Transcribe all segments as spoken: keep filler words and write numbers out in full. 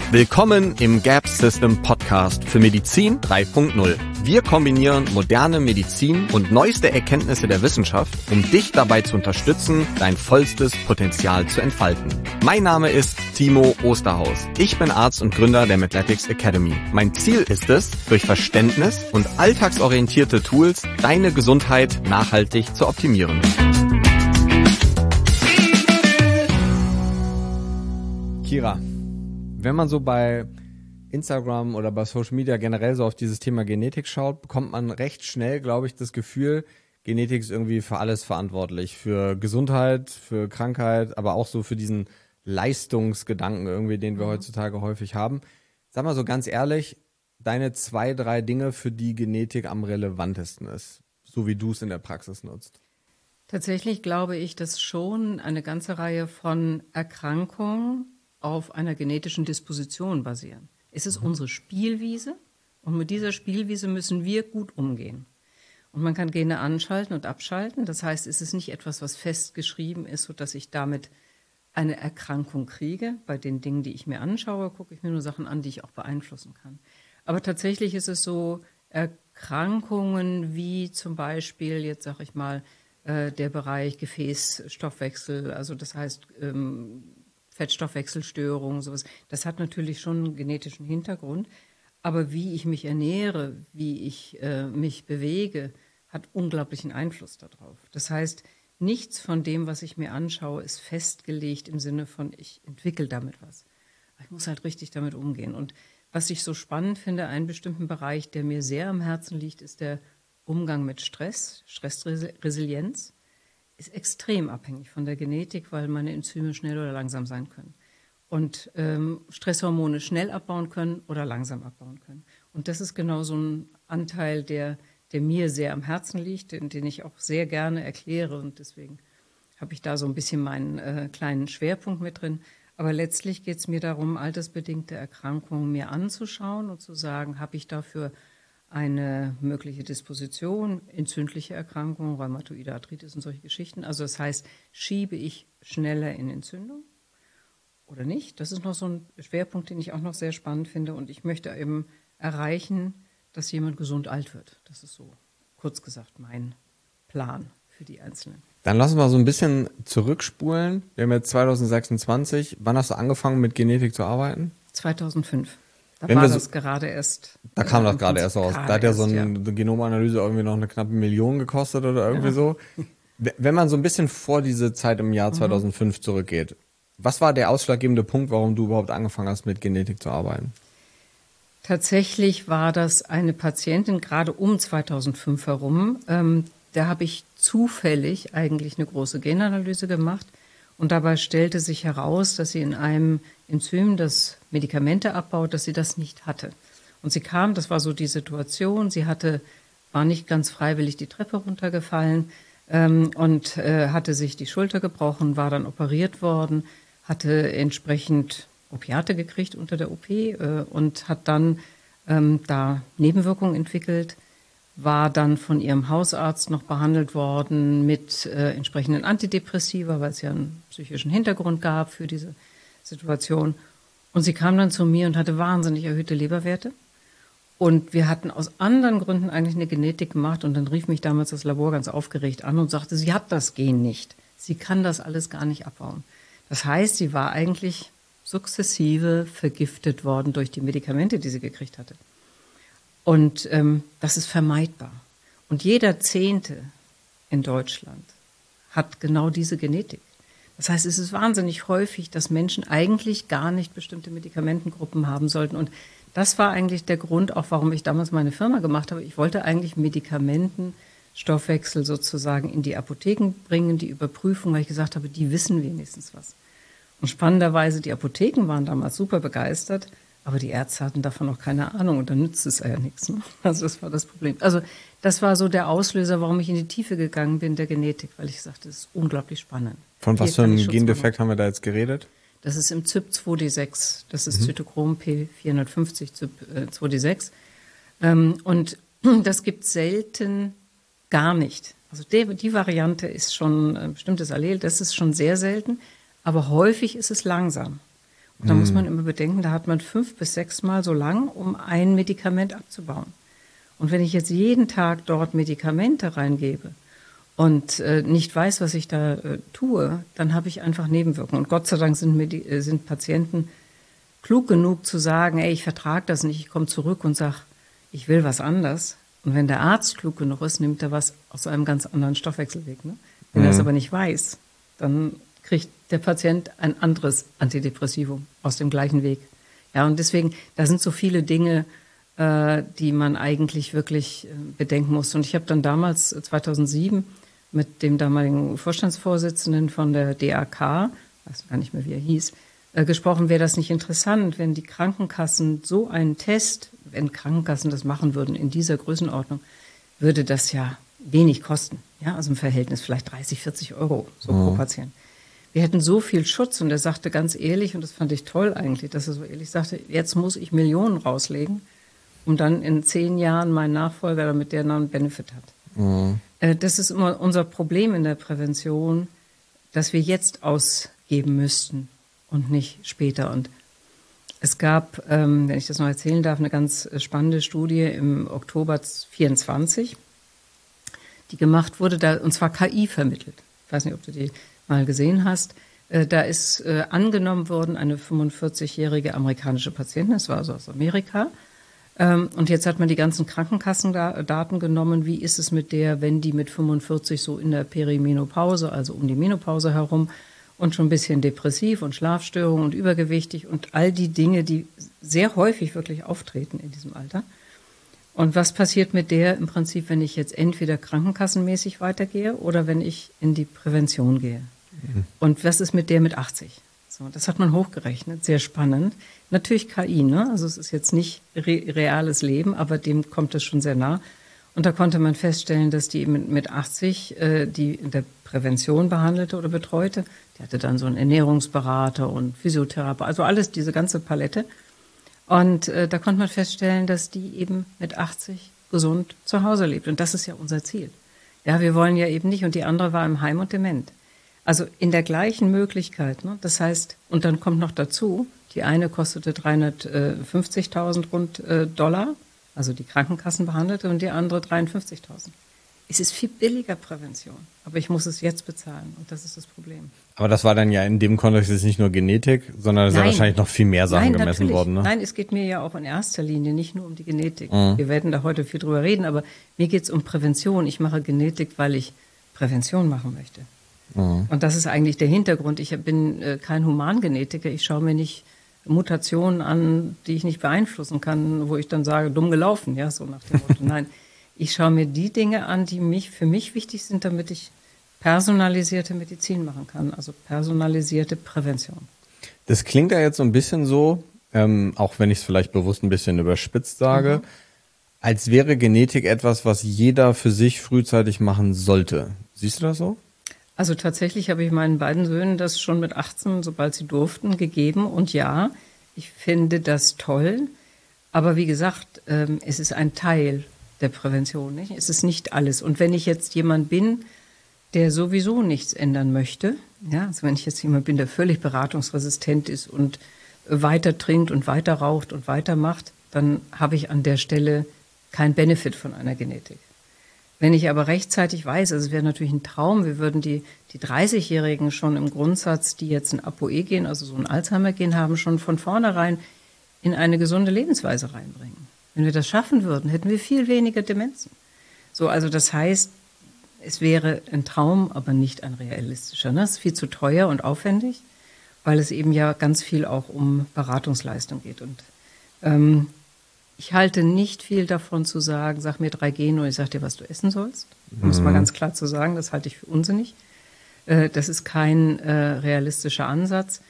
Willkommen im Gap System Podcast für Medizin drei Punkt null. Wir kombinieren moderne Medizin und neueste Erkenntnisse der Wissenschaft, um dich dabei zu unterstützen, dein vollstes Potenzial zu entfalten. Mein Name ist Timo Osterhaus. Ich bin Arzt und Gründer der Medletics Academy. Mein Ziel ist es, durch Verständnis und alltagsorientierte Tools deine Gesundheit nachhaltig zu optimieren. Kira, wenn man so bei Instagram oder bei Social Media generell so auf dieses Thema Genetik schaut, bekommt man recht schnell, glaube ich, das Gefühl, Genetik ist irgendwie für alles verantwortlich. Für Gesundheit, für Krankheit, aber auch so für diesen Leistungsgedanken irgendwie, den wir mhm. heutzutage häufig haben. Sag mal so ganz ehrlich, deine zwei, drei Dinge, für die Genetik am relevantesten ist, so wie du es in der Praxis nutzt. Tatsächlich glaube ich, dass schon eine ganze Reihe von Erkrankungen auf einer genetischen Disposition basieren. Es ist mhm. unsere Spielwiese und mit dieser Spielwiese müssen wir gut umgehen. Und man kann Gene anschalten und abschalten. Das heißt, es ist nicht etwas, was festgeschrieben ist, sodass ich damit eine Erkrankung kriege. Bei den Dingen, die ich mir anschaue, gucke ich mir nur Sachen an, die ich auch beeinflussen kann. Aber tatsächlich ist es so, Erkrankungen wie zum Beispiel, jetzt sage ich mal, der Bereich Gefäßstoffwechsel, also das heißt Fettstoffwechselstörungen, sowas, das hat natürlich schon einen genetischen Hintergrund. Aber wie ich mich ernähre, wie ich äh, mich bewege, hat unglaublichen Einfluss darauf. Das heißt, nichts von dem, was ich mir anschaue, ist festgelegt im Sinne von, ich entwickle damit was. Ich muss halt richtig damit umgehen. Und was ich so spannend finde, einen bestimmten Bereich, der mir sehr am Herzen liegt, ist der Umgang mit Stress, Stressresilienz. Ist extrem abhängig von der Genetik, weil meine Enzyme schnell oder langsam sein können. Und ähm, Stresshormone schnell abbauen können oder langsam abbauen können. Und das ist genau so ein Anteil, der, der mir sehr am Herzen liegt, den, den ich auch sehr gerne erkläre. Und deswegen habe ich da so ein bisschen meinen äh, kleinen Schwerpunkt mit drin. Aber letztlich geht es mir darum, altersbedingte Erkrankungen mir anzuschauen und zu sagen, habe ich dafür eine mögliche Disposition, entzündliche Erkrankungen, rheumatoide Arthritis und solche Geschichten. Also das heißt, schiebe ich schneller in Entzündung oder nicht? Das ist noch so ein Schwerpunkt, den ich auch noch sehr spannend finde. Und ich möchte eben erreichen, dass jemand gesund alt wird. Das ist so, kurz gesagt, mein Plan für die Einzelnen. Dann lass uns mal so ein bisschen zurückspulen. Wir haben jetzt zwanzig sechsundzwanzig. Wann hast du angefangen, mit Genetik zu arbeiten? zweitausendfünf. Da Wenn war so, das gerade erst. Da kam äh, das gerade erst raus. Da hat ja so eine ja. Genomanalyse irgendwie noch eine knappe Million gekostet oder irgendwie ja. so. Wenn man so ein bisschen vor diese Zeit im Jahr zweitausendfünf mhm. zurückgeht, was war der ausschlaggebende Punkt, warum du überhaupt angefangen hast, mit Genetik zu arbeiten? Tatsächlich war das eine Patientin, gerade um zweitausendfünf herum. Ähm, da habe ich zufällig eigentlich eine große Genanalyse gemacht. Und dabei stellte sich heraus, dass sie in einem Enzym, das Medikamente abbaut, dass sie das nicht hatte. Und sie kam, das war so die Situation, sie hatte, war nicht ganz freiwillig die Treppe runtergefallen ähm, und äh, hatte sich die Schulter gebrochen, war dann operiert worden, hatte entsprechend Opiate gekriegt unter der O P äh, und hat dann ähm, da Nebenwirkungen entwickelt, war dann von ihrem Hausarzt noch behandelt worden mit äh, entsprechenden Antidepressiva, weil es ja einen psychischen Hintergrund gab für diese Situation. Und sie kam dann zu mir und hatte wahnsinnig erhöhte Leberwerte. Und wir hatten aus anderen Gründen eigentlich eine Genetik gemacht. Und dann rief mich damals das Labor ganz aufgeregt an und sagte, sie hat das Gen nicht. Sie kann das alles gar nicht abbauen. Das heißt, sie war eigentlich sukzessive vergiftet worden durch die Medikamente, die sie gekriegt hatte. Und ähm, das ist vermeidbar. Und jeder Zehnte in Deutschland hat genau diese Genetik. Das heißt, es ist wahnsinnig häufig, dass Menschen eigentlich gar nicht bestimmte Medikamentengruppen haben sollten. Und das war eigentlich der Grund, auch warum ich damals meine Firma gemacht habe. Ich wollte eigentlich Medikamentenstoffwechsel sozusagen in die Apotheken bringen, die Überprüfung, weil ich gesagt habe, die wissen wenigstens was. Und spannenderweise, die Apotheken waren damals super begeistert, aber die Ärzte hatten davon noch keine Ahnung und dann nützt es ja nichts. Ne? Also das war das Problem. Also das war so der Auslöser, warum ich in die Tiefe gegangen bin der Genetik, weil ich sagte, das ist unglaublich spannend. Von was für einem Gendefekt haben wir da jetzt geredet? Das ist im Z Y P zwei D sechs, das ist mhm. Zytochrom P vierhundertfünfzig Z Y P zwei D sechs. Und das gibt es selten gar nicht. Also die, die Variante ist schon ein bestimmtes Allel, das ist schon sehr selten, aber häufig ist es langsam. Und da mhm. muss man immer bedenken, da hat man fünf bis sechs Mal so lang, um ein Medikament abzubauen. Und wenn ich jetzt jeden Tag dort Medikamente reingebe und äh, nicht weiß, was ich da äh, tue, dann habe ich einfach Nebenwirkungen. Und Gott sei Dank sind, Medi- äh, sind Patienten klug genug zu sagen, ey, ich vertrage das nicht, ich komme zurück und sage, ich will was anderes. Und wenn der Arzt klug genug ist, nimmt er was aus einem ganz anderen Stoffwechselweg. Ne? Wenn mhm. er es aber nicht weiß, dann kriegt der Patient ein anderes Antidepressivum aus dem gleichen Weg. Ja, und deswegen, da sind so viele Dinge, äh, die man eigentlich wirklich äh, bedenken muss. Und ich habe dann damals, zweitausendsieben, mit dem damaligen Vorstandsvorsitzenden von der D A K, weiß gar nicht mehr, wie er hieß, äh, gesprochen, wäre das nicht interessant, wenn die Krankenkassen so einen Test, wenn Krankenkassen das machen würden in dieser Größenordnung, würde das ja wenig kosten. Ja, also im Verhältnis vielleicht dreißig, vierzig Euro so mhm. pro Patient. Wir hätten so viel Schutz, und er sagte ganz ehrlich, und das fand ich toll eigentlich, dass er so ehrlich sagte, jetzt muss ich Millionen rauslegen, um dann in zehn Jahren meinen Nachfolger, damit der noch einen Benefit hat. Mhm. Äh, das ist immer unser Problem in der Prävention, dass wir jetzt ausgeben müssten und nicht später. Und es gab, ähm, wenn ich das noch erzählen darf, eine ganz spannende Studie im Oktober vierundzwanzig, die gemacht wurde, da, und zwar K I vermittelt. Ich weiß nicht, ob du die mal gesehen hast. Äh, da ist äh, angenommen worden, eine fünfundvierzigjährige amerikanische Patientin, das war also aus Amerika. Ähm, und jetzt hat man die ganzen Krankenkassendaten genommen. Wie ist es mit der, wenn die mit fünfundvierzig so in der Perimenopause, also um die Menopause herum, und schon ein bisschen depressiv und Schlafstörungen und übergewichtig und all die Dinge, die sehr häufig wirklich auftreten in diesem Alter. Und was passiert mit der im Prinzip, wenn ich jetzt entweder krankenkassenmäßig weitergehe oder wenn ich in die Prävention gehe? Mhm. Und was ist mit der mit achtzig? So, das hat man hochgerechnet, sehr spannend. Natürlich K I, ne? Also es ist jetzt nicht re- reales Leben, aber dem kommt es schon sehr nah. Und da konnte man feststellen, dass die mit, mit achtzig, äh, die in der Prävention behandelte oder betreute, die hatte dann so einen Ernährungsberater und Physiotherapeut, also alles, diese ganze Palette. Und äh, da konnte man feststellen, dass die eben mit achtzig gesund zu Hause lebt. Und das ist ja unser Ziel. Ja, wir wollen ja eben nicht, und die andere war im Heim und dement. Also in der gleichen Möglichkeit. Ne? Das heißt, und dann kommt noch dazu, die eine kostete dreihundertfünfzigtausend rund äh, Dollar, also die Krankenkassen behandelte, und die andere dreiundfünfzigtausend. Es ist viel billiger Prävention, aber ich muss es jetzt bezahlen, und das ist das Problem. Aber das war dann ja in dem Kontext jetzt nicht nur Genetik, sondern es ist ja wahrscheinlich noch viel mehr Sachen Nein, gemessen natürlich. worden. Ne? Nein, es geht mir ja auch in erster Linie nicht nur um die Genetik. Mhm. Wir werden da heute viel drüber reden, aber mir geht es um Prävention. Ich mache Genetik, weil ich Prävention machen möchte. Mhm. Und das ist eigentlich der Hintergrund. Ich bin äh, kein Humangenetiker. Ich schaue mir nicht Mutationen an, die ich nicht beeinflussen kann, wo ich dann sage, dumm gelaufen, ja, so nach dem Motto. Nein, ich schaue mir die Dinge an, die mich, für mich wichtig sind, damit ich personalisierte Medizin machen kann, also personalisierte Prävention. Das klingt ja jetzt so ein bisschen so, ähm, auch wenn ich es vielleicht bewusst ein bisschen überspitzt sage, mhm. als wäre Genetik etwas, was jeder für sich frühzeitig machen sollte. Siehst du das so? Also tatsächlich habe ich meinen beiden Söhnen das schon mit achtzehn, sobald sie durften, gegeben. Und ja, ich finde das toll. Aber wie gesagt, ähm, es ist ein Teil der Prävention, nicht? Es ist nicht alles. Und wenn ich jetzt jemand bin, der sowieso nichts ändern möchte, ja, also wenn ich jetzt jemand bin, der völlig beratungsresistent ist und weiter trinkt und weiter raucht und weitermacht, dann habe ich an der Stelle keinen Benefit von einer Genetik. Wenn ich aber rechtzeitig weiß, also es wäre natürlich ein Traum, wir würden die, die dreißigjährigen schon im Grundsatz, die jetzt ein ApoE-Gen, also so ein Alzheimer-Gen haben, schon von vornherein in eine gesunde Lebensweise reinbringen. Wenn wir das schaffen würden, hätten wir viel weniger Demenzen. So, also das heißt, es wäre ein Traum, aber nicht ein realistischer. Ne? Es ist viel zu teuer und aufwendig, weil es eben ja ganz viel auch um Beratungsleistung geht. Und ähm, ich halte nicht viel davon zu sagen, sag mir drei Gene und ich sag dir, was du essen sollst. Mhm. Muss man ganz klar zu sagen, das halte ich für unsinnig. Äh, das ist kein äh, realistischer Ansatz.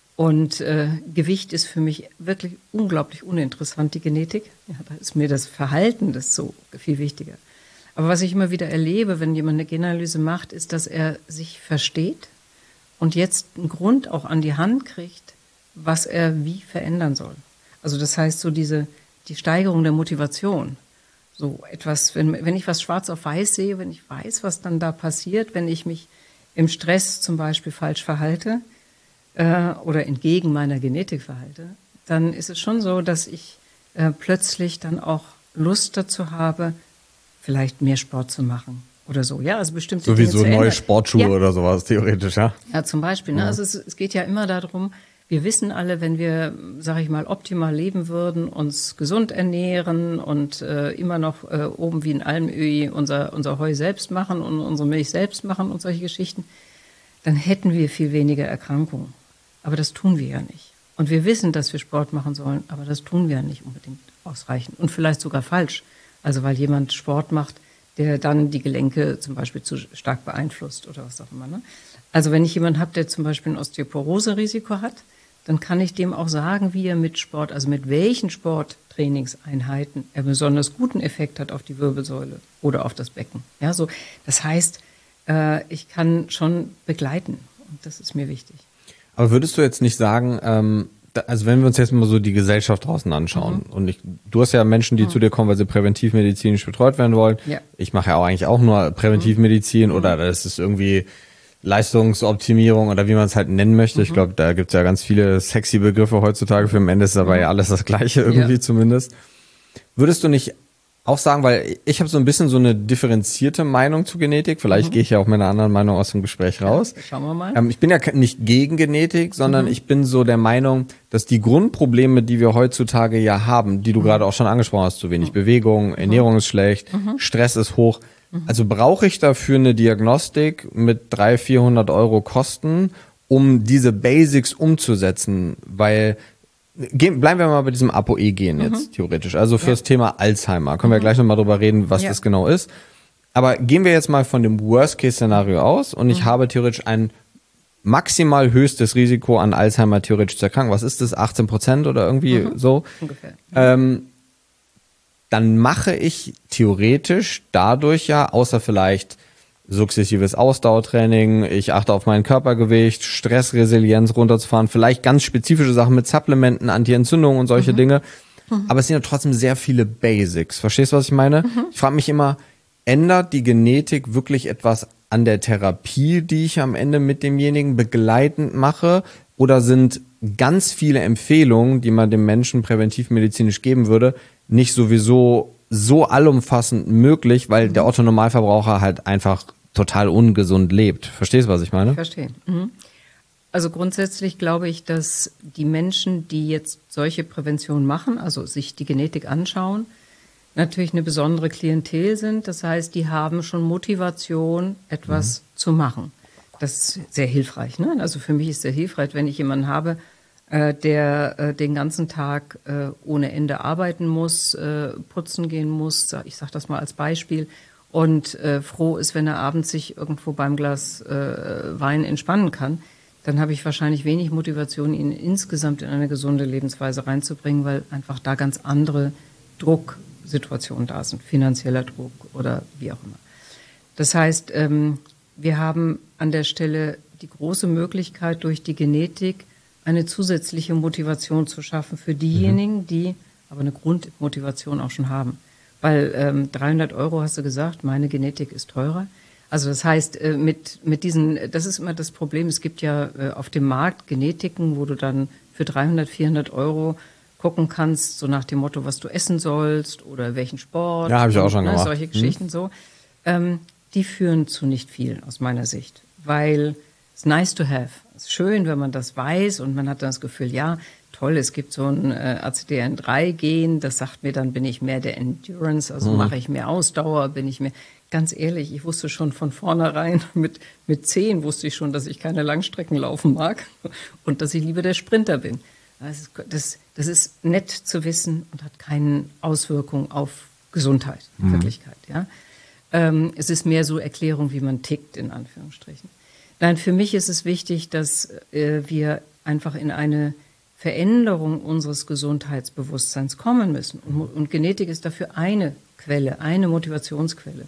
Und äh, Gewicht ist für mich wirklich unglaublich uninteressant, die Genetik. Ja, da ist mir das Verhalten das so viel wichtiger. Aber was ich immer wieder erlebe, wenn jemand eine Genanalyse macht, ist, dass er sich versteht und jetzt einen Grund auch an die Hand kriegt, was er wie verändern soll. Also das heißt, so diese die Steigerung der Motivation. So etwas, wenn, wenn ich was schwarz auf weiß sehe, wenn ich weiß, was dann da passiert, wenn ich mich im Stress zum Beispiel falsch verhalte, äh, oder entgegen meiner Genetik verhalte, dann ist es schon so, dass ich äh, plötzlich dann auch Lust dazu habe, vielleicht mehr Sport zu machen oder so. Ja, also bestimmte Sowieso Dinge zu neue ändern. Sportschuhe Ja. oder sowas, theoretisch, ja? Ja, zum Beispiel. Ne? Ja. Also es, es geht ja immer darum, wir wissen alle, wenn wir, sage ich mal, optimal leben würden, uns gesund ernähren und äh, immer noch äh, oben wie in Almöhi unser, unser Heu selbst machen und unsere Milch selbst machen und solche Geschichten, dann hätten wir viel weniger Erkrankungen. Aber das tun wir ja nicht. Und wir wissen, dass wir Sport machen sollen, aber das tun wir ja nicht unbedingt ausreichend und vielleicht sogar falsch. Also weil jemand Sport macht, der dann die Gelenke zum Beispiel zu stark beeinflusst oder was auch immer. Ne? Also wenn ich jemanden habe, der zum Beispiel ein Osteoporose-Risiko hat, dann kann ich dem auch sagen, wie er mit Sport, also mit welchen Sporttrainingseinheiten er besonders guten Effekt hat auf die Wirbelsäule oder auf das Becken. Ja, so, das heißt, äh, ich kann schon begleiten und das ist mir wichtig. Aber würdest du jetzt nicht sagen, ähm, da, also wenn wir uns jetzt mal so die Gesellschaft draußen anschauen mhm. und ich, du hast ja Menschen, die mhm. zu dir kommen, weil sie präventivmedizinisch betreut werden wollen. Ja. Ich mache ja auch eigentlich auch nur Präventivmedizin mhm. oder das ist irgendwie Leistungsoptimierung oder wie man es halt nennen möchte. Mhm. Ich glaube, da gibt es ja ganz viele sexy Begriffe heutzutage. Für am Ende ist aber mhm. ja alles das Gleiche irgendwie ja. zumindest. Würdest du nicht auch sagen, weil ich habe so ein bisschen so eine differenzierte Meinung zu Genetik, vielleicht mhm. gehe ich ja auch mit einer anderen Meinung aus dem Gespräch raus. Ja, schauen wir mal. Ähm, ich bin ja nicht gegen Genetik, sondern mhm. ich bin so der Meinung, dass die Grundprobleme, die wir heutzutage ja haben, die du mhm. gerade auch schon angesprochen hast, zu wenig mhm. Bewegung, Ernährung ist schlecht, mhm. Stress ist hoch. Also brauche ich dafür eine Diagnostik mit dreihundert, vierhundert Euro Kosten, um diese Basics umzusetzen, weil gehen, bleiben wir mal bei diesem ApoE-Gen mhm. jetzt theoretisch, also fürs ja. Thema Alzheimer. Können mhm. wir gleich nochmal drüber reden, was ja. das genau ist. Aber gehen wir jetzt mal von dem Worst-Case-Szenario aus und ich mhm. habe theoretisch ein maximal höchstes Risiko an Alzheimer theoretisch zu erkranken. Was ist das? achtzehn Prozent oder irgendwie mhm. so? Ungefähr. Ähm, dann mache ich theoretisch dadurch ja, außer vielleicht sukzessives Ausdauertraining, ich achte auf mein Körpergewicht, Stressresilienz runterzufahren, vielleicht ganz spezifische Sachen mit Supplementen, Anti-Entzündung und solche mhm. Dinge. Mhm. Aber es sind ja trotzdem sehr viele Basics. Verstehst du, was ich meine? Mhm. Ich frage mich immer, ändert die Genetik wirklich etwas an der Therapie, die ich am Ende mit demjenigen begleitend mache? Oder sind ganz viele Empfehlungen, die man dem Menschen präventivmedizinisch geben würde, nicht sowieso so allumfassend möglich, weil mhm. der Otto-Normalverbraucher halt einfach total ungesund lebt. Verstehst du, was ich meine? Ich verstehe. Mhm. Also grundsätzlich glaube ich, dass die Menschen, die jetzt solche Prävention machen, also sich die Genetik anschauen, natürlich eine besondere Klientel sind. Das heißt, die haben schon Motivation, etwas mhm. zu machen. Das ist sehr hilfreich. Ne? Also für mich ist sehr hilfreich, wenn ich jemanden habe, äh, der äh, den ganzen Tag äh, ohne Ende arbeiten muss, äh, putzen gehen muss, ich sage das mal als Beispiel, und äh, froh ist, wenn er abends sich irgendwo beim Glas äh, Wein entspannen kann, dann habe ich wahrscheinlich wenig Motivation, ihn insgesamt in eine gesunde Lebensweise reinzubringen, weil einfach da ganz andere Drucksituationen da sind, finanzieller Druck oder wie auch immer. Das heißt, ähm, wir haben an der Stelle die große Möglichkeit, durch die Genetik eine zusätzliche Motivation zu schaffen für diejenigen, die aber eine Grundmotivation auch schon haben. Weil ähm, dreihundert Euro, hast du gesagt, meine Genetik ist teurer. Also das heißt, äh, mit, mit diesen, das ist immer das Problem, es gibt ja äh, auf dem Markt Genetiken, wo du dann für dreihundert, vierhundert Euro gucken kannst, so nach dem Motto, was du essen sollst oder welchen Sport. Ja, habe ich auch schon ne, gemacht. Solche Geschichten hm. so. Ähm, die führen zu nicht viel aus meiner Sicht, weil es nice to have. Es ist schön, wenn man das weiß und man hat dann das Gefühl, ja, toll, es gibt so ein äh, A C D N drei Gen, das sagt mir, dann bin ich mehr der Endurance, also mhm. mache ich mehr Ausdauer, bin ich mehr, ganz ehrlich, ich wusste schon von vornherein, mit, mit zehn wusste ich schon, dass ich keine Langstrecken laufen mag und dass ich lieber der Sprinter bin. Das ist, das, das ist nett zu wissen und hat keine Auswirkung auf Gesundheit, in mhm. Wirklichkeit, ja. Ähm, es ist mehr so Erklärung, wie man tickt, in Anführungsstrichen. Nein, für mich ist es wichtig, dass äh, wir einfach in eine Veränderung unseres Gesundheitsbewusstseins kommen müssen. Und, und Genetik ist dafür eine Quelle, eine Motivationsquelle.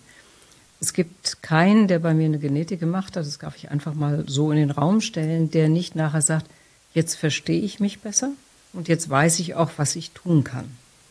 Es gibt keinen, der bei mir eine Genetik gemacht hat, das darf ich einfach mal so in den Raum stellen, der nicht nachher sagt, jetzt verstehe ich mich besser und jetzt weiß ich auch, was ich tun kann.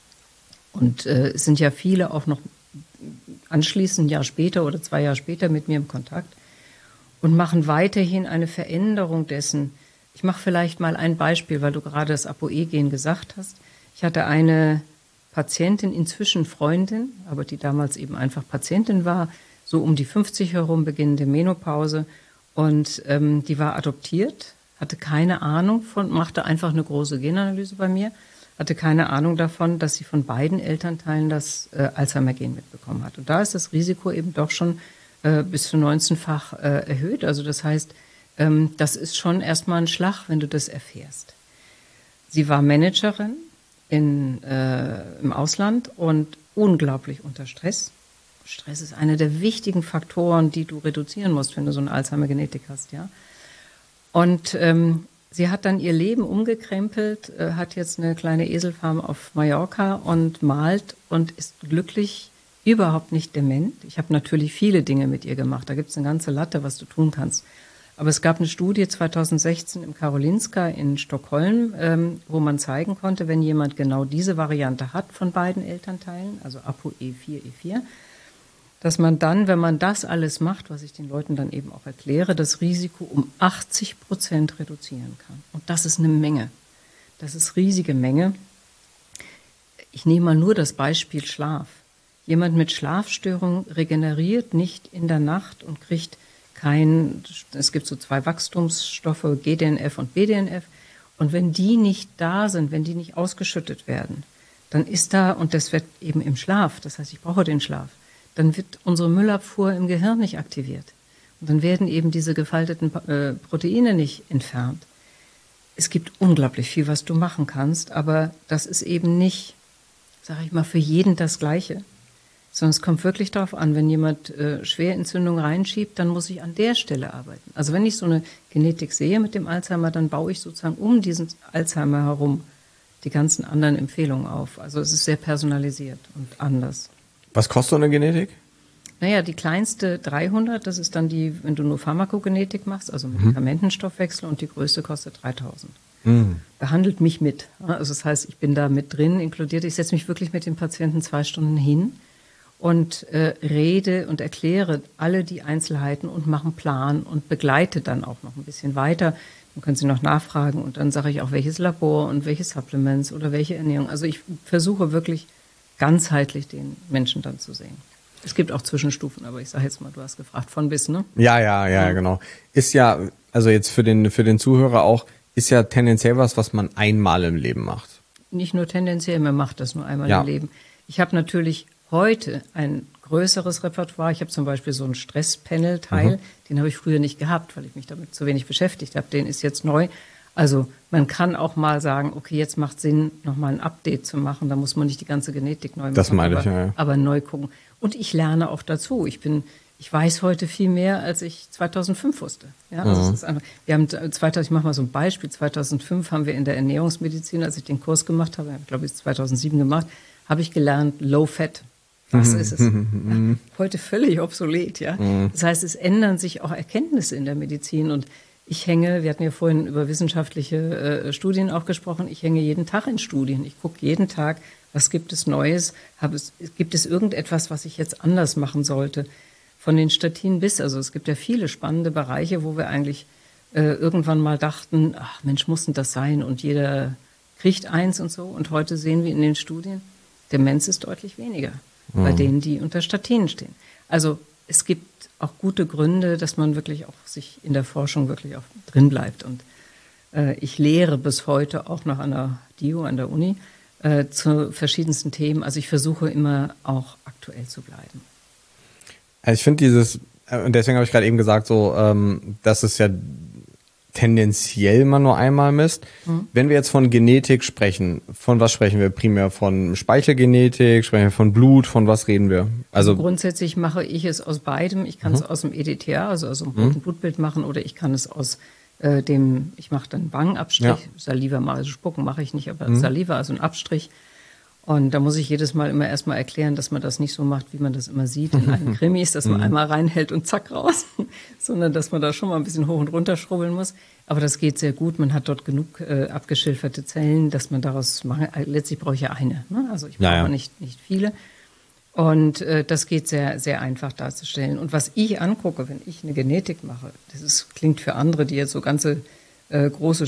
Und äh, es sind ja viele auch noch anschließend ein Jahr später oder zwei Jahre später mit mir im Kontakt und machen weiterhin eine Veränderung dessen, Ich mache vielleicht mal ein Beispiel, weil du gerade das Apoe-Gen gesagt hast. Ich hatte eine Patientin, inzwischen Freundin, aber die damals eben einfach Patientin war, so um die fünfzig herum, beginnende Menopause. Und ähm, die war adoptiert, hatte keine Ahnung von, machte einfach eine große Genanalyse bei mir, hatte keine Ahnung davon, dass sie von beiden Elternteilen das äh, Alzheimer-Gen mitbekommen hat. Und da ist das Risiko eben doch schon äh, bis zu neunzehnfach äh, erhöht. Also das heißt, ähm, das ist schon erstmal ein Schlag, wenn du das erfährst. Sie war Managerin in, äh, im Ausland und unglaublich unter Stress. Stress ist einer der wichtigen Faktoren, die du reduzieren musst, wenn du so eine Alzheimer-Genetik hast, ja. Und ähm, sie hat dann ihr Leben umgekrempelt, äh, hat jetzt eine kleine Eselfarm auf Mallorca und malt und ist glücklich, überhaupt nicht dement. Ich habe natürlich viele Dinge mit ihr gemacht. Da gibt es eine ganze Latte, was du tun kannst. Aber es gab eine Studie zweitausendsechzehn im Karolinska in Stockholm, ähm, wo man zeigen konnte, wenn jemand genau diese Variante hat von beiden Elternteilen, also ApoE vier E vier, dass man dann, wenn man das alles macht, was ich den Leuten dann eben auch erkläre, das Risiko um achtzig Prozent reduzieren kann. Und das ist eine Menge. Das ist riesige Menge. Ich nehme mal nur das Beispiel Schlaf. Jemand mit Schlafstörung regeneriert nicht in der Nacht und kriegt kein, es gibt so zwei Wachstumsstoffe, G D N F und B D N F. Und wenn die nicht da sind, wenn die nicht ausgeschüttet werden, dann ist da, und das wird eben im Schlaf, das heißt, ich brauche den Schlaf, dann wird unsere Müllabfuhr im Gehirn nicht aktiviert. Und dann werden eben diese gefalteten äh, Proteine nicht entfernt. Es gibt unglaublich viel, was du machen kannst, aber das ist eben nicht, sage ich mal, für jeden das Gleiche. Sondern es kommt wirklich darauf an, wenn jemand äh, Schwerentzündung reinschiebt, dann muss ich an der Stelle arbeiten. Also wenn ich so eine Genetik sehe mit dem Alzheimer, dann baue ich sozusagen um diesen Alzheimer herum die ganzen anderen Empfehlungen auf. Also es ist sehr personalisiert und anders. Was kostet so eine Genetik? Naja, die kleinste dreihundert, das ist dann die, wenn du nur Pharmakogenetik machst, also Medikamentenstoffwechsel, und die größte kostet dreitausend. Mhm. Behandelt mich mit. Also das heißt, ich bin da mit drin, inkludiert. Ich setze mich wirklich mit den Patienten zwei Stunden hin und äh, rede und erkläre alle die Einzelheiten und mache einen Plan und begleite dann auch noch ein bisschen weiter. Dann können Sie noch nachfragen und dann sage ich auch, welches Labor und welche Supplements oder welche Ernährung. Also ich versuche wirklich ganzheitlich den Menschen dann zu sehen. Es gibt auch Zwischenstufen, aber ich sage jetzt mal, du hast gefragt, von bis, ne? Ja, ja, ja, ja, genau. Ist ja, also jetzt für den, für den Zuhörer auch, ist ja tendenziell was, was man einmal im Leben macht. Nicht nur tendenziell, man macht das nur einmal ja. im Leben. Ich habe natürlich heute ein größeres Repertoire. Ich habe zum Beispiel so einen Stresspanel-Teil, mhm. den habe ich früher nicht gehabt, weil ich mich damit zu wenig beschäftigt habe. Den ist jetzt neu. Also man kann auch mal sagen, okay, jetzt macht Sinn, nochmal ein Update zu machen. Da muss man nicht die ganze Genetik neu machen. Das meine aber, ich, ja, ja. aber neu gucken. Und ich lerne auch dazu. Ich bin, ich weiß heute viel mehr, als ich zweitausendfünf wusste. Ja, also mhm. es ist einfach, wir haben zweitausend, ich mache mal so ein Beispiel. zweitausendfünf haben wir in der Ernährungsmedizin, als ich den Kurs gemacht habe, ich glaube, ich zweitausendsieben gemacht, habe ich gelernt Low Fat. Was ist es? Ja, heute völlig obsolet, ja. Das heißt, es ändern sich auch Erkenntnisse in der Medizin und ich hänge, wir hatten ja vorhin über wissenschaftliche äh, Studien auch gesprochen, ich hänge jeden Tag in Studien. Ich gucke jeden Tag, was gibt es Neues, habe es, gibt es irgendetwas, was ich jetzt anders machen sollte. Von den Statinen bis, also es gibt ja viele spannende Bereiche, wo wir eigentlich äh, irgendwann mal dachten, ach Mensch, muss denn das sein und jeder kriegt eins und so. Und heute sehen wir in den Studien, Demenz ist deutlich weniger bei denen, die unter Statinen stehen. Also es gibt auch gute Gründe, dass man wirklich auch sich in der Forschung wirklich auch drin bleibt. Und äh, ich lehre bis heute auch noch an der D I U, an der Uni, äh, zu verschiedensten Themen. Also ich versuche immer auch aktuell zu bleiben. Also ich finde dieses, und deswegen habe ich gerade eben gesagt, so, ähm, dass es ja tendenziell man nur einmal misst. Mhm. Wenn wir jetzt von Genetik sprechen, von was sprechen wir primär? Von Speichelgenetik, sprechen wir von Blut, von was reden wir? Also, also grundsätzlich mache ich es aus beidem. Ich kann mhm. es aus dem E D T A, also aus dem roten mhm. Blutbild machen, oder ich kann es aus äh, dem, ich mache dann Wangenabstrich, ja. Saliva mache, also Spucken mache ich nicht, aber mhm. Saliva, also ein Abstrich. Und da muss ich jedes Mal immer erstmal erklären, dass man das nicht so macht, wie man das immer sieht in allen Krimis, dass man mhm. einmal reinhält und zack raus, sondern dass man da schon mal ein bisschen hoch und runter schrubbeln muss. Aber das geht sehr gut. Man hat dort genug äh, abgeschilferte Zellen, dass man daraus machen. Letztlich brauche ich ja eine. Ne? Also ich brauche ja, ja. nicht, nicht viele. Und äh, das geht sehr, sehr einfach darzustellen. Und was ich angucke, wenn ich eine Genetik mache, das ist, klingt für andere, die jetzt so ganze äh, große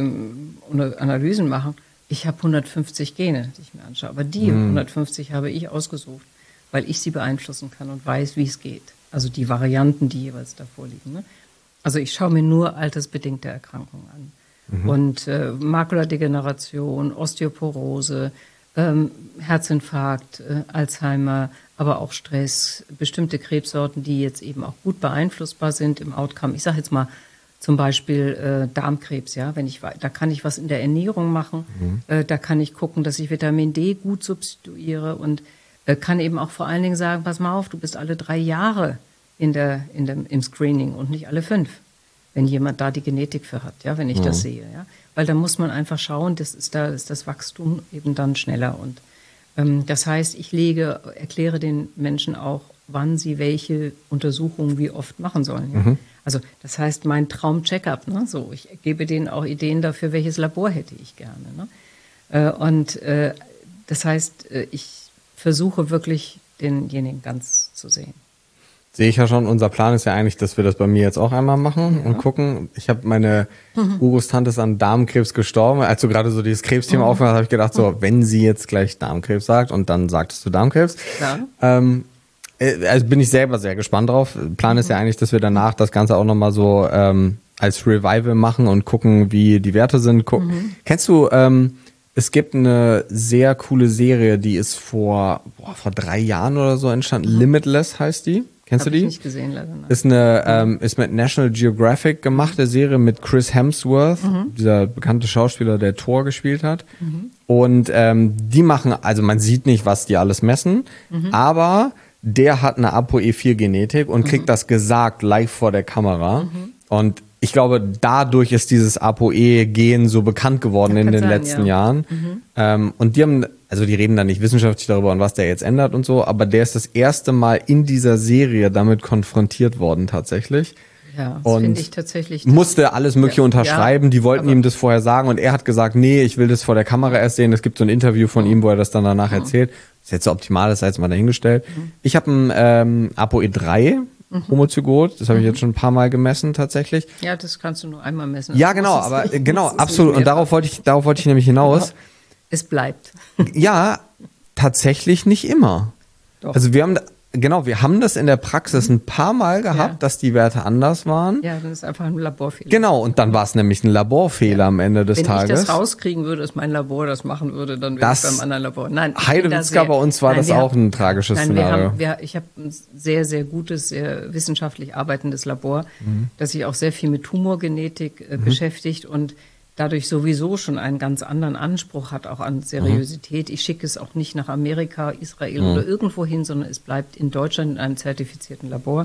äh, Analysen machen. Ich habe hundertfünfzig Gene, die ich mir anschaue. Aber die mhm. hundertfünfzig habe ich ausgesucht, weil ich sie beeinflussen kann und weiß, wie es geht. Also die Varianten, die jeweils da vorliegen. Ne? Also ich schaue mir nur altersbedingte Erkrankungen an. Mhm. Und äh, Makuladegeneration, Osteoporose, ähm, Herzinfarkt, äh, Alzheimer, aber auch Stress, bestimmte Krebssorten, die jetzt eben auch gut beeinflussbar sind im Outcome. Ich sage jetzt mal zum Beispiel äh, Darmkrebs, ja, wenn ich da kann ich was in der Ernährung machen, mhm. äh, da kann ich gucken, dass ich Vitamin D gut substituiere und äh, kann eben auch vor allen Dingen sagen, pass mal auf, du bist alle drei Jahre in der, in dem, im Screening und nicht alle fünf, wenn jemand da die Genetik für hat, ja, wenn ich mhm. das sehe, ja, weil da muss man einfach schauen, das ist da ist das Wachstum eben dann schneller und ähm, das heißt, ich lege, erkläre den Menschen auch, wann sie welche Untersuchungen wie oft machen sollen. Ja? Mhm. Also das heißt, mein Traum-Check-up, ne? So, ich gebe denen auch Ideen dafür, welches Labor hätte ich gerne. Ne? Äh, und äh, das heißt, äh, ich versuche wirklich denjenigen ganz zu sehen. Sehe ich ja schon, unser Plan ist ja eigentlich, dass wir das bei mir jetzt auch einmal machen ja. und gucken. Ich habe meine mhm. Urgroßtante ist an Darmkrebs gestorben. Als du gerade so dieses Krebsthema mhm. aufgehört hast, habe ich gedacht, so, wenn sie jetzt gleich Darmkrebs sagt und dann sagtest du Darmkrebs. Ja. Ähm, also bin ich selber sehr gespannt drauf. Plan mhm. ist ja eigentlich, dass wir danach das Ganze auch nochmal so ähm, als Revival machen und gucken, wie die Werte sind. Guck. Mhm. Kennst du, ähm, es gibt eine sehr coole Serie, die ist vor, boah, vor drei Jahren oder so entstanden. Mhm. Limitless heißt die. Kennst Hab du die? Ich nicht gesehen, leider. Nein. Ist eine, ähm, ist mit National Geographic gemachte Serie mit Chris Hemsworth, mhm. dieser bekannte Schauspieler, der Thor gespielt hat. Mhm. Und ähm, die machen, also man sieht nicht, was die alles messen, mhm. aber der hat eine ApoE vier Genetik und kriegt mhm. das gesagt live vor der Kamera. Mhm. Und ich glaube, dadurch ist dieses ApoE-Gen so bekannt geworden in den sein, letzten ja. Jahren. Mhm. Ähm, und die haben, also die reden da nicht wissenschaftlich darüber, und was der jetzt ändert und so, aber der ist das erste Mal in dieser Serie damit konfrontiert worden tatsächlich. Ja, das finde ich tatsächlich. Musste alles Mögliche ja, unterschreiben, ja, die wollten ihm das vorher sagen und er hat gesagt, nee, ich will das vor der Kamera erst sehen. Es gibt so ein Interview von mhm. ihm, wo er das dann danach mhm. erzählt. Das ist jetzt so optimal, das sei jetzt mal dahingestellt. Mhm. Ich habe ein ähm, ApoE drei, mhm. Homozygot, das habe ich jetzt schon ein paar Mal gemessen tatsächlich. Ja, das kannst du nur einmal messen. Ja, genau, aber nicht, genau, absolut. Und darauf wollte ich, darauf wollte ich nämlich hinaus. Es bleibt. Ja, tatsächlich nicht immer. Doch. Also wir haben, genau, wir haben das in der Praxis ein paar Mal gehabt, ja. dass die Werte anders waren. Ja, das ist einfach ein Laborfehler. Genau, und dann war es nämlich ein Laborfehler ja. am Ende des Wenn Tages. Wenn ich das rauskriegen würde, dass mein Labor das machen würde, dann wäre ich beim anderen Labor. Nein, Heidewitzka, bei uns war nein, das auch haben, ein tragisches nein, Szenario. Wir haben, wir, ich habe ein sehr, sehr gutes, sehr wissenschaftlich arbeitendes Labor, mhm. das sich auch sehr viel mit Tumorgenetik äh, mhm. beschäftigt und dadurch sowieso schon einen ganz anderen Anspruch hat, auch an Seriosität. Mhm. Ich schicke es auch nicht nach Amerika, Israel mhm. oder irgendwo hin, sondern es bleibt in Deutschland in einem zertifizierten Labor.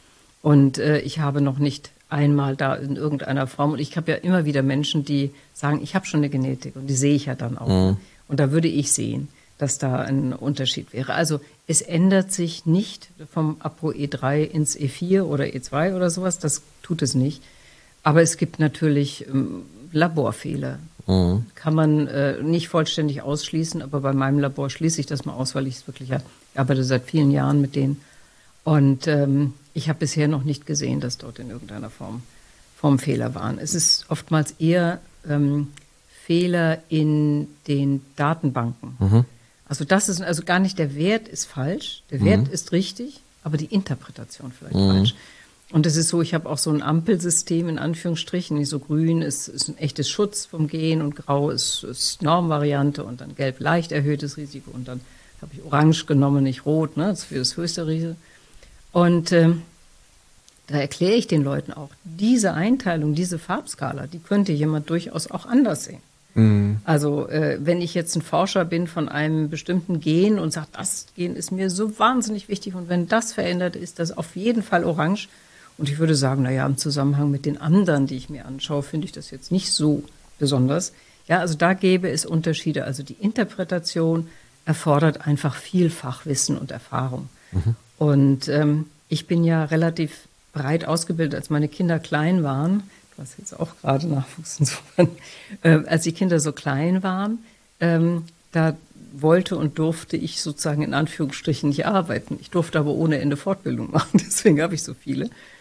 Und äh, ich habe noch nicht einmal da in irgendeiner Form, und ich habe ja immer wieder Menschen, die sagen, ich habe schon eine Genetik, und die sehe ich ja dann auch. Mhm. Und da würde ich sehen, dass da ein Unterschied wäre. Also es ändert sich nicht vom ApoE drei ins E vier oder E zwei oder sowas, das tut es nicht. Aber es gibt natürlich ähm, Laborfehler. Mhm. Kann man äh, nicht vollständig ausschließen, aber bei meinem Labor schließe ich das mal aus, weil ich es wirklich, ja, ich arbeite seit vielen Jahren mit denen. Und ähm, ich habe bisher noch nicht gesehen, dass dort in irgendeiner Form, Form Fehler waren. Es ist oftmals eher ähm, Fehler in den Datenbanken. Mhm. Also das ist, also gar nicht der Wert ist falsch, der mhm. Wert ist richtig, aber die Interpretation vielleicht mhm. falsch. Und es ist so, ich habe auch so ein Ampelsystem in Anführungsstrichen, nicht so grün ist, ist ein echtes Schutz vom Gen und grau ist, ist Normvariante und dann gelb leicht erhöhtes Risiko und dann habe ich orange genommen, nicht rot, ne, das ist für das höchste Risiko. Und ähm, da erkläre ich den Leuten auch, diese Einteilung, diese Farbskala, die könnte jemand durchaus auch anders sehen. Mhm. Also äh, wenn ich jetzt ein Forscher bin von einem bestimmten Gen und sage, das Gen ist mir so wahnsinnig wichtig und wenn das verändert, ist das auf jeden Fall orange. Und ich würde sagen, naja, im Zusammenhang mit den anderen, die ich mir anschaue, finde ich das jetzt nicht so besonders. Ja, also da gäbe es Unterschiede. Also die Interpretation erfordert einfach viel Fachwissen und Erfahrung. Mhm. Und ähm, ich bin ja relativ breit ausgebildet, als meine Kinder klein waren. Du hast jetzt auch gerade Nachwuchs insofern. Äh, als die Kinder so klein waren, ähm, da wollte und durfte ich sozusagen in Anführungsstrichen nicht arbeiten. Ich durfte aber ohne Ende Fortbildung machen, deswegen habe ich so viele.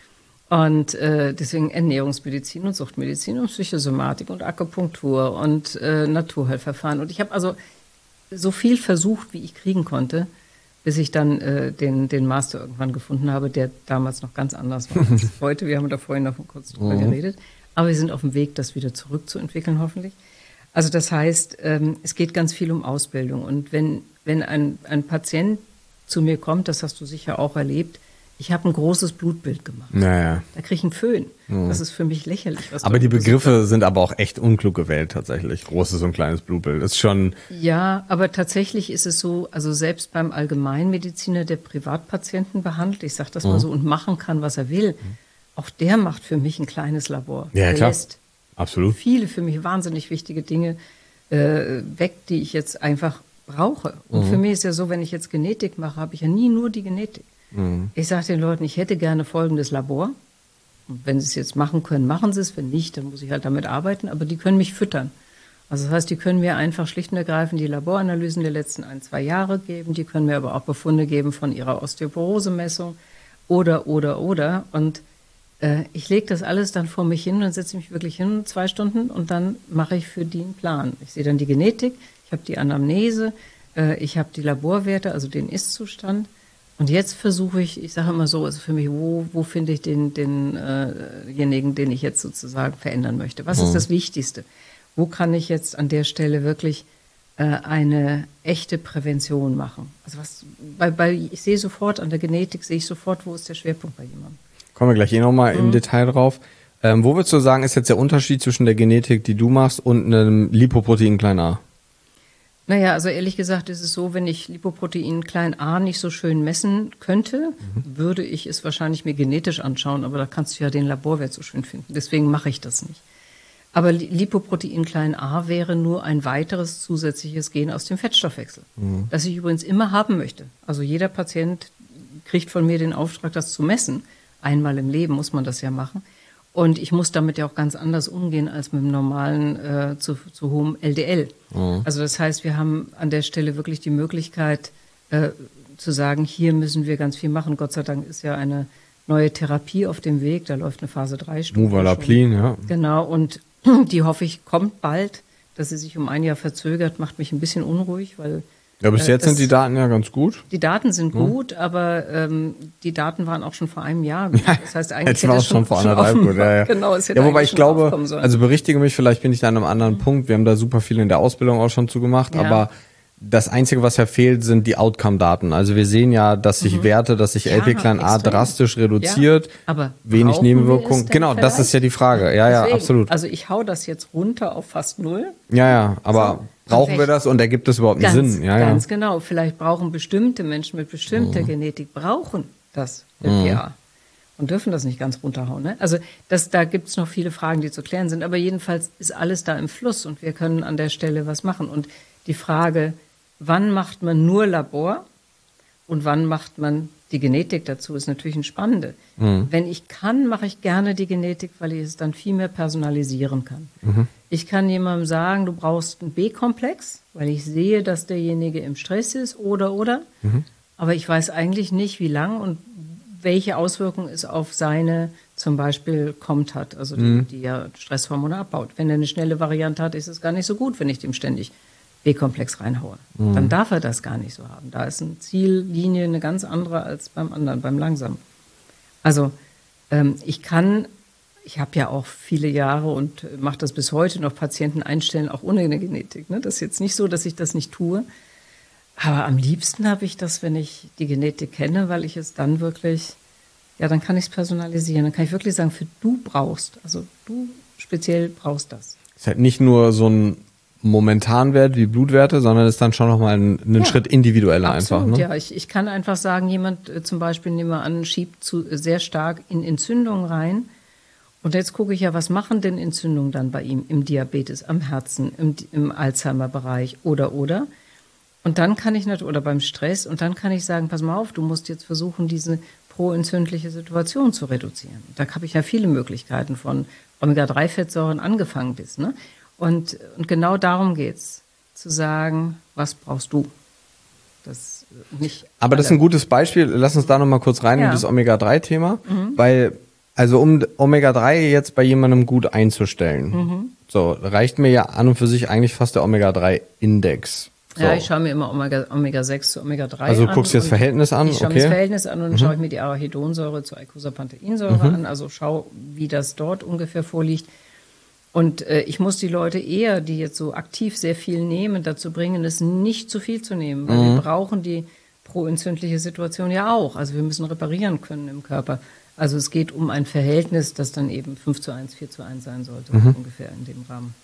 Und äh, deswegen Ernährungsmedizin und Suchtmedizin und Psychosomatik und Akupunktur und äh, Naturheilverfahren. Und ich habe also so viel versucht, wie ich kriegen konnte, bis ich dann äh, den, den Master irgendwann gefunden habe, der damals noch ganz anders war als heute. Wir haben da vorhin noch kurz drüber Mhm. geredet. Aber wir sind auf dem Weg, das wieder zurückzuentwickeln, hoffentlich. Also das heißt, ähm, es geht ganz viel um Ausbildung. Und wenn, wenn ein, ein Patient zu mir kommt, das hast du sicher auch erlebt, ich habe ein großes Blutbild gemacht. Naja. Da kriege ich einen Föhn. Das ist für mich lächerlich. Was Aber du die versucht Begriffe sind aber auch echt unklug gewählt tatsächlich. Großes und kleines Blutbild. Ist schon. Ja, aber tatsächlich ist es so, also selbst beim Allgemeinmediziner, der Privatpatienten behandelt, ich sage das mal so, und machen kann, was er will, auch der macht für mich ein kleines Labor. Ja, der klar. lässt Absolut. viele für mich wahnsinnig wichtige Dinge äh, weg, die ich jetzt einfach brauche. Und für mich ist ja so, wenn ich jetzt Genetik mache, habe ich ja nie nur die Genetik. Ich sage den Leuten, ich hätte gerne folgendes Labor. Und wenn sie es jetzt machen können, machen sie es. Wenn nicht, dann muss ich halt damit arbeiten. Aber die können mich füttern. Also das heißt, die können mir einfach schlicht und ergreifend die Laboranalysen der letzten ein, zwei Jahre geben. Die können mir aber auch Befunde geben von ihrer Osteoporose-Messung oder, oder, oder. Und äh, ich lege das alles dann vor mich hin und setze mich wirklich hin, zwei Stunden, und dann mache ich für die einen Plan. Ich sehe dann die Genetik, ich habe die Anamnese, äh, ich habe die Laborwerte, also den Ist-Zustand. Und jetzt versuche ich, ich sage immer so, also für mich, wo, wo finde ich den, den, äh, denjenigen, den ich jetzt sozusagen verändern möchte? Was Mhm. ist das Wichtigste? Wo kann ich jetzt an der Stelle wirklich äh, eine echte Prävention machen? Also was, weil, weil ich sehe sofort an der Genetik, sehe ich sofort, wo ist der Schwerpunkt bei jemandem. Kommen wir gleich eh nochmal im Detail drauf. Ähm, wo würdest du sagen, ist jetzt der Unterschied zwischen der Genetik, die du machst, und einem Lipoprotein klein a? Naja, also ehrlich gesagt ist es so, wenn ich Lipoprotein klein a nicht so schön messen könnte, mhm. würde ich es wahrscheinlich mir genetisch anschauen, aber da kannst du ja den Laborwert so schön finden. Deswegen mache ich das nicht. Aber Lipoprotein klein a wäre nur ein weiteres zusätzliches Gen aus dem Fettstoffwechsel, mhm. das ich übrigens immer haben möchte. Also jeder Patient kriegt von mir den Auftrag, das zu messen. Einmal im Leben muss man das ja machen. Und ich muss damit ja auch ganz anders umgehen als mit dem normalen äh, zu, zu hohem L D L. Mhm. Also das heißt, wir haben an der Stelle wirklich die Möglichkeit äh, zu sagen, hier müssen wir ganz viel machen. Gott sei Dank ist ja eine neue Therapie auf dem Weg. Da läuft eine Phase drei Studie. Muvalaplin, ja. Genau, und die hoffe ich kommt bald. Dass sie sich um ein Jahr verzögert, macht mich ein bisschen unruhig, weil ja, bis jetzt sind die Daten ja ganz gut. Die Daten sind ja. gut, aber ähm, die Daten waren auch schon vor einem Jahr gut. Das heißt, eigentlich jetzt war es schon vor anderthalb gut. Ja, ja. Genau, es hätte ja, wobei ich schon glaube, sollen. also berichtige mich, vielleicht bin ich da an einem anderen mhm. Punkt. Wir haben da super viel in der Ausbildung auch schon zu gemacht, ja. aber das Einzige, was ja fehlt, sind die Outcome-Daten. Also wir sehen ja, dass sich mhm. Werte, dass sich ja, L P klein a drastisch reduziert, ja, aber wenig Nebenwirkungen. Genau, vielleicht? Das ist ja die Frage. Ja, Deswegen, ja, absolut. Also ich hau das jetzt runter auf fast null. Ja, ja, aber so. Brauchen wir das und ergibt es überhaupt einen ganz, Sinn? Ja, ganz ja. genau. Vielleicht brauchen bestimmte Menschen mit bestimmter mhm. Genetik brauchen das L P A mhm. und dürfen das nicht ganz runterhauen. Ne? Also das, da gibt es noch viele Fragen, die zu klären sind. Aber jedenfalls ist alles da im Fluss und wir können an der Stelle was machen. Und die Frage, wann macht man nur Labor und wann macht man die Genetik dazu, ist natürlich eine spannende. Mhm. Wenn ich kann, mache ich gerne die Genetik, weil ich es dann viel mehr personalisieren kann. Mhm. Ich kann jemandem sagen, du brauchst einen B-Komplex, weil ich sehe, dass derjenige im Stress ist oder, oder. Mhm. Aber ich weiß eigentlich nicht, wie lang und welche Auswirkungen es auf seine zum Beispiel C O M T hat, also die, mhm. die ja Stresshormone abbaut. Wenn er eine schnelle Variante hat, ist es gar nicht so gut, wenn ich dem ständig B-Komplex reinhaue. Mhm. Dann darf er das gar nicht so haben. Da ist eine Ziellinie eine ganz andere als beim anderen, beim Langsamen. Also ähm, ich kann, ich habe ja auch viele Jahre und mache das bis heute noch, Patienten einstellen, auch ohne eine Genetik. Ne? Das ist jetzt nicht so, dass ich das nicht tue. Aber am liebsten habe ich das, wenn ich die Genetik kenne, weil ich es dann wirklich, ja, dann kann ich es personalisieren. Dann kann ich wirklich sagen, für du brauchst, also du speziell brauchst das. Es ist halt nicht nur so ein Momentanwert wie Blutwerte, sondern ist dann schon nochmal ein, einen ja, Schritt individueller absolut, einfach. Ne? Ja, ich, ich kann einfach sagen, jemand äh, zum Beispiel, nehmen wir an, schiebt zu, äh, sehr stark in Entzündungen rein. Und jetzt gucke ich ja, was machen denn Entzündungen dann bei ihm im Diabetes, am Herzen, im, im Alzheimer-Bereich oder, oder. Und dann kann ich natürlich, oder beim Stress, und dann kann ich sagen, pass mal auf, du musst jetzt versuchen, diese proentzündliche Situation zu reduzieren. Da habe ich ja viele Möglichkeiten von Omega drei Fettsäuren angefangen bis, ne? Und, und genau darum geht's, zu sagen, was brauchst du? Das nicht. Aber das ist ein gutes Beispiel. Lass uns da noch mal kurz rein ja. in das Omega drei Thema, mhm. weil Also um Omega drei jetzt bei jemandem gut einzustellen, mhm. so reicht mir ja an und für sich eigentlich fast der Omega drei Index. So. Ja, ich schaue mir immer Omega, Omega sechs zu Omega drei also an. Also du guckst dir das Verhältnis an? Ich schaue okay. mir das Verhältnis an und dann mhm. schaue ich mir die Arachidonsäure zur Eicosapanthensäure mhm. an. Also schaue, wie das dort ungefähr vorliegt. Und äh, ich muss die Leute eher, die jetzt so aktiv sehr viel nehmen, dazu bringen, es nicht zu viel zu nehmen. Weil mhm. wir brauchen die proentzündliche Situation ja auch. Also wir müssen reparieren können im Körper. Also es geht um ein Verhältnis, das dann eben fünf zu eins, vier zu eins sein sollte, mhm. ungefähr in dem Rahmen.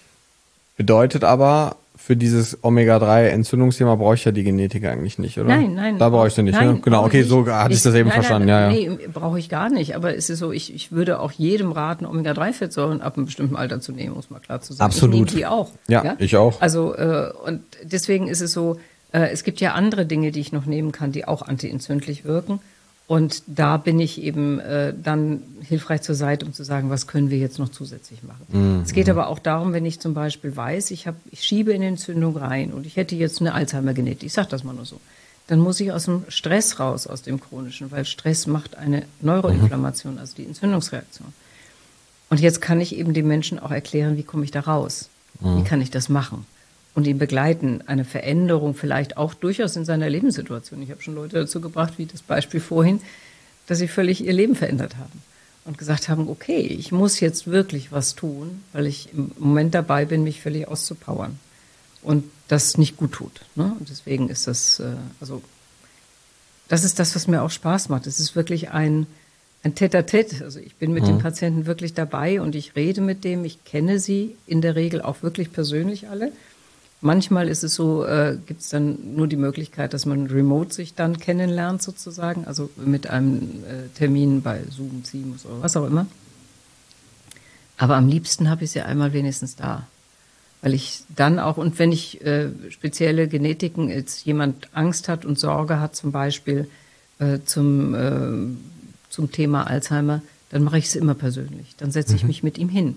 Bedeutet aber, für dieses Omega drei Entzündungsthema brauche ich ja die Genetik eigentlich nicht, oder? Nein, nein. Da brauche ich sie nicht, nein, ne? Genau, okay, so hatte ich, ich das eben nein, verstanden. Nein, ja, ja. Nee, brauche ich gar nicht. Aber es ist so, ich, ich würde auch jedem raten, Omega drei Fettsäuren ab einem bestimmten Alter zu nehmen, muss man klar zu sagen. Absolut. Ich nehme die auch. Ja, ja? ich auch. Also, äh, und deswegen ist es so, äh, es gibt ja andere Dinge, die ich noch nehmen kann, die auch antientzündlich wirken. Und da bin ich eben äh, dann hilfreich zur Seite, um zu sagen, was können wir jetzt noch zusätzlich machen. Mhm. Es geht aber auch darum, wenn ich zum Beispiel weiß, ich, hab, ich schiebe in Entzündung rein und ich hätte jetzt eine Alzheimer-Genetik, ich sage das mal nur so, dann muss ich aus dem Stress raus, aus dem Chronischen, weil Stress macht eine Neuroinflammation, also die Entzündungsreaktion. Und jetzt kann ich eben den Menschen auch erklären, wie komme ich da raus? Mhm. Wie kann ich das machen? Und ihn begleiten, eine Veränderung vielleicht auch durchaus in seiner Lebenssituation. Ich habe schon Leute dazu gebracht, wie das Beispiel vorhin, dass sie völlig ihr Leben verändert haben und gesagt haben, okay, ich muss jetzt wirklich was tun, weil ich im Moment dabei bin, mich völlig auszupowern und das nicht gut tut. Ne? Und deswegen ist das, äh, also das ist das, was mir auch Spaß macht. Es ist wirklich ein, ein Tête-à-Tête. Also ich bin mit mhm. dem Patienten wirklich dabei und ich rede mit dem, ich kenne sie in der Regel auch wirklich persönlich alle. Manchmal ist es so, äh, gibt es dann nur die Möglichkeit, dass man remote sich dann kennenlernt sozusagen, also mit einem äh, Termin bei Zoom, Teams oder was auch immer. Aber am liebsten habe ich sie einmal wenigstens da, weil ich dann auch, und wenn ich äh, spezielle Genetiken, jetzt jemand Angst hat und Sorge hat zum Beispiel äh, zum, äh, zum Thema Alzheimer, dann mache ich es immer persönlich, dann setze ich mhm. mich mit ihm hin.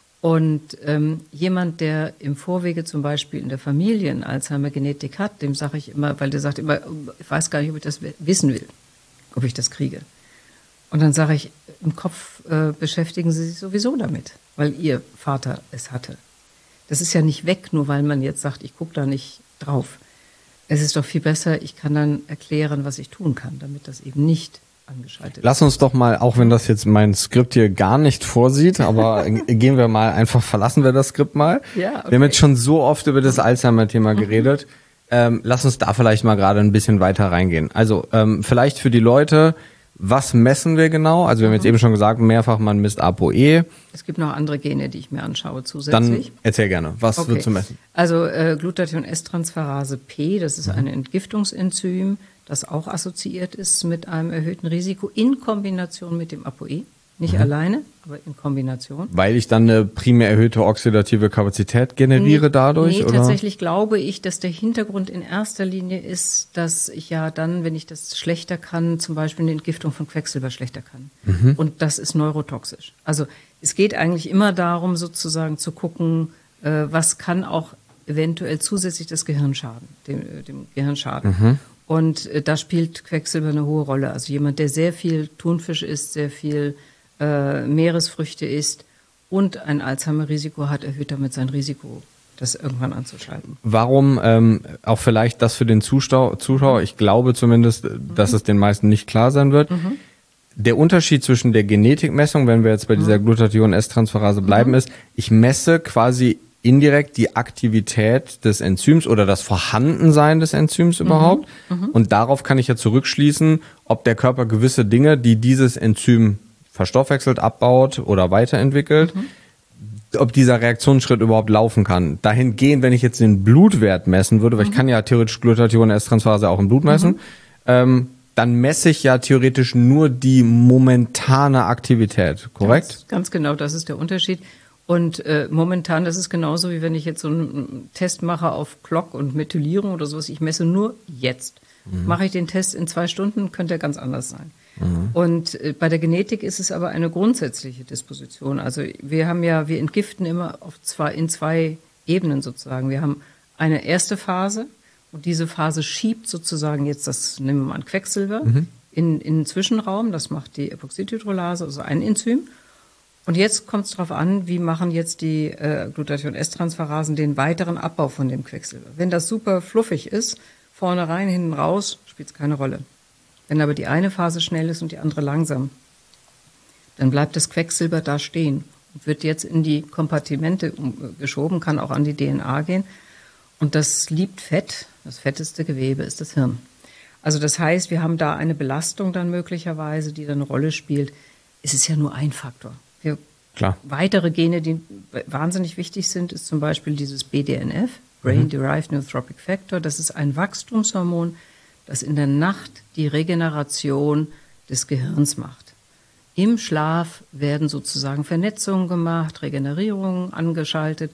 Und ähm, jemand, der im Vorwege zum Beispiel in der Familie eine Alzheimer-Genetik hat, dem sage ich immer, weil der sagt immer, ich weiß gar nicht, ob ich das wissen will, ob ich das kriege. Und dann sage ich, im Kopf äh, beschäftigen Sie sich sowieso damit, weil Ihr Vater es hatte. Das ist ja nicht weg, nur weil man jetzt sagt, ich gucke da nicht drauf. Es ist doch viel besser, ich kann dann erklären, was ich tun kann, damit das eben nicht angeschaltet. Lass uns doch mal, auch wenn das jetzt mein Skript hier gar nicht vorsieht, aber gehen wir mal einfach, verlassen wir das Skript mal. Ja, okay. Wir haben jetzt schon so oft über das Alzheimer-Thema geredet. Mhm. Ähm, lass uns da vielleicht mal gerade ein bisschen weiter reingehen. Also ähm, vielleicht für die Leute, was messen wir genau? Also wir haben mhm. jetzt eben schon gesagt, mehrfach man misst ApoE. Es gibt noch andere Gene, die ich mir anschaue zusätzlich. Dann erzähl gerne, was okay. wird zu messen? Also äh, Glutathion-S-Transferase P, das ist mhm. ein Entgiftungsenzym, das auch assoziiert ist mit einem erhöhten Risiko in Kombination mit dem ApoE. Nicht mhm. alleine, aber in Kombination. Weil ich dann eine primär erhöhte oxidative Kapazität generiere nee, dadurch? Nee, oder? Tatsächlich glaube ich, dass der Hintergrund in erster Linie ist, dass ich ja dann, wenn ich das schlechter kann, zum Beispiel eine Entgiftung von Quecksilber schlechter kann. Mhm. Und das ist neurotoxisch. Also es geht eigentlich immer darum, sozusagen zu gucken, äh, was kann auch eventuell zusätzlich das Gehirn schaden, dem, dem Gehirn schaden. Mhm. Und äh, da spielt Quecksilber eine hohe Rolle. Also jemand, der sehr viel Thunfisch isst, sehr viel äh, Meeresfrüchte isst und ein Alzheimer-Risiko hat, erhöht damit sein Risiko, das irgendwann anzuschalten. Warum, ähm, auch vielleicht das für den Zuschauer, Zuschauer, ich glaube zumindest, mhm. dass es den meisten nicht klar sein wird, mhm. der Unterschied zwischen der Genetikmessung, wenn wir jetzt bei dieser Glutathion-S-Transferase bleiben, mhm. ist, ich messe quasi indirekt die Aktivität des Enzyms oder das Vorhandensein des Enzyms überhaupt. Mhm. Und darauf kann ich ja zurückschließen, ob der Körper gewisse Dinge, die dieses Enzym verstoffwechselt, abbaut oder weiterentwickelt, mhm. ob dieser Reaktionsschritt überhaupt laufen kann. Dahingehend, wenn ich jetzt den Blutwert messen würde, weil mhm. ich kann ja theoretisch Glutathion-S-Transferase auch im Blut messen, mhm. ähm, dann messe ich ja theoretisch nur die momentane Aktivität, korrekt? Ganz, ganz genau, das ist der Unterschied. Und äh, momentan, das ist genauso, wie wenn ich jetzt so einen Test mache auf Clock und Methylierung oder sowas. Ich messe nur jetzt. Mhm. Mache ich den Test in zwei Stunden, könnte er ganz anders sein. Mhm. Und äh, bei der Genetik ist es aber eine grundsätzliche Disposition. Also wir haben ja, wir entgiften immer auf zwei, in zwei Ebenen sozusagen. Wir haben eine erste Phase und diese Phase schiebt sozusagen jetzt das, nehmen wir mal an Quecksilber, mhm. in, in den Zwischenraum, das macht die Epoxidhydrolase, also ein Enzym. Und jetzt kommt es darauf an, wie machen jetzt die äh, Glutathion-S-Transferasen den weiteren Abbau von dem Quecksilber. Wenn das super fluffig ist, vorne rein, hinten raus, spielt es keine Rolle. Wenn aber die eine Phase schnell ist und die andere langsam, dann bleibt das Quecksilber da stehen und wird jetzt in die Kompartimente geschoben, kann auch an die D N A gehen. Und das liebt Fett, das fetteste Gewebe ist das Hirn. Also das heißt, wir haben da eine Belastung dann möglicherweise, die dann eine Rolle spielt. Es ist ja nur ein Faktor. Wir, Klar. Weitere Gene, die wahnsinnig wichtig sind, ist zum Beispiel dieses B D N F, Brain Derived Neurotrophic Factor. Das ist ein Wachstumshormon, das in der Nacht die Regeneration des Gehirns macht. Im Schlaf werden sozusagen Vernetzungen gemacht, Regenerierungen angeschaltet.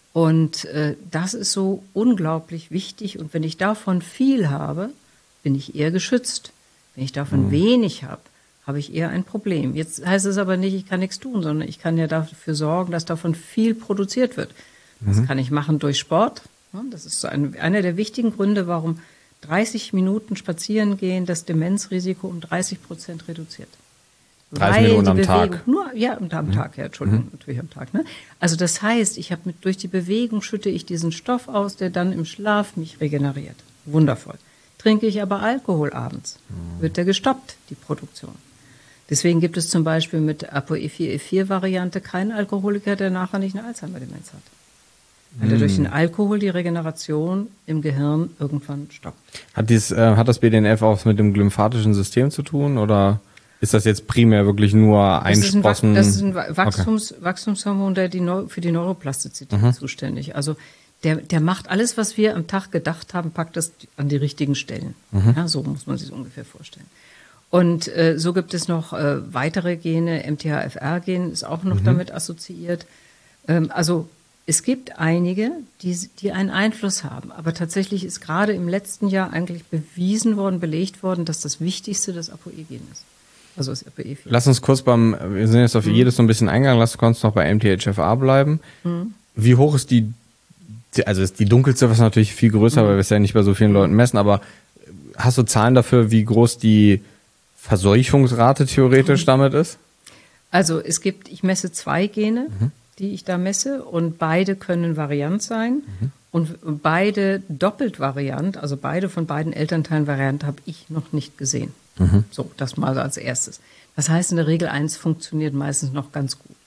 Und äh, das ist so unglaublich wichtig. Und wenn ich davon viel habe, bin ich eher geschützt. Wenn ich davon mhm. wenig habe, habe ich eher ein Problem. Jetzt heißt es aber nicht, ich kann nichts tun, sondern ich kann ja dafür sorgen, dass davon viel produziert wird. Das mhm. kann ich machen durch Sport. Das ist so ein, einer der wichtigen Gründe, warum dreißig Minuten spazieren gehen das Demenzrisiko um dreißig Prozent reduziert. dreißig Minuten am Bewegung, Tag. Nur, ja, am mhm. Tag, ja, Entschuldigung, mhm. natürlich am Tag. Ne? Also das heißt, ich habe mit durch die Bewegung schütte ich diesen Stoff aus, der dann im Schlaf mich regeneriert. Wundervoll. Trinke ich aber Alkohol abends, mhm. wird der gestoppt, die Produktion. Deswegen gibt es zum Beispiel mit A P O E vier E vier Variante keinen Alkoholiker, der nachher nicht eine Alzheimer-Demenz hat. Weil er durch den Alkohol die Regeneration im Gehirn irgendwann stoppt. Hat, dies, äh, hat das B D N F auch was mit dem lymphatischen System zu tun oder ist das jetzt primär wirklich nur Einsprossen? Das ist ein, das ist ein Wachstums, okay. Wachstumshormon, der die Neu- für die Neuroplastizität mhm. zuständig. Also der, der macht alles, was wir am Tag gedacht haben, packt das an die richtigen Stellen. Mhm. Ja, so muss man sich ungefähr vorstellen. Und äh, so gibt es noch äh, weitere Gene, M T H F R-Gen ist auch noch mhm. damit assoziiert. Ähm, also es gibt einige, die, die einen Einfluss haben. Aber tatsächlich ist gerade im letzten Jahr eigentlich bewiesen worden, belegt worden, dass das Wichtigste das A P O E-Gen ist. Also das A P O E vier. Lass uns kurz beim, wir sind jetzt auf mhm. jedes so ein bisschen eingegangen, lass uns noch bei M T H F R bleiben. Mhm. Wie hoch ist die, also ist die Dunkelziffer ist natürlich viel größer, mhm. weil wir es ja nicht bei so vielen Leuten messen, aber hast du Zahlen dafür, wie groß die Verseuchungsrate theoretisch mhm. damit ist? Also es gibt, ich messe zwei Gene, mhm. die ich da messe und beide können variant sein mhm. und beide doppelt variant, also beide von beiden Elternteilen variant, habe ich noch nicht gesehen. Mhm. So, das mal als erstes. Das heißt, in der Regel eins funktioniert meistens noch ganz gut.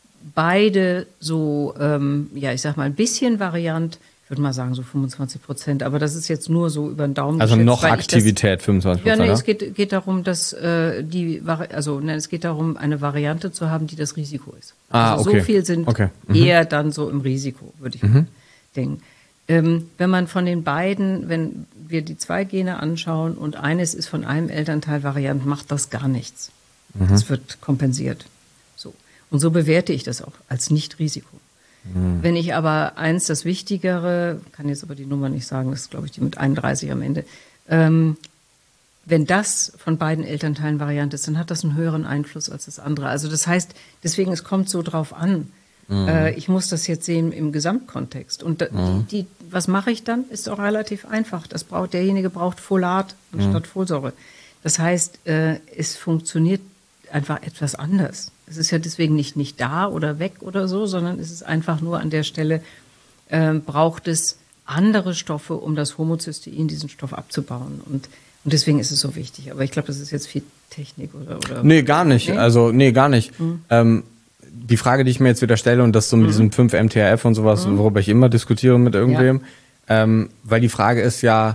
Beide so, ähm, ja, ich sag mal, ein bisschen variant, ich würde mal sagen so fünfundzwanzig Prozent, aber das ist jetzt nur so über den Daumen also geschätzt. Also noch Aktivität, das, fünfundzwanzig Prozent? Ja, nee, es geht, geht darum, dass äh, die, also ne, es geht darum, eine Variante zu haben, die das Risiko ist. Ah, also okay. So viel sind okay. mhm. eher dann so im Risiko, würde ich mhm. denken. Ähm, wenn man von den beiden, wenn wir die zwei Gene anschauen und eines ist von einem Elternteil variant, macht das gar nichts. Mhm. Das wird kompensiert. So. Und so bewerte ich das auch als Nicht-Risiko. Mhm. Wenn ich aber eins, das Wichtigere, kann jetzt aber die Nummer nicht sagen, das ist glaube ich die mit einunddreißig am Ende, ähm, wenn das von beiden Elternteilen variant ist, dann hat das einen höheren Einfluss als das andere. Also das heißt, deswegen, es kommt so drauf an. Mhm. Äh, ich muss das jetzt sehen im Gesamtkontext. Und da, mhm. die, die, was mache ich dann? Ist auch relativ einfach. Das braucht, derjenige braucht Folat anstatt mhm. Folsäure. Das heißt, äh, es funktioniert einfach etwas anders. Es ist ja deswegen nicht nicht da oder weg oder so, sondern es ist einfach nur an der Stelle, äh, braucht es andere Stoffe, um das Homozystein, diesen Stoff abzubauen. Und, und deswegen ist es so wichtig. Aber ich glaube, das ist jetzt viel Technik oder... oder nee, gar nicht. Nee? Also, nee, gar nicht. Mhm. Ähm, die Frage, die ich mir jetzt wieder stelle, und das so mit mhm. diesem fünf M T H F und sowas, mhm. worüber ich immer diskutiere mit irgendwem, ja. ähm, weil die Frage ist ja,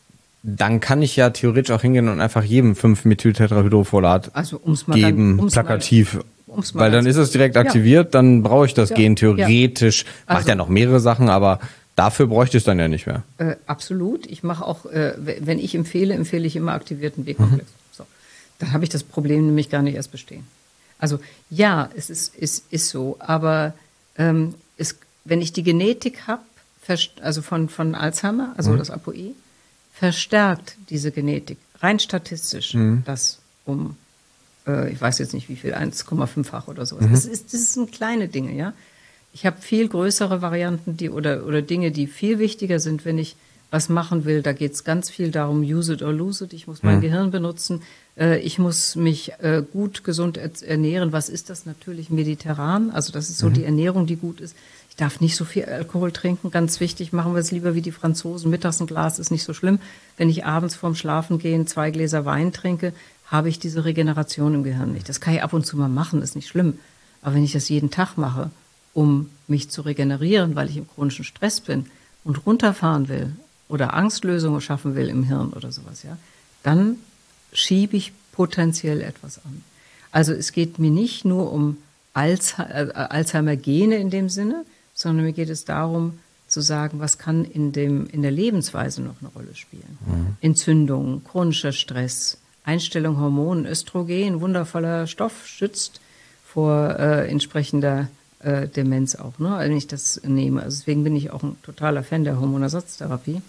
dann kann ich ja theoretisch auch hingehen und einfach jedem fünf Methyltetrahydrofolat also, um's mal geben, dann, um's plakativ. Mal, um's mal weil dann ist es direkt aktiviert, ja. dann brauche ich das ja. Gen theoretisch. Ja. Also, macht ja noch mehrere Sachen, aber dafür bräuchte ich es dann ja nicht mehr. Äh, absolut. Ich mache auch, äh, wenn ich empfehle, empfehle ich immer aktivierten B-Komplex. Mhm. So. Dann habe ich das Problem nämlich gar nicht erst bestehen. Also ja, es ist, ist, ist so, aber ähm, es, wenn ich die Genetik habe, also von, von Alzheimer, also mhm. das A P O E, verstärkt diese Genetik, rein statistisch, mhm. das um, äh, ich weiß jetzt nicht wie viel, eins Komma fünf-fach oder sowas. Mhm. Das, ist, das sind kleine Dinge, ja. Ich habe viel größere Varianten, die oder, oder Dinge, die viel wichtiger sind, wenn ich was machen will, da geht es ganz viel darum, use it or lose it. Ich muss mein mhm. Gehirn benutzen. Äh, ich muss mich äh, gut, gesund ernähren. Was ist das? Natürlich mediterran. Also das ist so mhm. die Ernährung, die gut ist. Ich darf nicht so viel Alkohol trinken. Ganz wichtig, machen wir es lieber wie die Franzosen. Mittags ein Glas ist nicht so schlimm. Wenn ich abends vorm Schlafengehen zwei Gläser Wein trinke, habe ich diese Regeneration im Gehirn nicht. Das kann ich ab und zu mal machen, ist nicht schlimm. Aber wenn ich das jeden Tag mache, um mich zu regenerieren, weil ich im chronischen Stress bin und runterfahren will oder Angstlösungen schaffen will im Hirn oder sowas, ja, dann schiebe ich potenziell etwas an. Also es geht mir nicht nur um Alzheimer-Gene in dem Sinne, sondern mir geht es darum, zu sagen, was kann in, dem, in der Lebensweise noch eine Rolle spielen. Mhm. Entzündungen, chronischer Stress, Einstellung Hormonen, Östrogen, wundervoller Stoff, schützt vor äh, entsprechender äh, Demenz auch, ne, wenn ich das nehme. Also deswegen bin ich auch ein totaler Fan der Hormonersatztherapie.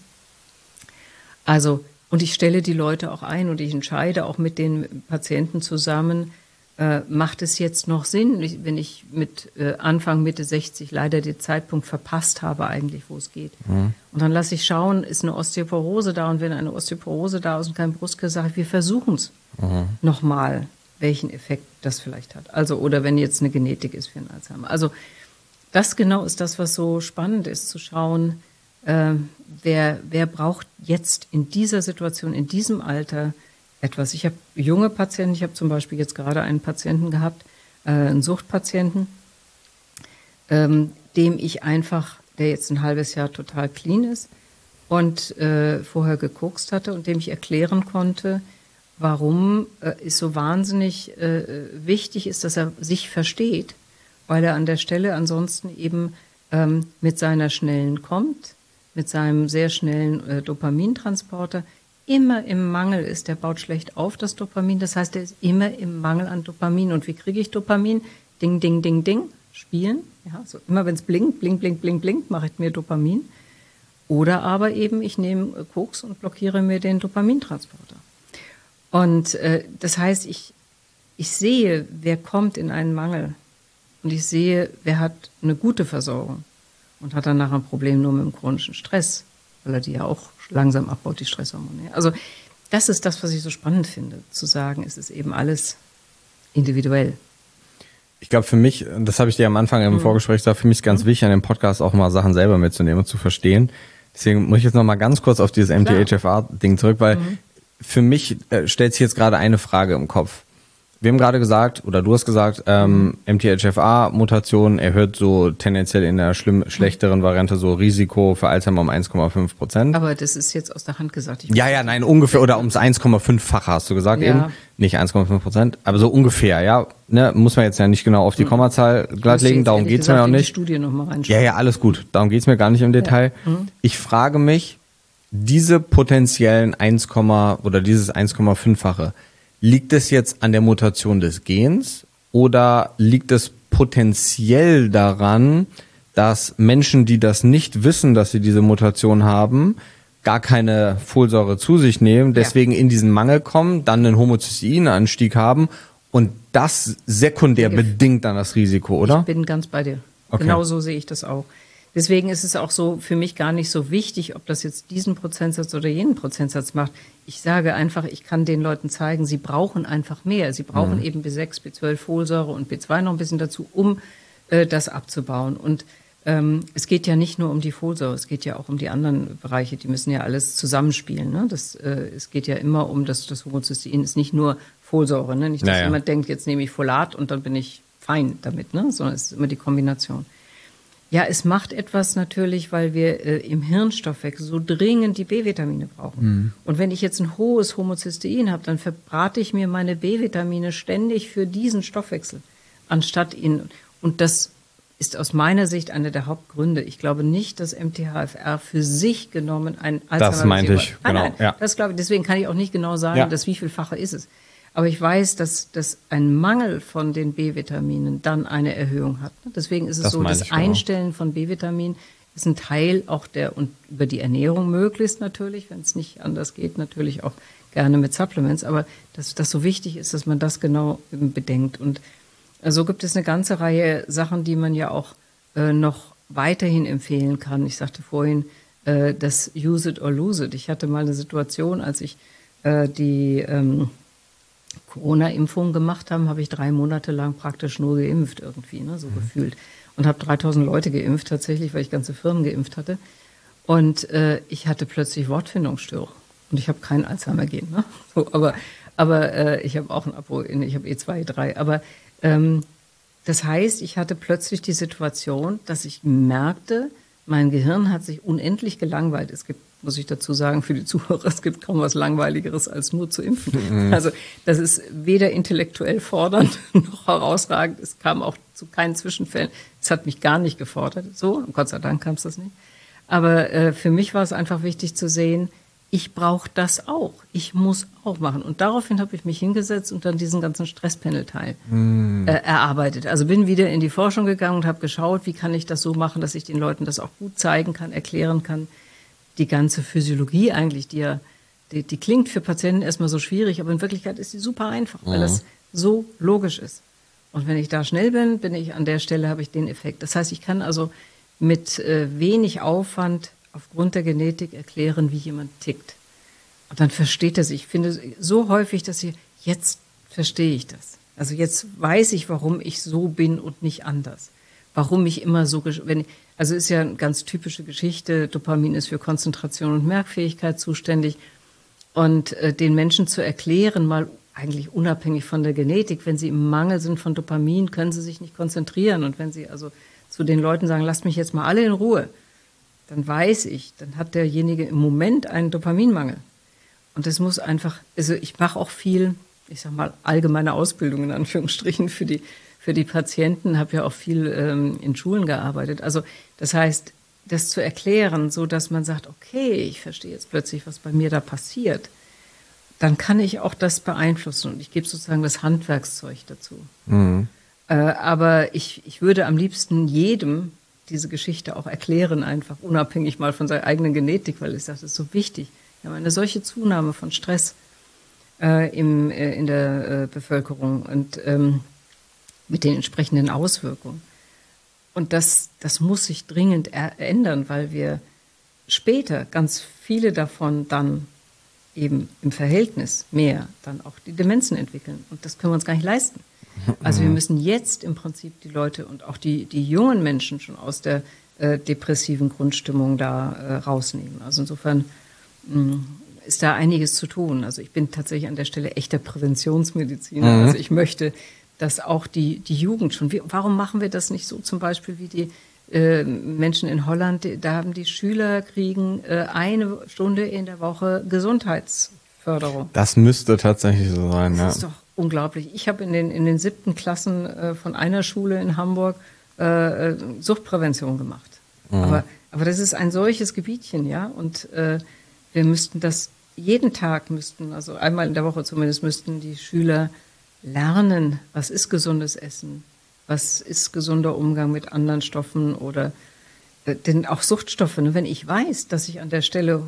Also, und ich stelle die Leute auch ein und ich entscheide auch mit den Patienten zusammen, äh, macht es jetzt noch Sinn, ich, wenn ich mit äh, Anfang, Mitte sechzig leider den Zeitpunkt verpasst habe eigentlich, wo es geht. Mhm. Und dann lasse ich schauen, ist eine Osteoporose da, und wenn eine Osteoporose da ist und kein Brustkrebs, sage ich, wir versuchen es mhm. nochmal, welchen Effekt das vielleicht hat. Also, oder wenn jetzt eine Genetik ist für einen Alzheimer. Also das genau ist das, was so spannend ist, zu schauen, äh, wer, wer braucht jetzt in dieser Situation, in diesem Alter etwas. Ich habe junge Patienten, ich habe zum Beispiel jetzt gerade einen Patienten gehabt, äh, einen Suchtpatienten, ähm, dem ich einfach, der jetzt ein halbes Jahr total clean ist und äh, vorher gekokst hatte und dem ich erklären konnte, warum äh, es so wahnsinnig äh, wichtig ist, dass er sich versteht, weil er an der Stelle ansonsten eben ähm, mit seiner schnellen kommt, mit seinem sehr schnellen äh, Dopamintransporter immer im Mangel ist. Der baut schlecht auf, das Dopamin. Das heißt, er ist immer im Mangel an Dopamin. Und wie kriege ich Dopamin? Ding, ding, ding, ding. Spielen. Ja, so immer wenn es blinkt, blink, blink, blink, blink, mache ich mir Dopamin. Oder aber eben, ich nehme äh, Koks und blockiere mir den Dopamintransporter. Und äh, das heißt, ich, ich sehe, wer kommt in einen Mangel. Und ich sehe, wer hat eine gute Versorgung und hat danach ein Problem nur mit dem chronischen Stress, weil er die ja auch langsam abbaut, die Stresshormone. Also das ist das, was ich so spannend finde, zu sagen, es ist eben alles individuell. Ich glaube, für mich, das habe ich dir am Anfang im mhm. Vorgespräch gesagt, für mich ist ganz mhm. wichtig, an dem Podcast auch mal Sachen selber mitzunehmen und zu verstehen. Deswegen muss ich jetzt noch mal ganz kurz auf dieses M T H F R-Ding zurück, weil mhm. für mich äh, stellt sich jetzt gerade eine Frage im Kopf. Wir haben gerade gesagt, oder du hast gesagt, ähm, M T H F R-Mutation erhöht so tendenziell in der schlimm, schlechteren Variante so Risiko für Alzheimer um eins Komma fünf Prozent. Aber das ist jetzt aus der Hand gesagt. Ich ja, ja, nein, ungefähr, oder ums eins Komma fünf-fache hast du gesagt ja. eben. Nicht eins Komma fünf Prozent, aber so ungefähr, ja. Ne, muss man jetzt ja nicht genau auf die Kommazahl glattlegen, darum geht's mir auch nicht. Die Studie noch mal reinschauen. Ja, ja, alles gut. Darum geht's mir gar nicht im Detail. Ja. Mhm. Ich frage mich, diese potenziellen eins, oder dieses eins Komma fünf-fache, liegt es jetzt an der Mutation des Gens oder liegt es potenziell daran, dass Menschen, die das nicht wissen, dass sie diese Mutation haben, gar keine Folsäure zu sich nehmen, deswegen ja. in diesen Mangel kommen, dann einen Homozysteinanstieg haben und das sekundär bedingt dann das Risiko, oder? Ich bin ganz bei dir. Okay. Genau so sehe ich das auch. Deswegen ist es auch so für mich gar nicht so wichtig, ob das jetzt diesen Prozentsatz oder jenen Prozentsatz macht. Ich sage einfach, ich kann den Leuten zeigen, sie brauchen einfach mehr. Sie brauchen mhm. eben B sechs, B zwölf, Folsäure und B zwei noch ein bisschen dazu, um äh, das abzubauen. Und ähm, es geht ja nicht nur um die Folsäure, es geht ja auch um die anderen Bereiche. Die müssen ja alles zusammenspielen. Ne? Das, äh, es geht ja immer um, das, das Homozystein ist nicht nur Folsäure. Ne? Nicht, dass naja. jemand denkt, jetzt nehme ich Folat und dann bin ich fein damit, ne? Sondern es ist immer die Kombination. Ja, es macht etwas natürlich, weil wir äh, im Hirnstoffwechsel so dringend die B-Vitamine brauchen. Mhm. Und wenn ich jetzt ein hohes Homozystein habe, dann verbrate ich mir meine B-Vitamine ständig für diesen Stoffwechsel, anstatt ihn. Und das ist aus meiner Sicht einer der Hauptgründe. Ich glaube nicht, dass M T H F R für sich genommen ein Alzheimer. Das meinte ich, nein, genau. Nein, ja. Das glaube ich. Deswegen kann ich auch nicht genau sagen, ja. dass wie vielfache ist es. Aber ich weiß, dass, dass ein Mangel von den B-Vitaminen dann eine Erhöhung hat. Deswegen ist es das so, das Einstellen von B-Vitamin ist ein Teil auch der, und über die Ernährung möglichst natürlich, wenn es nicht anders geht, natürlich auch gerne mit Supplements. Aber dass das so wichtig ist, dass man das genau bedenkt. Und so gibt es eine ganze Reihe Sachen, die man ja auch äh, noch weiterhin empfehlen kann. Ich sagte vorhin, äh, das Use it or lose it. Ich hatte mal eine Situation, als ich äh, die ähm, Corona-Impfung gemacht habe, habe ich drei Monate lang praktisch nur geimpft irgendwie, ne, so mhm. gefühlt. Und habe dreitausend Leute geimpft tatsächlich, weil ich ganze Firmen geimpft hatte. Und äh, ich hatte plötzlich Wortfindungsstörung. Und ich habe kein Alzheimer-Gen, ne? So, aber aber äh, ich habe auch ein Apo, ich habe E zwei, E drei. Aber ähm, das heißt, ich hatte plötzlich die Situation, dass ich merkte, mein Gehirn hat sich unendlich gelangweilt. Es gibt, muss ich dazu sagen, für die Zuhörer, es gibt kaum was Langweiligeres, als nur zu impfen. Mhm. Also das ist weder intellektuell fordernd noch herausragend. Es kam auch zu keinen Zwischenfällen. Es hat mich gar nicht gefordert. So, Gott sei Dank kam es das nicht. Aber äh, für mich war es einfach wichtig zu sehen, ich brauche das auch. Ich muss auch machen. Und daraufhin habe ich mich hingesetzt und dann diesen ganzen Stresspanel-Teil mm. äh, erarbeitet. Also bin wieder in die Forschung gegangen und habe geschaut, wie kann ich das so machen, dass ich den Leuten das auch gut zeigen kann, erklären kann. Die ganze Physiologie eigentlich, die ja, die, die klingt für Patienten erstmal so schwierig, aber in Wirklichkeit ist sie super einfach, mm. weil das so logisch ist. Und wenn ich da schnell bin, bin ich an der Stelle, habe ich den Effekt. Das heißt, ich kann also mit äh, wenig Aufwand aufgrund der Genetik erklären, wie jemand tickt. Und dann versteht er sich. Ich finde so häufig, dass ich, jetzt verstehe ich das. Also jetzt weiß ich, warum ich so bin und nicht anders. Warum ich immer so, wenn, also ist ja eine ganz typische Geschichte, Dopamin ist für Konzentration und Merkfähigkeit zuständig. Und äh, den Menschen zu erklären, mal eigentlich unabhängig von der Genetik, wenn sie im Mangel sind von Dopamin, können sie sich nicht konzentrieren. Und wenn sie also zu den Leuten sagen, lasst mich jetzt mal alle in Ruhe, dann weiß ich, dann hat derjenige im Moment einen Dopaminmangel. Und das muss einfach, also ich mache auch viel, ich sag mal, allgemeine Ausbildung in Anführungsstrichen für die, für die Patienten, habe ja auch viel ähm, in Schulen gearbeitet. Also das heißt, das zu erklären, so dass man sagt, okay, ich verstehe jetzt plötzlich, was bei mir da passiert, dann kann ich auch das beeinflussen und ich gebe sozusagen das Handwerkszeug dazu. Mhm. Äh, aber ich, ich würde am liebsten jedem diese Geschichte auch erklären, einfach unabhängig mal von seiner eigenen Genetik, weil ich sage, das ist so wichtig. Wir haben eine solche Zunahme von Stress äh, im, äh, in der äh, Bevölkerung und ähm, mit den entsprechenden Auswirkungen. Und das, das muss sich dringend ändern, weil wir später ganz viele davon dann eben im Verhältnis mehr dann auch die Demenzen entwickeln. Und das können wir uns gar nicht leisten. Also wir müssen jetzt im Prinzip die Leute und auch die, die jungen Menschen schon aus der äh, depressiven Grundstimmung da äh, rausnehmen. Also insofern mh, ist da einiges zu tun. Also ich bin tatsächlich an der Stelle echter Präventionsmediziner. Mhm. Also ich möchte, dass auch die, die Jugend schon, wie, warum machen wir das nicht so zum Beispiel wie die äh, Menschen in Holland, die, da haben die Schüler kriegen äh, eine Stunde in der Woche Gesundheitsförderung. Das müsste tatsächlich so sein, das ja. Das ist doch unglaublich. Ich habe in den, in den siebten Klassen äh, von einer Schule in Hamburg äh, Suchtprävention gemacht. Mhm. Aber, aber das ist ein solches Gebietchen, ja. Und äh, wir müssten das jeden Tag müssten, also einmal in der Woche zumindest, müssten die Schüler lernen, was ist gesundes Essen, was ist gesunder Umgang mit anderen Stoffen oder äh, denn auch Suchtstoffe. Ne? Wenn ich weiß, dass ich an der Stelle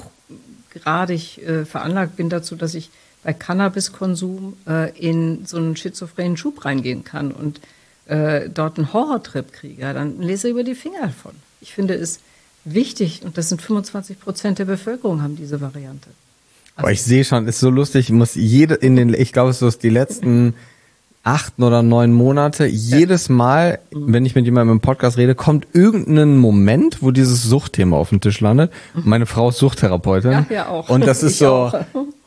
hochgradig äh, veranlagt bin dazu, dass ich bei Cannabiskonsum äh, in so einen schizophrenen Schub reingehen kann und äh, dort einen Horrortrip kriege, ja, dann lese ich über die Finger davon. Ich finde es wichtig, und das sind fünfundzwanzig Prozent der Bevölkerung haben diese Variante. Also, ich sehe schon, ist so lustig, muss jede in den, ich glaube, es ist die letzten acht oder neun Monate, jedes Mal, wenn ich mit jemandem im Podcast rede, kommt irgendein Moment, wo dieses Suchtthema auf dem Tisch landet. Meine Frau ist Suchttherapeutin. Ja, ja auch. Und das ist ich so, auch.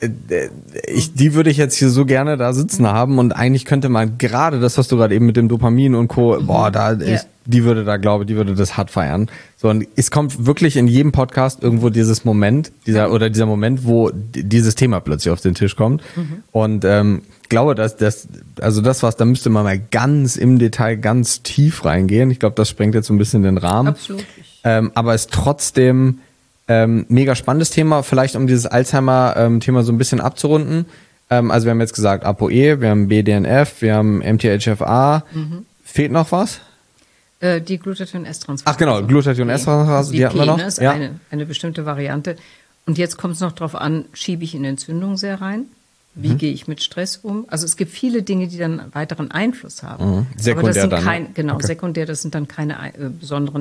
ich, die würde ich jetzt hier so gerne da sitzen haben und eigentlich könnte man gerade das, was du gerade eben mit dem Dopamin und Co., boah, da, ja. ich, die würde da, glaube die würde das hart feiern. So, und es kommt wirklich in jedem Podcast irgendwo dieses Moment, dieser, oder dieser Moment, wo d- dieses Thema plötzlich auf den Tisch kommt. Mhm. Und, ähm, glaube, dass das, also das was, da müsste man mal ganz im Detail, ganz tief reingehen. Ich glaube, das sprengt jetzt so ein bisschen den Rahmen. Absolut. Ähm, aber ist trotzdem ähm, mega spannendes Thema. Vielleicht um dieses Alzheimer-Thema ähm, so ein bisschen abzurunden. Ähm, also wir haben jetzt gesagt ApoE, wir haben B D N F, wir haben M T H F A. Mhm. Fehlt noch was? Äh, die Glutathion-S-Transferase. Ach genau, Glutathion-S-Transferase, die, die hatten wir noch. Das ist ja. eine, eine bestimmte Variante. Und jetzt kommt es noch darauf an, schiebe ich in Entzündung sehr rein? Wie mhm. gehe ich mit Stress um? Also es gibt viele Dinge, die dann weiteren Einfluss haben. Mhm. Sekundär Aber das sind dann. kein, genau, okay. sekundär, das sind dann keine äh, besonderen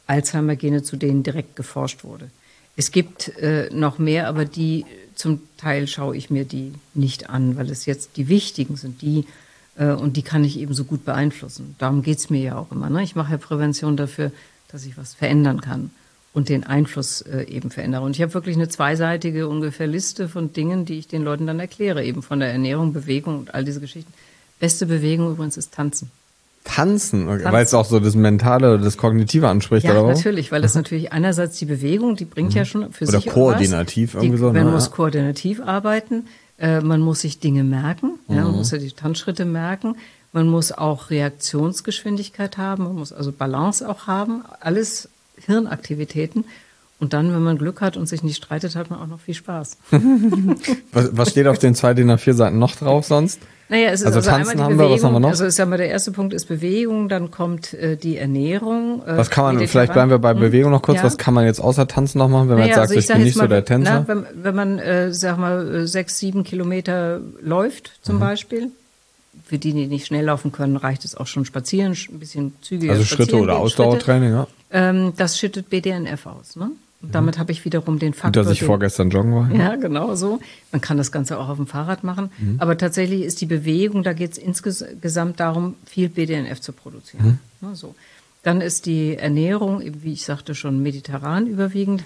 Alzheimer-Gene, zu denen direkt geforscht wurde. Es gibt äh, noch mehr, aber die zum Teil schaue ich mir die nicht an, weil es jetzt die wichtigen sind, die äh, und die kann ich eben so gut beeinflussen. Darum geht es mir ja auch immer. Ne? Ich mache ja Prävention dafür, dass ich was verändern kann und den Einfluss äh, eben verändere. Und ich habe wirklich eine zweiseitige ungefähr Liste von Dingen, die ich den Leuten dann erkläre, eben von der Ernährung, Bewegung und all diese Geschichten. Beste Bewegung übrigens ist Tanzen. Tanzen, okay. Tanzen. Weil es auch so das Mentale oder das Kognitive anspricht, ja, oder was? natürlich, weil das natürlich einerseits die Bewegung, die bringt mhm. ja schon für oder sich koordinativ was. irgendwie die, so. Man ne? muss ja. koordinativ arbeiten, äh, man muss sich Dinge merken, mhm. ja, man muss ja die Tanzschritte merken, man muss auch Reaktionsgeschwindigkeit haben, man muss also Balance auch haben, alles Hirnaktivitäten. Und dann, wenn man Glück hat und sich nicht streitet, hat man auch noch viel Spaß. was, was steht auf den zwei D I N A vier Seiten noch drauf sonst? Naja, es ist also, also Tanzen einmal die haben Bewegung, wir, was haben wir noch? Also ich sag mal, der erste Punkt ist Bewegung, dann kommt äh, die Ernährung. Äh, was kann man, vielleicht bleiben wir bei hm? Bewegung noch kurz, ja. was kann man jetzt außer Tanzen noch machen, wenn naja, man jetzt sagt, also ich, ich bin nicht mal, so der Tänzer? Na, wenn, wenn man, äh, sag mal, sechs, sieben Kilometer läuft zum mhm. Beispiel, für die, die nicht schnell laufen können, reicht es auch schon spazieren, ein bisschen zügiger Also Schritte oder Ausdauertraining, ja. Ähm, das schüttet B D N F aus, ne? Und damit habe ich wiederum den Faktor. Und dass ich den, vorgestern joggen war. Ja, genau so. Man kann das Ganze auch auf dem Fahrrad machen. Mhm. Aber tatsächlich ist die Bewegung, da geht es insgesamt darum, viel B D N F zu produzieren. Mhm. Ja, so. Dann ist die Ernährung, eben wie ich sagte schon, mediterran überwiegend.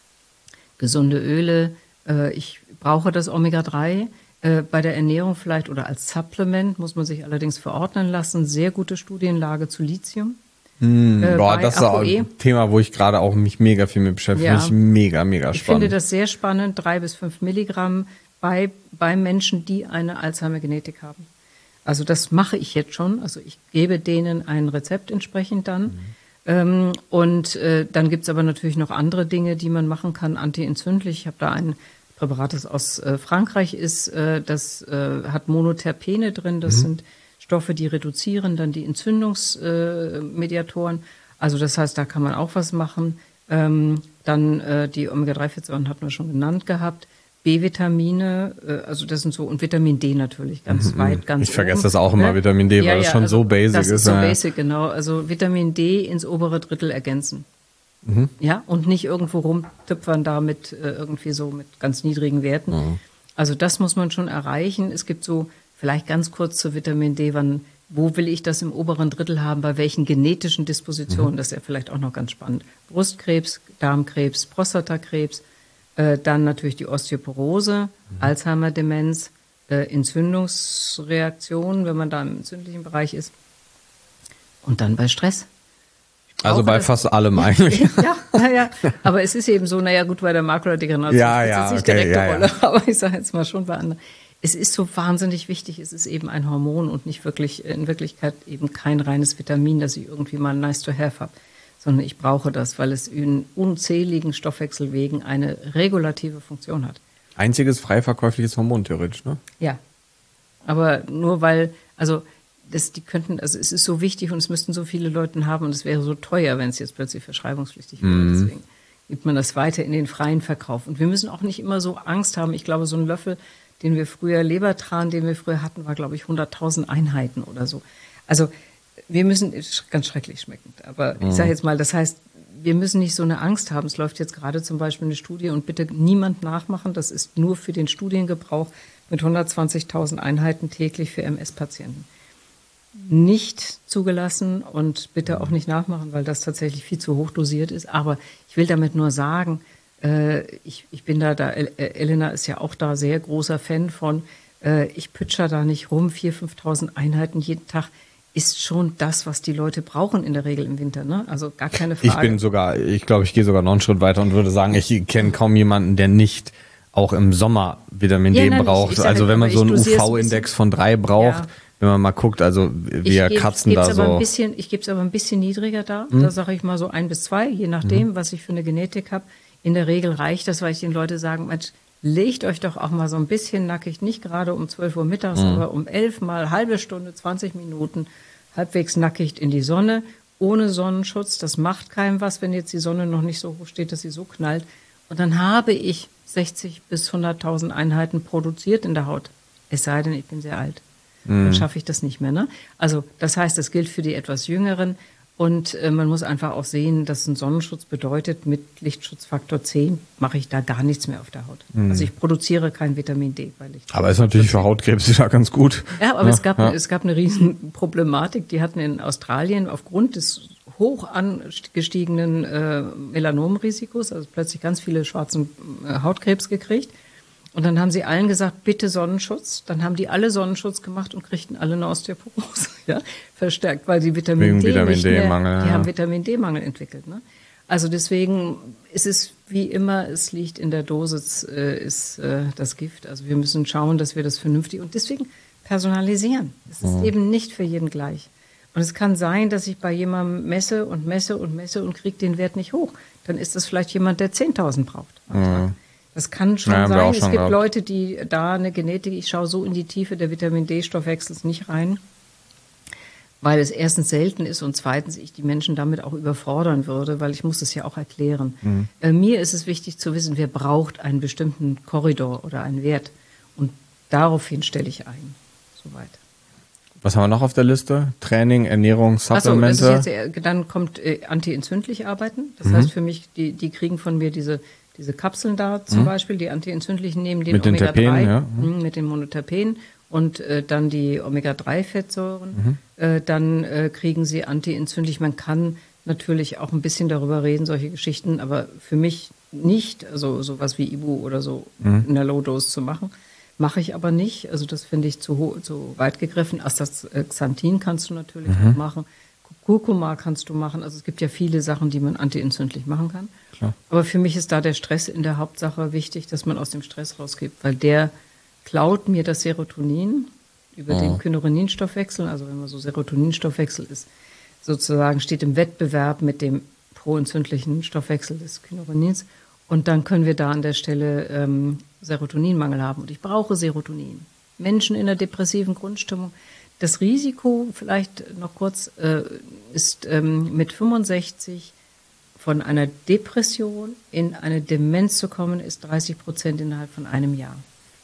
Gesunde Öle. Äh, ich brauche das Omega drei. Äh, bei der Ernährung vielleicht oder als Supplement muss man sich allerdings verordnen lassen. Sehr gute Studienlage zu Lithium. Hm, äh, boah, das ist auch ein Thema, wo ich gerade auch mich mega viel mit beschäftige. Ja. Finde ich mega, mega spannend. Ich finde das sehr spannend, drei bis fünf Milligramm bei, bei Menschen, die eine Alzheimer-Genetik haben. Also das mache ich jetzt schon. Also ich gebe denen ein Rezept entsprechend dann. Mhm. Ähm, und äh, dann gibt es aber natürlich noch andere Dinge, die man machen kann, antientzündlich. Ich habe da ein Präparat, das aus äh, Frankreich ist, äh, das äh, hat Monoterpene drin, das mhm. sind Stoffe, die reduzieren dann die Entzündungsmediatoren. Äh, also das heißt, da kann man auch was machen. Ähm, dann äh, die Omega drei Fettsäuren hatten wir schon genannt gehabt. B-Vitamine, äh, also das sind so, und Vitamin D natürlich ganz mhm. weit, ganz Ich vergesse oben, das auch immer, ne? Vitamin D, ja, weil das ja, schon also so basic das ist. ist so ja. basic, genau. Also Vitamin D ins obere Drittel ergänzen. Mhm. Ja, und nicht irgendwo rumtüpfern da mit äh, irgendwie so mit ganz niedrigen Werten. Mhm. Also das muss man schon erreichen. Es gibt so, vielleicht ganz kurz zu Vitamin D, wann wo will ich das im oberen Drittel haben, bei welchen genetischen Dispositionen, mhm. das ist ja vielleicht auch noch ganz spannend. Brustkrebs, Darmkrebs, Prostatakrebs, äh, dann natürlich die Osteoporose, mhm. Alzheimer-Demenz, äh, Entzündungsreaktionen, wenn man da im entzündlichen Bereich ist. Und dann bei Stress. Also bei fast allem eigentlich. Ja, naja, aber es ist eben so, naja gut, bei der Makuladegeneration ja, spielt ja, es nicht okay, direkte ja, Rolle, ja. aber ich sage jetzt mal schon bei anderen. Es ist so wahnsinnig wichtig, es ist eben ein Hormon und nicht wirklich, in Wirklichkeit eben kein reines Vitamin, das ich irgendwie mal nice to have habe, sondern ich brauche das, weil es in unzähligen Stoffwechselwegen eine regulative Funktion hat. Einziges frei verkäufliches Hormon theoretisch, ne? Ja, aber nur weil, also das, die könnten, also es ist so wichtig und es müssten so viele Leute haben und es wäre so teuer, wenn es jetzt plötzlich verschreibungspflichtig wäre. Mhm. Deswegen gibt man das weiter in den freien Verkauf. Und wir müssen auch nicht immer so Angst haben. Ich glaube, so ein Löffel, den wir früher, Lebertran, den wir früher hatten, war, glaube ich, hunderttausend Einheiten oder so. Also wir müssen, ist ganz schrecklich schmeckend, aber mhm. ich sage jetzt mal, das heißt, wir müssen nicht so eine Angst haben. Es läuft jetzt gerade zum Beispiel eine Studie und bitte niemand nachmachen. Das ist nur für den Studiengebrauch mit hundertzwanzigtausend Einheiten täglich für M S-Patienten. Nicht zugelassen und bitte auch nicht nachmachen, weil das tatsächlich viel zu hoch dosiert ist. Aber ich will damit nur sagen, äh, ich, ich bin da, da Elena ist ja auch da sehr großer Fan von, äh, ich pütscher da nicht rum, viertausend, fünftausend Einheiten jeden Tag ist schon das, was die Leute brauchen in der Regel im Winter, ne? Also gar keine Frage. Ich bin sogar, ich glaube, ich gehe sogar noch einen Schritt weiter und würde sagen, ich kenne kaum jemanden, der nicht auch im Sommer Vitamin ja, D nein, braucht. Ich, ich also wenn man so einen U V-Index von drei braucht, ja. wenn man mal guckt, also wir ich Katzen da so. Ein bisschen, ich gebe es aber ein bisschen niedriger da. Hm? Da sage ich mal so ein bis zwei, je nachdem, hm. was ich für eine Genetik habe. In der Regel reicht das, weil ich den Leuten sage, Mensch, legt euch doch auch mal so ein bisschen nackig, nicht gerade um zwölf Uhr mittags, hm. aber um elf mal halbe Stunde, zwanzig Minuten halbwegs nackig in die Sonne, ohne Sonnenschutz. Das macht keinem was, wenn jetzt die Sonne noch nicht so hoch steht, dass sie so knallt. Und dann habe ich sechzig bis hunderttausend Einheiten produziert in der Haut. Es sei denn, ich bin sehr alt. Mm. Dann schaffe ich das nicht mehr. Ne? Also das heißt, das gilt für die etwas Jüngeren. Und äh, man muss einfach auch sehen, dass ein Sonnenschutz bedeutet, mit Lichtschutzfaktor zehn mache ich da gar nichts mehr auf der Haut. Mhm. Also ich produziere kein Vitamin D bei Lichtschutz. Aber ist natürlich für Hautkrebs wieder ganz gut. Ja, aber ja, es, gab, ja. es gab eine riesen Problematik. Die hatten in Australien aufgrund des hoch angestiegenen äh, Melanomrisikos, also plötzlich ganz viele schwarzen äh, Hautkrebs gekriegt. Und dann haben sie allen gesagt, bitte Sonnenschutz. Dann haben die alle Sonnenschutz gemacht und kriegten alle eine Osteoporose, ja, verstärkt, weil sie Vitamin Wegen D Vitamin nicht mehr, D-Mangel, die ja. haben Vitamin D-Mangel entwickelt. Ne? Also deswegen ist es wie immer, es liegt in der Dosis, äh, ist äh, das Gift. Also wir müssen schauen, dass wir das vernünftig und deswegen personalisieren. Es ist mhm. eben nicht für jeden gleich. Und es kann sein, dass ich bei jemandem messe und messe und messe und kriege den Wert nicht hoch. Dann ist das vielleicht jemand, der zehntausend braucht am Tag. Mhm. Das kann schon ja, sein. Schon es gibt gehabt. Leute, die da eine Genetik, ich schaue so in die Tiefe der Vitamin-D-Stoffwechsels nicht rein, weil es erstens selten ist und zweitens ich die Menschen damit auch überfordern würde, weil ich muss es ja auch erklären. Mhm. Äh, mir ist es wichtig zu wissen, wer braucht einen bestimmten Korridor oder einen Wert und daraufhin stelle ich ein. Soweit. Was haben wir noch auf der Liste? Training, Ernährung, Supplemente? Ach so, das ist jetzt, dann kommt äh, anti-entzündlich arbeiten. Das mhm. heißt für mich, die, die kriegen von mir diese Diese Kapseln da zum mhm. Beispiel, die anti-entzündlichen nehmen den Omega drei ja. mhm. mit den Monoterpen und äh, dann die Omega drei Fettsäuren. Mhm. Äh, dann äh, kriegen sie anti-entzündlich. Man kann natürlich auch ein bisschen darüber reden, solche Geschichten, aber für mich nicht, also sowas wie Ibu oder so mhm. in der Low-Dose zu machen. Mache ich aber nicht. Also das finde ich zu, zu weit gegriffen. Astaxanthin kannst du natürlich mhm. auch machen. Kurkuma kannst du machen. Also es gibt ja viele Sachen, die man anti-entzündlich machen kann. Klar. Aber für mich ist da der Stress in der Hauptsache wichtig, dass man aus dem Stress rausgeht, weil der klaut mir das Serotonin über oh. den Kynureninstoffwechsel. Also wenn man so Serotoninstoffwechsel ist, sozusagen steht im Wettbewerb mit dem proentzündlichen Stoffwechsel des Kynurenins. Und dann können wir da an der Stelle ähm, Serotoninmangel haben. Und ich brauche Serotonin. Menschen in einer depressiven Grundstimmung. Das Risiko, vielleicht noch kurz, äh, ist ähm, mit fünfundsechzig von einer Depression in eine Demenz zu kommen, ist dreißig Prozent innerhalb von einem Jahr.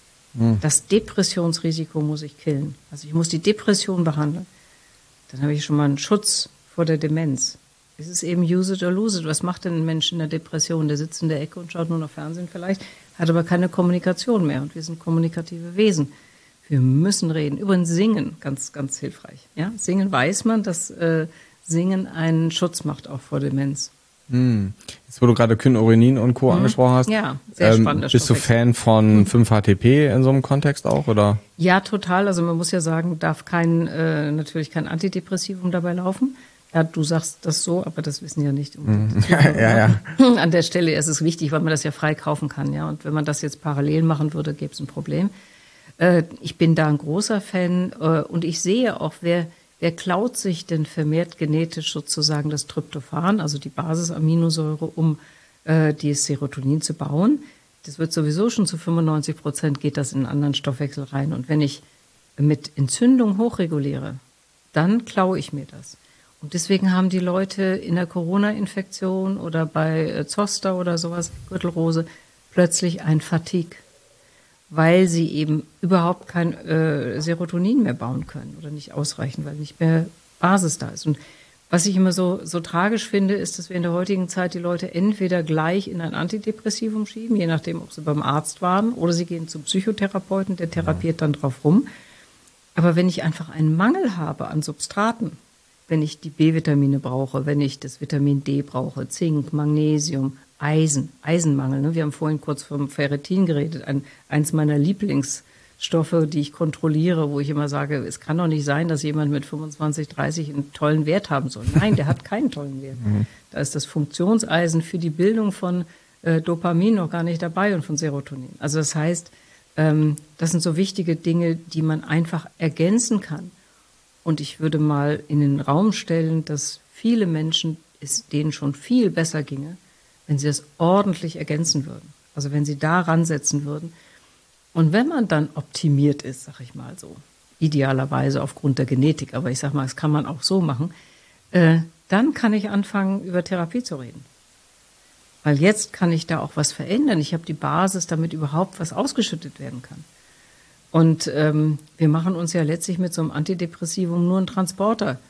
Hm. Das Depressionsrisiko muss ich killen. Also ich muss die Depression behandeln. Dann habe ich schon mal einen Schutz vor der Demenz. Es ist eben use it or lose it. Was macht denn ein Mensch in der Depression? Der sitzt in der Ecke und schaut nur noch Fernsehen vielleicht, hat aber keine Kommunikation mehr. Und wir sind kommunikative Wesen. Wir müssen reden. Übrigens singen, ganz, ganz hilfreich. Ja? Singen weiß man, dass äh, Singen einen Schutz macht, auch vor Demenz. Hm. Jetzt, wo du gerade Kynurenin und Co. Mhm. angesprochen hast, ja, sehr ähm, spannend. Bist du Fan von mhm. fünf H T P in so einem Kontext auch, oder? Ja, total. Also man muss ja sagen, darf kein, äh, natürlich kein Antidepressivum dabei laufen. Ja, du sagst das so, aber das wissen ja nicht. Mhm. Ja, ja, ja. An der Stelle ist es wichtig, weil man das ja frei kaufen kann. Ja, und wenn man das jetzt parallel machen würde, gäbe es ein Problem. Ich bin da ein großer Fan und ich sehe auch, wer, wer klaut sich denn vermehrt genetisch sozusagen das Tryptophan, also die Basisaminosäure, um äh, dieses Serotonin zu bauen. Das wird sowieso schon zu fünfundneunzig Prozent geht das in einen anderen Stoffwechsel rein. Und wenn ich mit Entzündung hochreguliere, dann klaue ich mir das. Und deswegen haben die Leute in der Corona-Infektion oder bei äh, Zoster oder sowas, Gürtelrose, plötzlich ein Fatigue, weil sie eben überhaupt kein äh, Serotonin mehr bauen können oder nicht ausreichend, weil nicht mehr Basis da ist. Und was ich immer so, so tragisch finde, ist, dass wir in der heutigen Zeit die Leute entweder gleich in ein Antidepressivum schieben, je nachdem, ob sie beim Arzt waren, oder sie gehen zum Psychotherapeuten, der therapiert dann drauf rum. Aber wenn ich einfach einen Mangel habe an Substraten, wenn ich die B-Vitamine brauche, wenn ich das Vitamin D brauche, Zink, Magnesium, Eisen, Eisenmangel. Ne? Wir haben vorhin kurz vom Ferritin geredet, ein, eins meiner Lieblingsstoffe, die ich kontrolliere, wo ich immer sage, es kann doch nicht sein, dass jemand mit fünfundzwanzig, dreißig einen tollen Wert haben soll. Nein, der hat keinen tollen Wert. Mhm. Da ist das Funktionseisen für die Bildung von äh, Dopamin noch gar nicht dabei und von Serotonin. Also das heißt, ähm, das sind so wichtige Dinge, die man einfach ergänzen kann. Und ich würde mal in den Raum stellen, dass viele Menschen, es denen schon viel besser ginge, wenn sie das ordentlich ergänzen würden. Also wenn sie da ransetzen würden. Und wenn man dann optimiert ist, sag ich mal so, idealerweise aufgrund der Genetik, aber ich sag mal, das kann man auch so machen, äh, dann kann ich anfangen, über Therapie zu reden. Weil jetzt kann ich da auch was verändern. Ich habe die Basis, damit überhaupt was ausgeschüttet werden kann. Und ähm, wir machen uns ja letztlich mit so einem Antidepressivum nur einen Transporter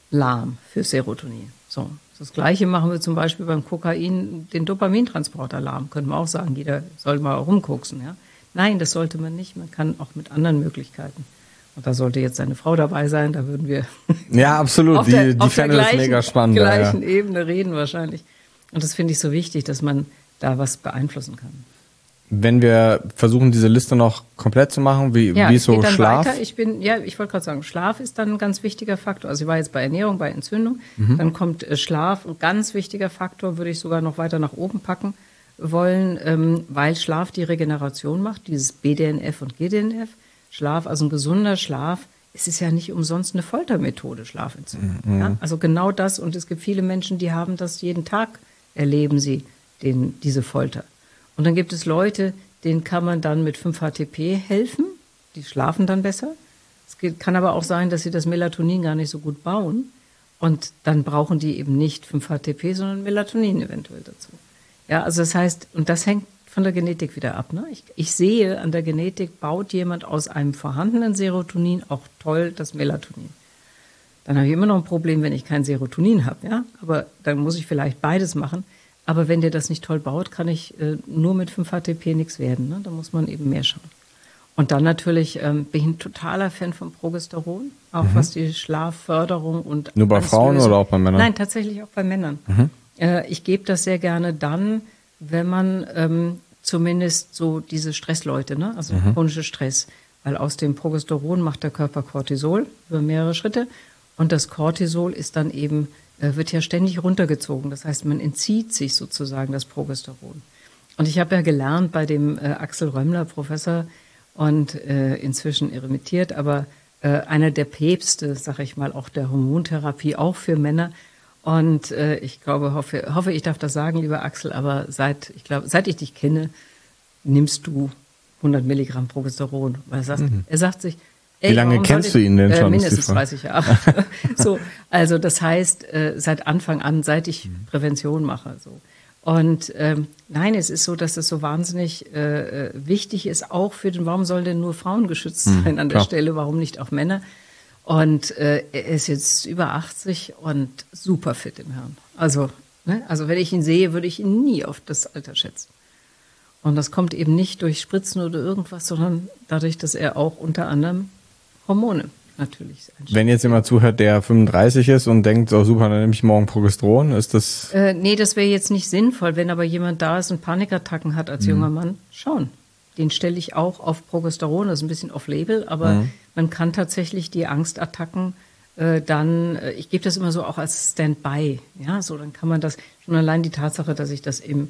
lahm für Serotonin. So. Das Gleiche machen wir zum Beispiel beim Kokain, den Dopamintransporter lahm. Könnte man auch sagen, jeder soll mal rumkoksen. Ja? Nein, das sollte man nicht. Man kann auch mit anderen Möglichkeiten. Und da sollte jetzt seine Frau dabei sein, da würden wir ja absolut, auf der, die, die fände das mega spannend. Auf der gleichen ja. Ebene reden wahrscheinlich. Und das finde ich so wichtig, dass man da was beeinflussen kann. Wenn wir versuchen, diese Liste noch komplett zu machen, wie, ja, wie ist so dann Schlaf? Weiter. Ich bin, ja, ich wollte gerade sagen, Schlaf ist dann ein ganz wichtiger Faktor. Also ich war jetzt bei Ernährung, bei Entzündung. Mhm. Dann kommt äh, Schlaf, ein ganz wichtiger Faktor, würde ich sogar noch weiter nach oben packen wollen, ähm, weil Schlaf die Regeneration macht, dieses B D N F und G D N F. Schlaf, also ein gesunder Schlaf, es ist ja nicht umsonst eine Foltermethode, Schlafentzug. Mhm. Ja? Also genau das, und es gibt viele Menschen, die haben das jeden Tag, erleben sie den, diese Folter. Und dann gibt es Leute, denen kann man dann mit fünf H T P helfen, die schlafen dann besser. Es geht, kann aber auch sein, dass sie das Melatonin gar nicht so gut bauen und dann brauchen die eben nicht fünf H T P, sondern Melatonin eventuell dazu. Ja, also das heißt, und das hängt von der Genetik wieder ab. Ne? Ich, ich sehe, an der Genetik baut jemand aus einem vorhandenen Serotonin auch toll das Melatonin. Dann habe ich immer noch ein Problem, wenn ich kein Serotonin habe. Ja? Aber dann muss ich vielleicht beides machen. Aber wenn der das nicht toll baut, kann ich äh, nur mit fünf H T P nichts werden. Ne? Da muss man eben mehr schauen. Und dann natürlich ähm, bin ich ein totaler Fan von Progesteron, auch mhm. was die Schlafförderung und nur bei Frauen oder auch bei Männern? Nein, tatsächlich auch bei Männern. Mhm. Äh, ich gebe das sehr gerne dann, wenn man ähm, zumindest so diese Stressleute, ne? also mhm. chronische Stress, weil aus dem Progesteron macht der Körper Cortisol über mehrere Schritte und das Cortisol ist dann eben wird ja ständig runtergezogen. Das heißt, man entzieht sich sozusagen das Progesteron. Und ich habe ja gelernt bei dem äh, Axel Römmler, Professor, und äh, inzwischen emeritiert, aber äh, einer der Päpste, sag ich mal, auch der Hormontherapie, auch für Männer. Und äh, ich glaube, hoffe, hoffe, ich darf das sagen, lieber Axel, aber seit ich glaube, seit ich dich kenne, nimmst du hundert Milligramm Progesteron. Weil er sagt, mhm. er sagt sich, Wie lange kennst du ihn denn schon? Äh, mindestens dreißig Jahre. So, also das heißt, äh, seit Anfang an, seit ich mhm. Prävention mache. So. Und ähm, nein, es ist so, dass es so wahnsinnig äh, wichtig ist, auch für den, warum sollen denn nur Frauen geschützt mhm, sein an der klar. Stelle, warum nicht auch Männer? Und äh, er ist jetzt über achtzig und super fit im Hirn. Also, ne? Also wenn ich ihn sehe, würde ich ihn nie auf das Alter schätzen. Und das kommt eben nicht durch Spritzen oder irgendwas, sondern dadurch, dass er auch unter anderem Hormone natürlich einstellt. Wenn jetzt jemand zuhört, der fünfunddreißig ist und denkt, so super, dann nehme ich morgen Progesteron, ist das... Äh, nee, das wäre jetzt nicht sinnvoll. Wenn aber jemand da ist und Panikattacken hat als mhm. junger Mann, schauen. Den stelle ich auch auf Progesteron, das ist ein bisschen off-label, aber mhm. man kann tatsächlich die Angstattacken äh, dann, äh, ich gebe das immer so auch als Standby, ja, so dann kann man das, schon allein die Tatsache, dass ich das eben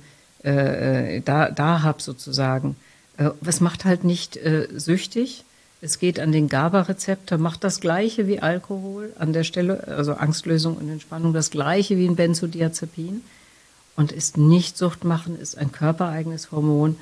äh, da, da habe sozusagen, äh, was macht halt nicht äh, süchtig. Es geht an den GABA-Rezeptor, macht das Gleiche wie Alkohol an der Stelle, also Angstlösung und Entspannung, das Gleiche wie ein Benzodiazepin und ist nicht suchtmachend, ist ein körpereigenes Hormon.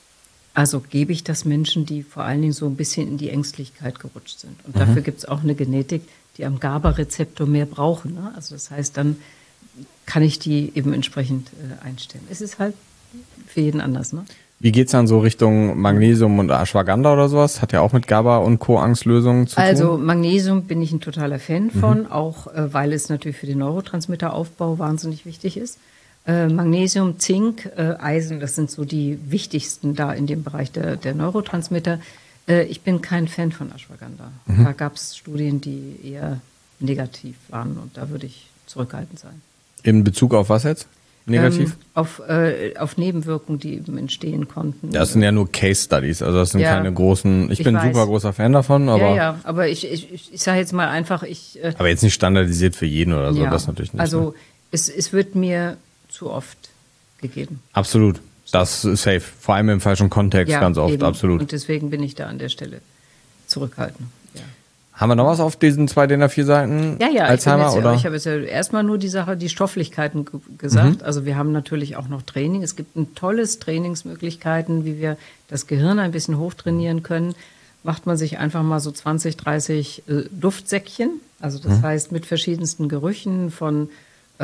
Also gebe ich das Menschen, die vor allen Dingen so ein bisschen in die Ängstlichkeit gerutscht sind. Und mhm. dafür gibt es auch eine Genetik, die am GABA-Rezeptor mehr brauchen. Ne? Also das heißt, dann kann ich die eben entsprechend äh, einstellen. Es ist halt für jeden anders, ne? Wie geht's dann so Richtung Magnesium und Ashwagandha oder sowas? Hat ja auch mit GABA und Co-Angstlösungen zu tun. Also Magnesium bin ich ein totaler Fan von, mhm. auch äh, weil es natürlich für den Neurotransmitteraufbau wahnsinnig wichtig ist. Äh, Magnesium, Zink, äh, Eisen, das sind so die wichtigsten da in dem Bereich der, der Neurotransmitter. Äh, ich bin kein Fan von Ashwagandha. Mhm. Da gab es Studien, die eher negativ waren und da würde ich zurückhaltend sein. In Bezug auf was jetzt? Negativ? Ähm, auf, äh, auf Nebenwirkungen, die eben entstehen konnten. Das sind ja nur Case Studies, also das sind ja, keine großen, ich, ich bin weiß. super großer Fan davon, aber... Ja, ja, aber ich, ich, ich, ich sage jetzt mal einfach, ich... Äh, aber jetzt nicht standardisiert für jeden oder so, ja, das natürlich nicht. Also ne? es, es wird mir zu oft gegeben. Absolut, das ist safe, vor allem im falschen Kontext ja, ganz oft, eben. Absolut. Und deswegen bin ich da an der Stelle zurückhaltend. Ja. Haben wir noch was auf diesen zwei D I N A vier Seiten? Ja, ja, Alzheimer, ich, oder? ich habe jetzt ja erstmal nur die Sache, die Stofflichkeiten ge gesagt. Mhm. Also wir haben natürlich auch noch Training. Es gibt ein tolles Trainingsmöglichkeiten, wie wir das Gehirn ein bisschen hochtrainieren können. Macht man sich einfach mal so zwanzig, dreißig äh, Duftsäckchen. Also das mhm. heißt mit verschiedensten Gerüchen von äh,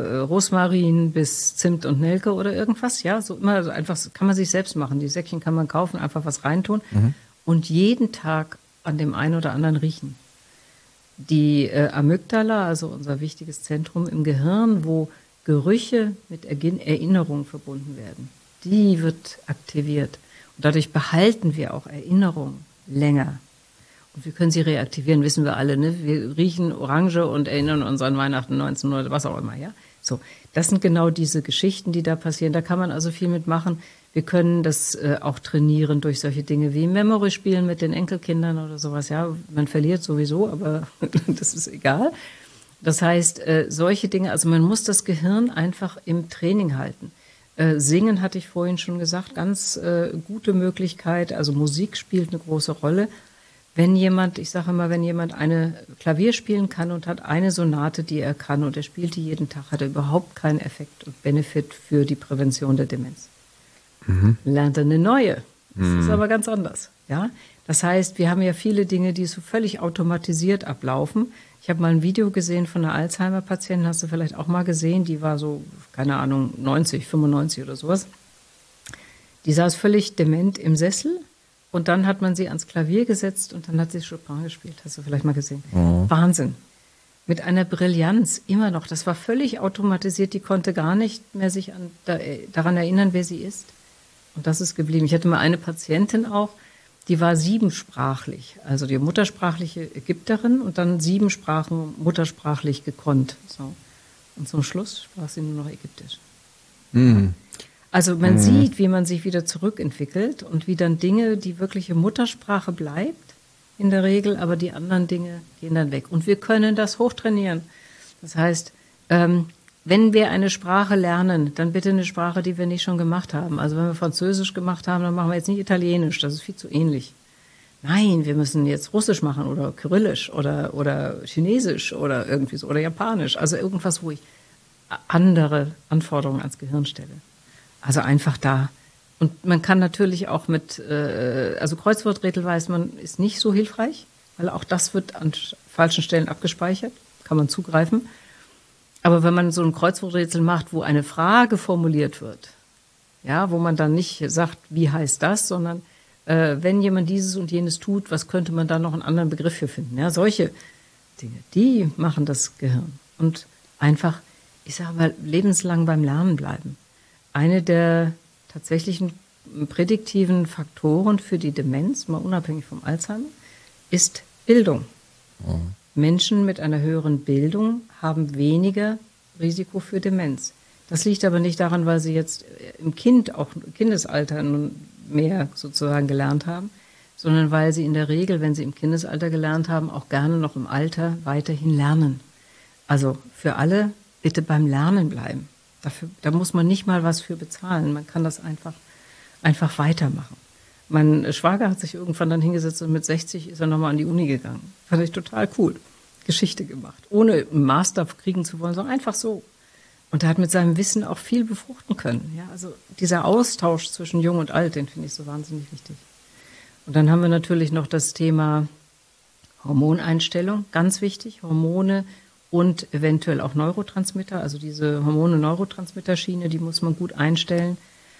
Rosmarin bis Zimt und Nelke oder irgendwas. Ja, so immer also einfach kann man sich selbst machen. Die Säckchen kann man kaufen, einfach was reintun. Mhm. Und jeden Tag an dem einen oder anderen riechen. die äh, Amygdala, also unser wichtiges Zentrum im Gehirn, wo Gerüche mit Erinnerungen verbunden werden, die wird aktiviert. Und dadurch behalten wir auch Erinnerungen länger. Und wir können sie reaktivieren, wissen wir alle. Ne? Wir riechen Orange und erinnern uns an Weihnachten neunzehnhundert, was auch immer. Ja? So, das sind genau diese Geschichten, die da passieren. Da kann man also viel mitmachen. Wir können das äh, auch trainieren durch solche Dinge wie Memory spielen mit den Enkelkindern oder sowas. Ja, man verliert sowieso, aber das ist egal. Das heißt, äh, solche Dinge, also man muss das Gehirn einfach im Training halten. Äh, Singen hatte ich vorhin schon gesagt, ganz äh, gute Möglichkeit. Also Musik spielt eine große Rolle. Wenn jemand, ich sage immer, wenn jemand eine Klavier spielen kann und hat eine Sonate, die er kann und er spielt die jeden Tag, hat er überhaupt keinen Effekt und Benefit für die Prävention der Demenz. Mhm. Lernt er eine neue. Das mhm. ist aber ganz anders. Ja? Das heißt, wir haben ja viele Dinge, die so völlig automatisiert ablaufen. Ich habe mal ein Video gesehen von einer Alzheimer-Patientin, hast du vielleicht auch mal gesehen, die war so, keine Ahnung, neunzig, fünfundneunzig oder sowas. Die saß völlig dement im Sessel. Und dann hat man sie ans Klavier gesetzt und dann hat sie Chopin gespielt. Hast du vielleicht mal gesehen? Mhm. Wahnsinn. Mit einer Brillanz, immer noch. Das war völlig automatisiert. Die konnte gar nicht mehr sich an, da, daran erinnern, wer sie ist. Und das ist geblieben. Ich hatte mal eine Patientin auch, die war siebensprachlich. Also die muttersprachliche Ägypterin und dann sieben Sprachen muttersprachlich gekonnt. So. Und zum Schluss sprach sie nur noch Ägyptisch. Mhm. Also man mhm. sieht, wie man sich wieder zurückentwickelt und wie dann Dinge, die wirkliche Muttersprache bleibt, in der Regel, aber die anderen Dinge gehen dann weg. Und wir können das hochtrainieren. Das heißt, ähm, wenn wir eine Sprache lernen, dann bitte eine Sprache, die wir nicht schon gemacht haben. Also wenn wir Französisch gemacht haben, dann machen wir jetzt nicht Italienisch, das ist viel zu ähnlich. Nein, wir müssen jetzt Russisch machen oder Kyrillisch oder, oder Chinesisch oder irgendwie so oder Japanisch. Also irgendwas, wo ich andere Anforderungen ans Gehirn stelle. Also einfach da. Und man kann natürlich auch mit, äh, also Kreuzworträtsel weiß man, ist nicht so hilfreich, weil auch das wird an falschen Stellen abgespeichert, kann man zugreifen. Aber wenn man so ein Kreuzworträtsel macht, wo eine Frage formuliert wird, ja, wo man dann nicht sagt, wie heißt das, sondern äh, wenn jemand dieses und jenes tut, was könnte man da noch einen anderen Begriff für finden? Ja, solche Dinge, die machen das Gehirn. Und einfach, ich sage mal, lebenslang beim Lernen bleiben. Eine der tatsächlichen prädiktiven Faktoren für die Demenz, mal unabhängig vom Alzheimer, ist Bildung. Oh. Menschen mit einer höheren Bildung haben weniger Risiko für Demenz. Das liegt aber nicht daran, weil sie jetzt im Kind, auch im Kindesalter nun mehr sozusagen gelernt haben, sondern weil sie in der Regel, wenn sie im Kindesalter gelernt haben, auch gerne noch im Alter weiterhin lernen. Also für alle bitte beim Lernen bleiben. Dafür, da muss man nicht mal was für bezahlen. Man kann das einfach, einfach weitermachen. Mein Schwager hat sich irgendwann dann hingesetzt und mit sechzig ist er nochmal an die Uni gegangen. Fand ich total cool. Geschichte gemacht. Ohne einen Master kriegen zu wollen, sondern einfach so. Und er hat mit seinem Wissen auch viel befruchten können. Ja, also dieser Austausch zwischen Jung und Alt, den finde ich so wahnsinnig wichtig. Und dann haben wir natürlich noch das Thema Hormoneinstellung, ganz wichtig. Hormone und eventuell auch Neurotransmitter, also diese Hormone-Neurotransmitter-Schiene, die muss man gut einstellen.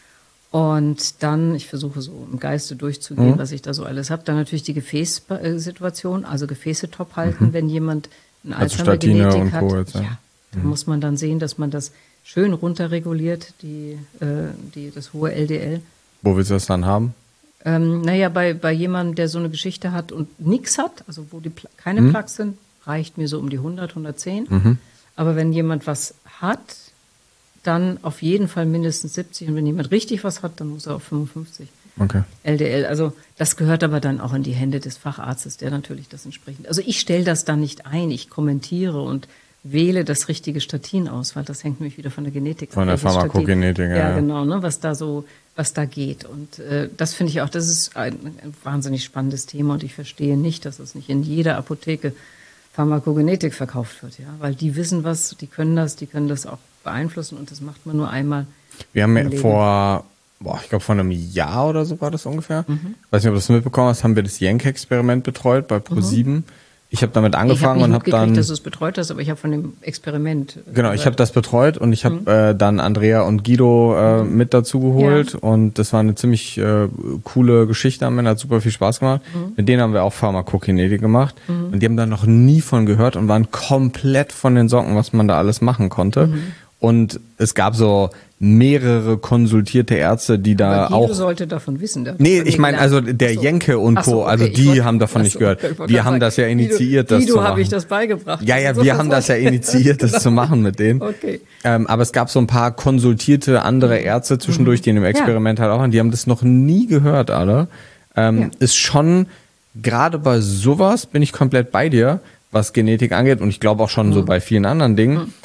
Und dann, ich versuche so im Geiste durchzugehen, mhm. was ich da so alles habe, dann natürlich die Gefäßsituation, also Gefäße top halten, mhm. wenn jemand eine also Alzheimer-Genetik hat. Co. Jetzt, ja. Ja, da mhm. muss man dann sehen, dass man das schön runterreguliert, die, äh, die, das hohe L D L. Wo willst du das dann haben? Ähm, naja, bei, bei jemandem, der so eine Geschichte hat und nichts hat, also wo die Pla- keine mhm. Plaques sind, reicht mir so um die hundert, hundertzehn. Mhm. Aber wenn jemand was hat, dann auf jeden Fall mindestens siebzig. Und wenn jemand richtig was hat, dann muss er auf fünfundfünfzig. Okay. L D L. Also das gehört aber dann auch in die Hände des Facharztes, der natürlich das entsprechend. Also ich stelle das dann nicht ein, ich kommentiere und wähle das richtige Statin aus, weil das hängt nämlich wieder von der Genetik ab. Von der Pharmakogenetik, ja. Ja, genau, ne, was da so, was da geht. Und äh, das finde ich auch, das ist ein, ein wahnsinnig spannendes Thema und ich verstehe nicht, dass es nicht in jeder Apotheke Pharmakogenetik verkauft wird, ja, weil die wissen was, die können das, die können das auch beeinflussen und das macht man nur einmal. Wir haben ja vor, boah, ich glaube vor einem Jahr oder so war das ungefähr. Mhm. Weiß nicht, ob du das mitbekommen hast, haben wir das Jank-Experiment betreut bei ProSieben. Mhm. Ich habe damit angefangen ich hab und habe dann... dass du es betreut hast, aber ich habe von dem Experiment Genau, gehört. Ich habe das betreut und ich habe mhm. äh, dann Andrea und Guido äh, mhm. mit dazu geholt ja. und das war eine ziemlich äh, coole Geschichte am Ende, hat super viel Spaß gemacht. Mhm. Mit denen haben wir auch Pharmakokinetik gemacht mhm. und die haben da noch nie von gehört und waren komplett von den Socken, was man da alles machen konnte. Mhm. Und es gab so mehrere konsultierte Ärzte, die da aber auch... Guido sollte davon wissen. Nee, ich meine, also der so. Jenke und Co., so, okay. also die wollte, haben davon nicht so, gehört. Wir haben das ja initiiert, Guido, das Guido zu machen. habe ich das beigebracht. Ja, ja, wir haben das ja initiiert, das genau. zu machen mit denen. Okay. Ähm, aber es gab so ein paar konsultierte andere Ärzte zwischendurch, die in dem Experiment ja. halt auch waren. Die haben das noch nie gehört, alle. Ähm, ja. Ist schon, gerade bei sowas bin ich komplett bei dir, was Genetik angeht. Und ich glaube auch schon mhm. so bei vielen anderen Dingen. Mhm.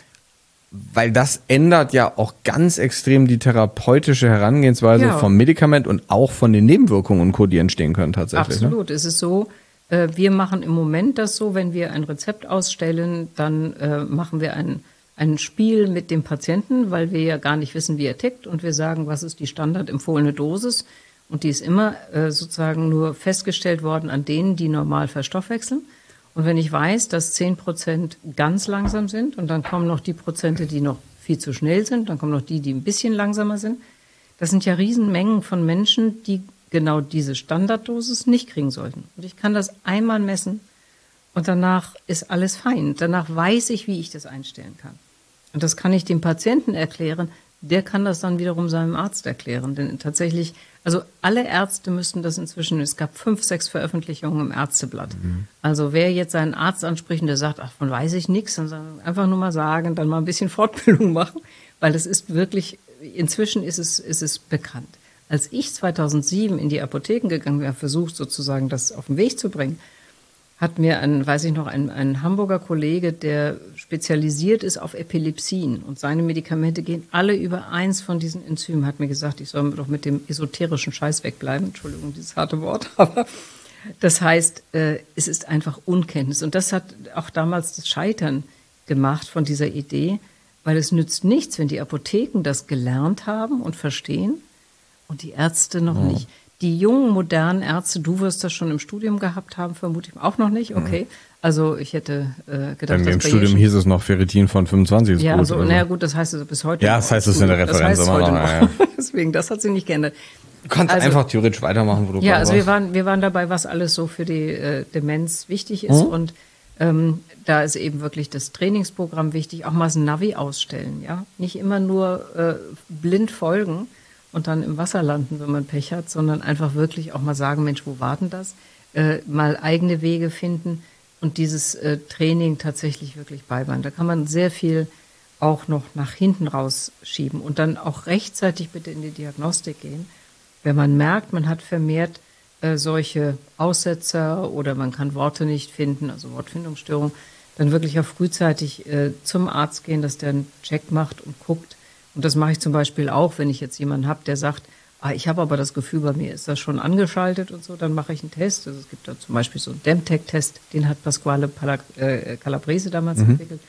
Weil das ändert ja auch ganz extrem die therapeutische Herangehensweise ja. vom Medikament und auch von den Nebenwirkungen und Co., die entstehen können tatsächlich. Absolut. Ne? Es ist so, äh, wir machen im Moment das so, wenn wir ein Rezept ausstellen, dann äh, machen wir ein, ein Spiel mit dem Patienten, weil wir ja gar nicht wissen, wie er tickt und wir sagen, was ist die standardempfohlene Dosis und die ist immer äh, sozusagen nur festgestellt worden an denen, die normal verstoffwechseln. Und wenn ich weiß, dass zehn Prozent ganz langsam sind und dann kommen noch die Prozente, die noch viel zu schnell sind, dann kommen noch die, die ein bisschen langsamer sind, das sind ja Riesenmengen von Menschen, die genau diese Standarddosis nicht kriegen sollten. Und ich kann das einmal messen und danach ist alles fein. Danach weiß ich, wie ich das einstellen kann. Und das kann ich dem Patienten erklären, der kann das dann wiederum seinem Arzt erklären. Denn tatsächlich, also alle Ärzte müssten das inzwischen, es gab fünf, sechs Veröffentlichungen im Ärzteblatt. Mhm. Also wer jetzt seinen Arzt anspricht und der sagt, ach, von weiß ich nichts, dann einfach nur mal sagen, dann mal ein bisschen Fortbildung machen, weil das ist wirklich, inzwischen ist es, ist es bekannt. Als ich zweitausendsieben in die Apotheken gegangen bin, versucht sozusagen das auf den Weg zu bringen, hat mir ein, weiß ich noch, ein, ein Hamburger Kollege, der spezialisiert ist auf Epilepsien und seine Medikamente gehen alle über eins von diesen Enzymen, hat mir gesagt, ich soll doch mit dem esoterischen Scheiß wegbleiben. Entschuldigung, dieses harte Wort, aber das heißt, äh, es ist einfach Unkenntnis. Und das hat auch damals das Scheitern gemacht von dieser Idee, weil es nützt nichts, wenn die Apotheken das gelernt haben und verstehen und die Ärzte noch ja. nicht. Die jungen, modernen Ärzte, du wirst das schon im Studium gehabt haben, vermute ich auch noch nicht. Okay, also ich hätte äh, gedacht, dass im Studium hieß es noch Ferritin von fünfundzwanzig ist ja, gut. Ja, also, naja gut, das heißt also bis heute Ja, das heißt es in der Referenz das heißt immer heute noch. noch. Ja. Deswegen, das hat sich nicht geändert. Du kannst also, einfach theoretisch weitermachen, wo du Ja, also wir warst. waren, wir waren dabei, was alles so für die äh, Demenz wichtig ist. Mhm. Und ähm, da ist eben wirklich das Trainingsprogramm wichtig, auch mal das Navi ausstellen. Ja, nicht immer nur äh, blind folgen und dann im Wasser landen, wenn man Pech hat, sondern einfach wirklich auch mal sagen, Mensch, wo war denn das? Äh, mal eigene Wege finden und dieses äh, Training tatsächlich wirklich beibehalten. Da kann man sehr viel auch noch nach hinten rausschieben und dann auch rechtzeitig bitte in die Diagnostik gehen. Wenn man merkt, man hat vermehrt äh, solche Aussetzer oder man kann Worte nicht finden, also Wortfindungsstörung, dann wirklich auch frühzeitig äh, zum Arzt gehen, dass der einen Check macht und guckt. Und das mache ich zum Beispiel auch, wenn ich jetzt jemanden habe, der sagt, ah, ich habe aber das Gefühl, bei mir ist das schon angeschaltet und so, dann mache ich einen Test. Also es gibt da zum Beispiel so einen Demtec-Test, den hat Pasquale Pala- äh, Calabrese damals mhm. entwickelt.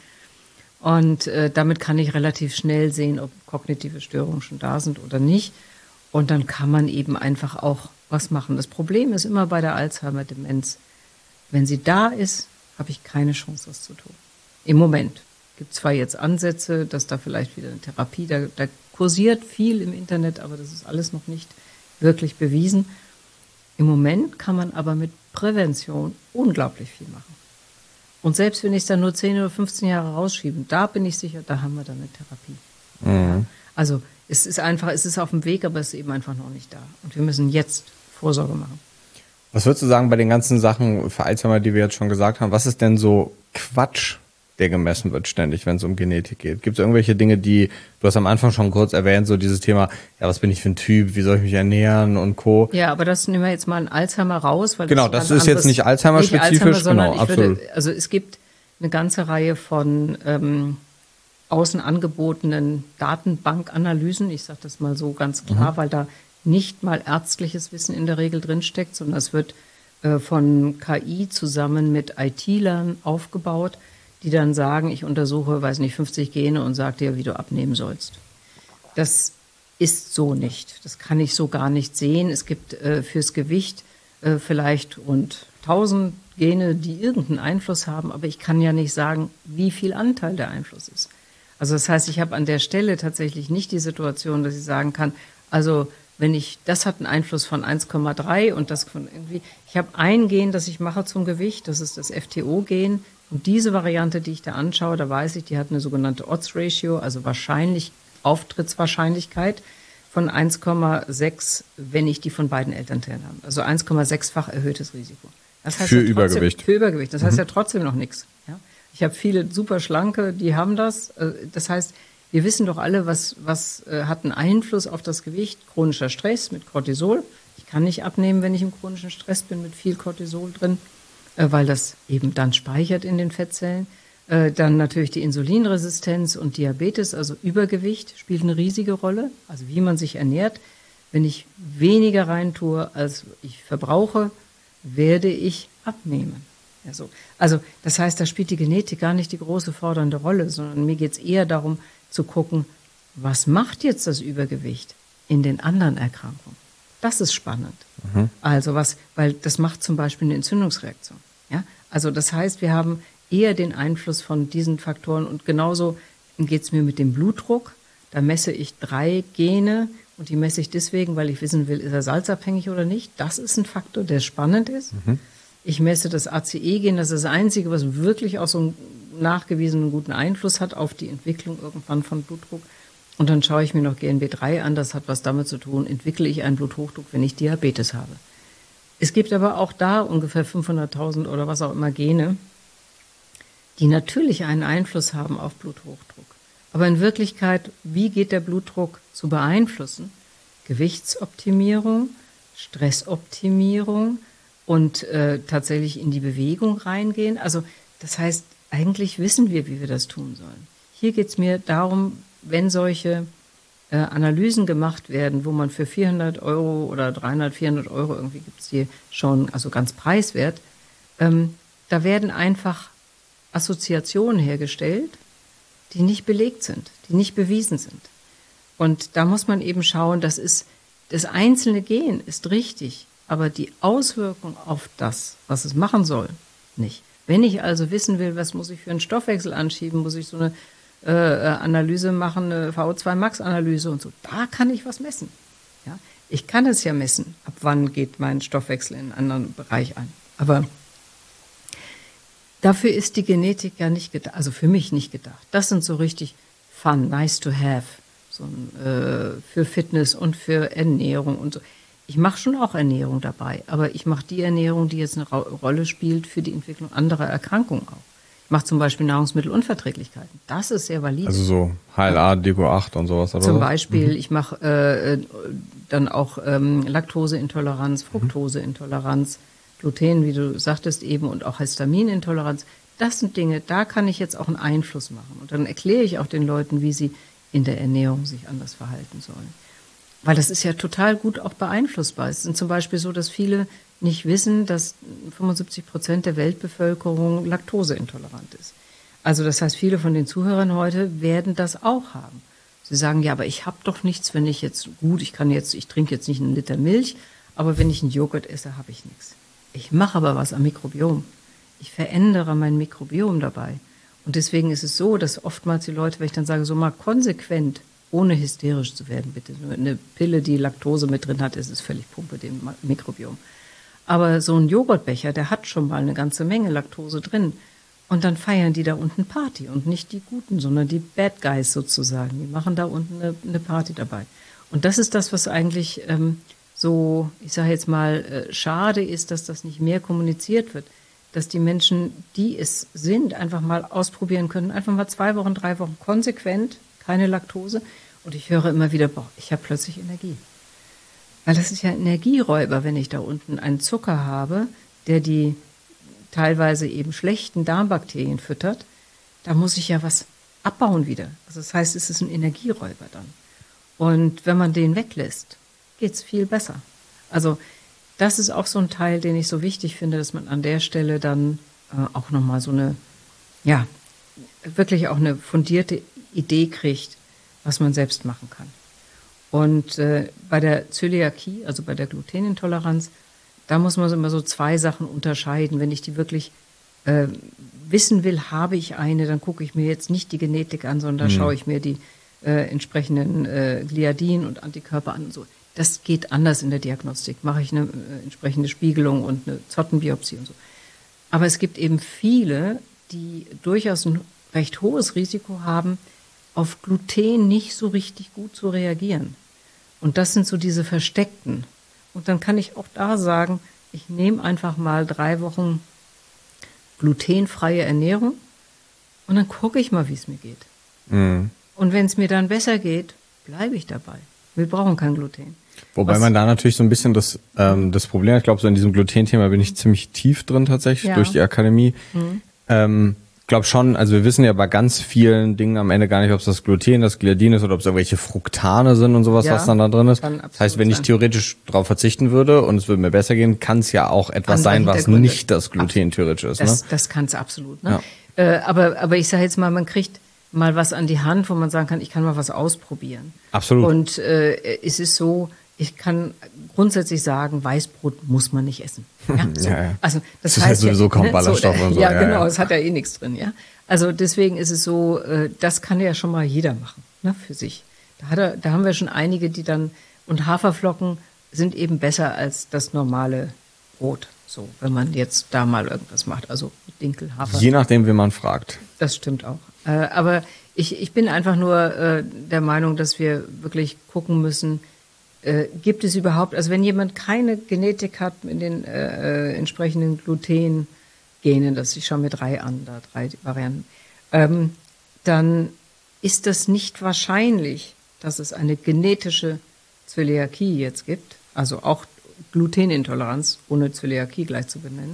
Und äh, damit kann ich relativ schnell sehen, ob kognitive Störungen schon da sind oder nicht. Und dann kann man eben einfach auch was machen. Das Problem ist immer bei der Alzheimer-Demenz, wenn sie da ist, habe ich keine Chance, das zu tun. Im Moment. Es gibt zwar jetzt Ansätze, dass da vielleicht wieder eine Therapie, da, da kursiert viel im Internet, aber das ist alles noch nicht wirklich bewiesen. Im Moment kann man aber mit Prävention unglaublich viel machen. Und selbst wenn ich es dann nur zehn oder fünfzehn Jahre rausschiebe, da bin ich sicher, da haben wir dann eine Therapie. Mhm. Also es ist einfach, es ist auf dem Weg, aber es ist eben einfach noch nicht da. Und wir müssen jetzt Vorsorge machen. Was würdest du sagen bei den ganzen Sachen für Alzheimer, die wir jetzt schon gesagt haben, was ist denn so Quatsch, der gemessen wird ständig, wenn es um Genetik geht? Gibt es irgendwelche Dinge, die, du hast am Anfang schon kurz erwähnt, so dieses Thema, ja, was bin ich für ein Typ, wie soll ich mich ernähren und Co. Ja, aber das nehmen wir jetzt mal in Alzheimer raus. Weil genau, das, das ist jetzt nicht Alzheimer-spezifisch, Alzheimer, genau, absolut. Würde, also es gibt eine ganze Reihe von ähm, außen angebotenen Datenbankanalysen, ich sage das mal so ganz klar, mhm. weil da nicht mal ärztliches Wissen in der Regel drinsteckt, sondern es wird äh, von K I zusammen mit I T-Lern aufgebaut, die dann sagen, ich untersuche, weiß nicht, fünfzig Gene und sage dir, wie du abnehmen sollst. Das ist so nicht. Das kann ich so gar nicht sehen. Es gibt äh, fürs Gewicht äh, vielleicht rund tausend Gene, die irgendeinen Einfluss haben, aber ich kann ja nicht sagen, wie viel Anteil der Einfluss ist. Also das heißt, ich habe an der Stelle tatsächlich nicht die Situation, dass ich sagen kann, also wenn ich, das hat einen Einfluss von eins Komma drei und das von irgendwie, ich habe ein Gen, das ich mache zum Gewicht, das ist das F T O-Gen. Und diese Variante, die ich da anschaue, da weiß ich, die hat eine sogenannte Odds-Ratio, also wahrscheinlich, Auftrittswahrscheinlichkeit von eins Komma sechs, wenn ich die von beiden Elternteilen habe. Also eins Komma sechs-fach erhöhtes Risiko. Das heißt für ja trotzdem, Übergewicht. Für Übergewicht. Das heißt mhm. ja trotzdem noch nichts. Ja? Ich habe viele super Schlanke, die haben das. Das heißt, wir wissen doch alle, was, was äh, hat einen Einfluss auf das Gewicht. Chronischer Stress mit Cortisol. Ich kann nicht abnehmen, wenn ich im chronischen Stress bin mit viel Cortisol drin, äh, weil das eben dann speichert in den Fettzellen. Äh, dann natürlich die Insulinresistenz und Diabetes, also Übergewicht spielt eine riesige Rolle. Also wie man sich ernährt. Wenn ich weniger reintue, als ich verbrauche, werde ich abnehmen. Ja, so. Also das heißt, da spielt die Genetik gar nicht die große fordernde Rolle, sondern mir geht es eher darum, zu gucken, was macht jetzt das Übergewicht in den anderen Erkrankungen? Das ist spannend. Mhm. Also was, weil das macht zum Beispiel eine Entzündungsreaktion. Ja? Also das heißt, wir haben eher den Einfluss von diesen Faktoren und genauso geht es mir mit dem Blutdruck. Da messe ich drei Gene und die messe ich deswegen, weil ich wissen will, ist er salzabhängig oder nicht. Das ist ein Faktor, der spannend ist. Mhm. Ich messe das A C E-Gen, das ist das Einzige, was wirklich auch so einen nachgewiesenen guten Einfluss hat auf die Entwicklung irgendwann von Blutdruck. Und dann schaue ich mir noch G N B drei an, das hat was damit zu tun, entwickle ich einen Bluthochdruck, wenn ich Diabetes habe. Es gibt aber auch da ungefähr fünfhunderttausend oder was auch immer Gene, die natürlich einen Einfluss haben auf Bluthochdruck. Aber in Wirklichkeit, wie geht der Blutdruck zu beeinflussen? Gewichtsoptimierung, Stressoptimierung und äh, tatsächlich in die Bewegung reingehen. Also das heißt, eigentlich wissen wir, wie wir das tun sollen. Hier geht es mir darum, wenn solche äh, Analysen gemacht werden, wo man für vierhundert Euro oder dreihundert, vierhundert Euro, irgendwie gibt es die schon, also ganz preiswert, ähm, da werden einfach Assoziationen hergestellt, die nicht belegt sind, die nicht bewiesen sind. Und da muss man eben schauen, das ist, das einzelne Gen ist richtig, aber die Auswirkung auf das, was es machen soll, nicht. Wenn ich also wissen will, was muss ich für einen Stoffwechsel anschieben, muss ich so eine äh, Analyse machen, eine V O zwei Max Analyse und so, da kann ich was messen. Ja? Ich kann es ja messen, ab wann geht mein Stoffwechsel in einen anderen Bereich ein. Aber dafür ist die Genetik ja nicht gedacht, also für mich nicht gedacht. Das sind so richtig fun, nice to have, so ein, äh, für Fitness und für Ernährung und so. Ich mache schon auch Ernährung dabei, aber ich mache die Ernährung, die jetzt eine Rolle spielt für die Entwicklung anderer Erkrankungen auch. Ich mache zum Beispiel Nahrungsmittelunverträglichkeiten. Das ist sehr valide. Also so H L A, D G O acht und sowas. Oder zum so? Beispiel, mhm. ich mache äh, dann auch ähm, Laktoseintoleranz, Fructoseintoleranz, Gluten, wie du sagtest eben, und auch Histaminintoleranz. Das sind Dinge, da kann ich jetzt auch einen Einfluss machen. Und dann erkläre ich auch den Leuten, wie sie in der Ernährung sich anders verhalten sollen. Weil das ist ja total gut auch beeinflussbar. Es ist zum Beispiel so, dass viele nicht wissen, dass fünfundsiebzig Prozent der Weltbevölkerung laktoseintolerant ist. Also das heißt, viele von den Zuhörern heute werden das auch haben. Sie sagen, ja, aber ich habe doch nichts, wenn ich jetzt, gut, ich kann jetzt, ich trinke jetzt nicht einen Liter Milch, aber wenn ich einen Joghurt esse, habe ich nichts. Ich mache aber was am Mikrobiom. Ich verändere mein Mikrobiom dabei. Und deswegen ist es so, dass oftmals die Leute, wenn ich dann sage, so mal konsequent, ohne hysterisch zu werden, bitte. Eine Pille, die Laktose mit drin hat, ist es völlig Pumpe, dem Mikrobiom. Aber so ein Joghurtbecher, der hat schon mal eine ganze Menge Laktose drin. Und dann feiern die da unten Party. Und nicht die Guten, sondern die Bad Guys sozusagen. Die machen da unten eine, eine Party dabei. Und das ist das, was eigentlich ähm, so, ich sage jetzt mal, äh, schade ist, dass das nicht mehr kommuniziert wird. Dass die Menschen, die es sind, einfach mal ausprobieren können. Einfach mal zwei Wochen, drei Wochen konsequent, keine Laktose. Und ich höre immer wieder, boah, ich habe plötzlich Energie. Weil das ist ja ein Energieräuber, wenn ich da unten einen Zucker habe, der die teilweise eben schlechten Darmbakterien füttert. Da muss ich ja was abbauen wieder. Also das heißt, es ist ein Energieräuber dann. Und wenn man den weglässt, geht's viel besser. Also das ist auch so ein Teil, den ich so wichtig finde, dass man an der Stelle dann äh, auch nochmal so eine, ja, wirklich auch eine fundierte Idee kriegt, was man selbst machen kann. Und äh, bei der Zöliakie, also bei der Glutenintoleranz, da muss man immer so zwei Sachen unterscheiden. Wenn ich die wirklich äh, wissen will, habe ich eine, dann gucke ich mir jetzt nicht die Genetik an, sondern da mhm. schaue ich mir die äh, entsprechenden äh, Gliadin und Antikörper an und so. Das geht anders in der Diagnostik. Mache ich eine äh, entsprechende Spiegelung und eine Zottenbiopsie und so. Aber es gibt eben viele, die durchaus ein recht hohes Risiko haben, auf Gluten nicht so richtig gut zu reagieren. Und das sind so diese versteckten. Und dann kann ich auch da sagen, ich nehme einfach mal drei Wochen glutenfreie Ernährung und dann gucke ich mal, wie es mir geht. Mhm. Und wenn es mir dann besser geht, bleibe ich dabei. Wir brauchen kein Gluten. Wobei Was? man da natürlich so ein bisschen das, ähm, das Problem, ich glaube, so in diesem Gluten-Thema bin ich ziemlich tief drin tatsächlich ja. durch die Akademie. Mhm. Ähm, glaube schon, also wir wissen ja bei ganz vielen Dingen am Ende gar nicht, ob es das Gluten, das Gliadin ist oder ob es irgendwelche Fructane sind und sowas, ja, was dann da drin ist. Das heißt, wenn ich sein. theoretisch darauf verzichten würde und es würde mir besser gehen, kann es ja auch etwas sein, was nicht das Gluten theoretisch ist. Das, ne? das kann es absolut. Ne? Ja. Äh, aber, aber ich sage jetzt mal, man kriegt mal was an die Hand, wo man sagen kann, ich kann mal was ausprobieren. Absolut. Und äh, es ist so, ich kann grundsätzlich sagen, Weißbrot muss man nicht essen. Ja, so. ja, ja. Also das, das heißt ja sowieso kaum ne, Ballaststoffe so, und so. Ja, ja genau, ja. es hat ja eh nichts drin. Ja, also deswegen ist es so, äh, das kann ja schon mal jeder machen, ne, für sich. Da, hat er, da haben wir schon einige, die dann, und Haferflocken sind eben besser als das normale Brot. So, wenn man jetzt da mal irgendwas macht, also Dinkel, Hafer. Je nachdem, wie man fragt. Das stimmt auch. Äh, aber ich, ich bin einfach nur äh, der Meinung, dass wir wirklich gucken müssen, Äh, gibt es überhaupt, also wenn jemand keine Genetik hat in den äh, entsprechenden Gluten-Genen, das ich schaue mir drei an, da drei Varianten, ähm, dann ist das nicht wahrscheinlich, dass es eine genetische Zöliakie jetzt gibt, also auch Glutenintoleranz, ohne Zöliakie gleich zu benennen,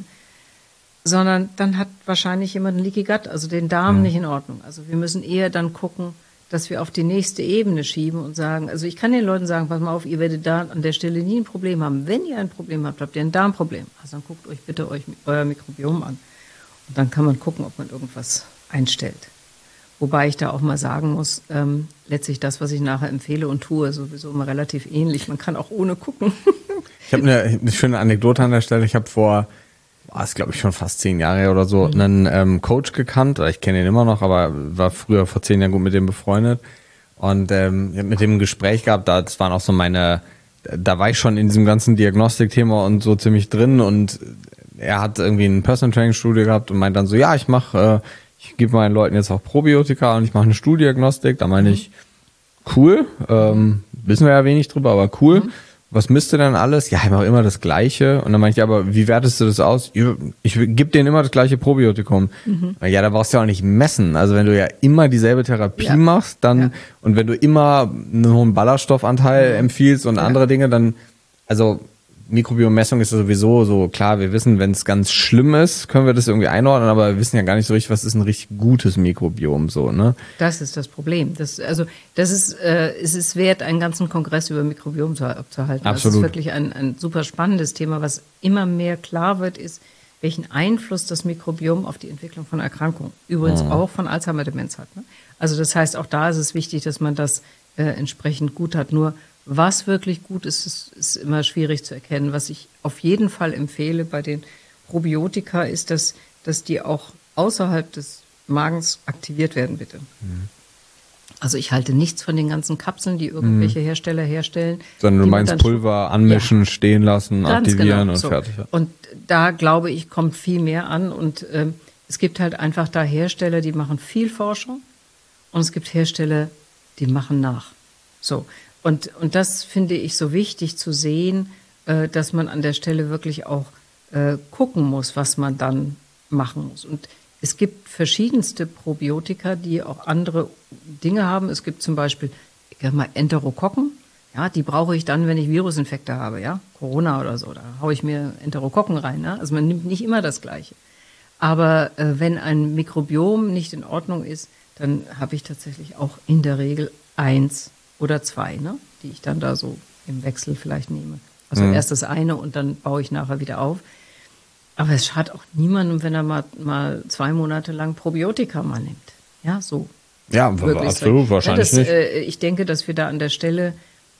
sondern dann hat wahrscheinlich jemand ein Leaky Gut, also den Darm mhm. nicht in Ordnung. Also wir müssen eher dann gucken, dass wir auf die nächste Ebene schieben und sagen, also ich kann den Leuten sagen, pass mal auf, ihr werdet da an der Stelle nie ein Problem haben. Wenn ihr ein Problem habt, habt ihr ein Darmproblem. Also dann guckt euch bitte euch euer Mikrobiom an. Und dann kann man gucken, ob man irgendwas einstellt. Wobei ich da auch mal sagen muss, ähm, letztlich das, was ich nachher empfehle und tue, sowieso immer relativ ähnlich. Man kann auch ohne gucken. Ich habe eine, eine schöne Anekdote an der Stelle. Ich habe vor, war es glaube ich schon fast zehn Jahre oder so, mhm. einen ähm, Coach gekannt. Oder ich kenne ihn immer noch, aber war früher vor zehn Jahren gut mit dem befreundet. Und ähm, ich habe mit dem ein Gespräch gehabt. Das waren auch so meine, da war ich schon in diesem ganzen Diagnostikthema und so ziemlich drin. Und er hat irgendwie ein Personal Training Studio gehabt und meint dann so, ja, ich mache, äh, ich gebe meinen Leuten jetzt auch Probiotika und ich mache eine Stuhldiagnostik. Da meine ich, cool, ähm, wissen wir ja wenig drüber, aber cool. Mhm. Was misst du denn alles? Ja, ich mache immer das Gleiche. Und dann meinte ich, aber wie wertest du das aus? Ich gebe denen immer das gleiche Probiotikum. Mhm. Ja, da brauchst du ja auch nicht messen. Also wenn du ja immer dieselbe Therapie ja. machst, dann ja. und wenn du immer einen hohen Ballaststoffanteil mhm. empfiehlst und ja. andere Dinge, dann, also Mikrobiommessung ist ja sowieso so, klar, wir wissen, wenn es ganz schlimm ist, können wir das irgendwie einordnen, aber wir wissen ja gar nicht so richtig, was ist ein richtig gutes Mikrobiom so, ne? Das ist das Problem. Das, also das ist, äh, es ist wert, einen ganzen Kongress über Mikrobiom zu, zu halten. Absolut. Das ist wirklich ein, ein super spannendes Thema, was immer mehr klar wird, ist, welchen Einfluss das Mikrobiom auf die Entwicklung von Erkrankungen, übrigens mhm. auch von Alzheimer-Demenz hat. Ne? Also das heißt, auch da ist es wichtig, dass man das äh, entsprechend gut hat. Nur was wirklich gut ist, ist, ist immer schwierig zu erkennen. Was ich auf jeden Fall empfehle bei den Probiotika ist, dass, dass die auch außerhalb des Magens aktiviert werden, bitte. Mhm. Also ich halte nichts von den ganzen Kapseln, die irgendwelche mhm. Hersteller herstellen. Sondern du meinst Pulver anmischen, ja. stehen lassen, Ganz aktivieren genau. und so. fertig. Und da, glaube ich, kommt viel mehr an. Und ähm, es gibt halt einfach da Hersteller, die machen viel Forschung. Und es gibt Hersteller, die machen nach. So. Und, und das finde ich so wichtig zu sehen, äh, dass man an der Stelle wirklich auch äh, gucken muss, was man dann machen muss. Und es gibt verschiedenste Probiotika, die auch andere Dinge haben. Es gibt zum Beispiel, ich sag mal, Enterokokken. Ja, die brauche ich dann, wenn ich Virusinfekte habe, ja, Corona oder so. Da haue ich mir Enterokokken rein. Ja? Also man nimmt nicht immer das Gleiche. Aber äh, wenn ein Mikrobiom nicht in Ordnung ist, dann habe ich tatsächlich auch in der Regel eins oder zwei, ne, die ich dann da so im Wechsel vielleicht nehme. Also mhm. erst das eine und dann baue ich nachher wieder auf. Aber es schadet auch niemandem, wenn er mal, mal zwei Monate lang Probiotika mal nimmt. Ja, so. Ja, absolut, wahrscheinlich ja, das, nicht. Äh, ich denke, dass wir da an der Stelle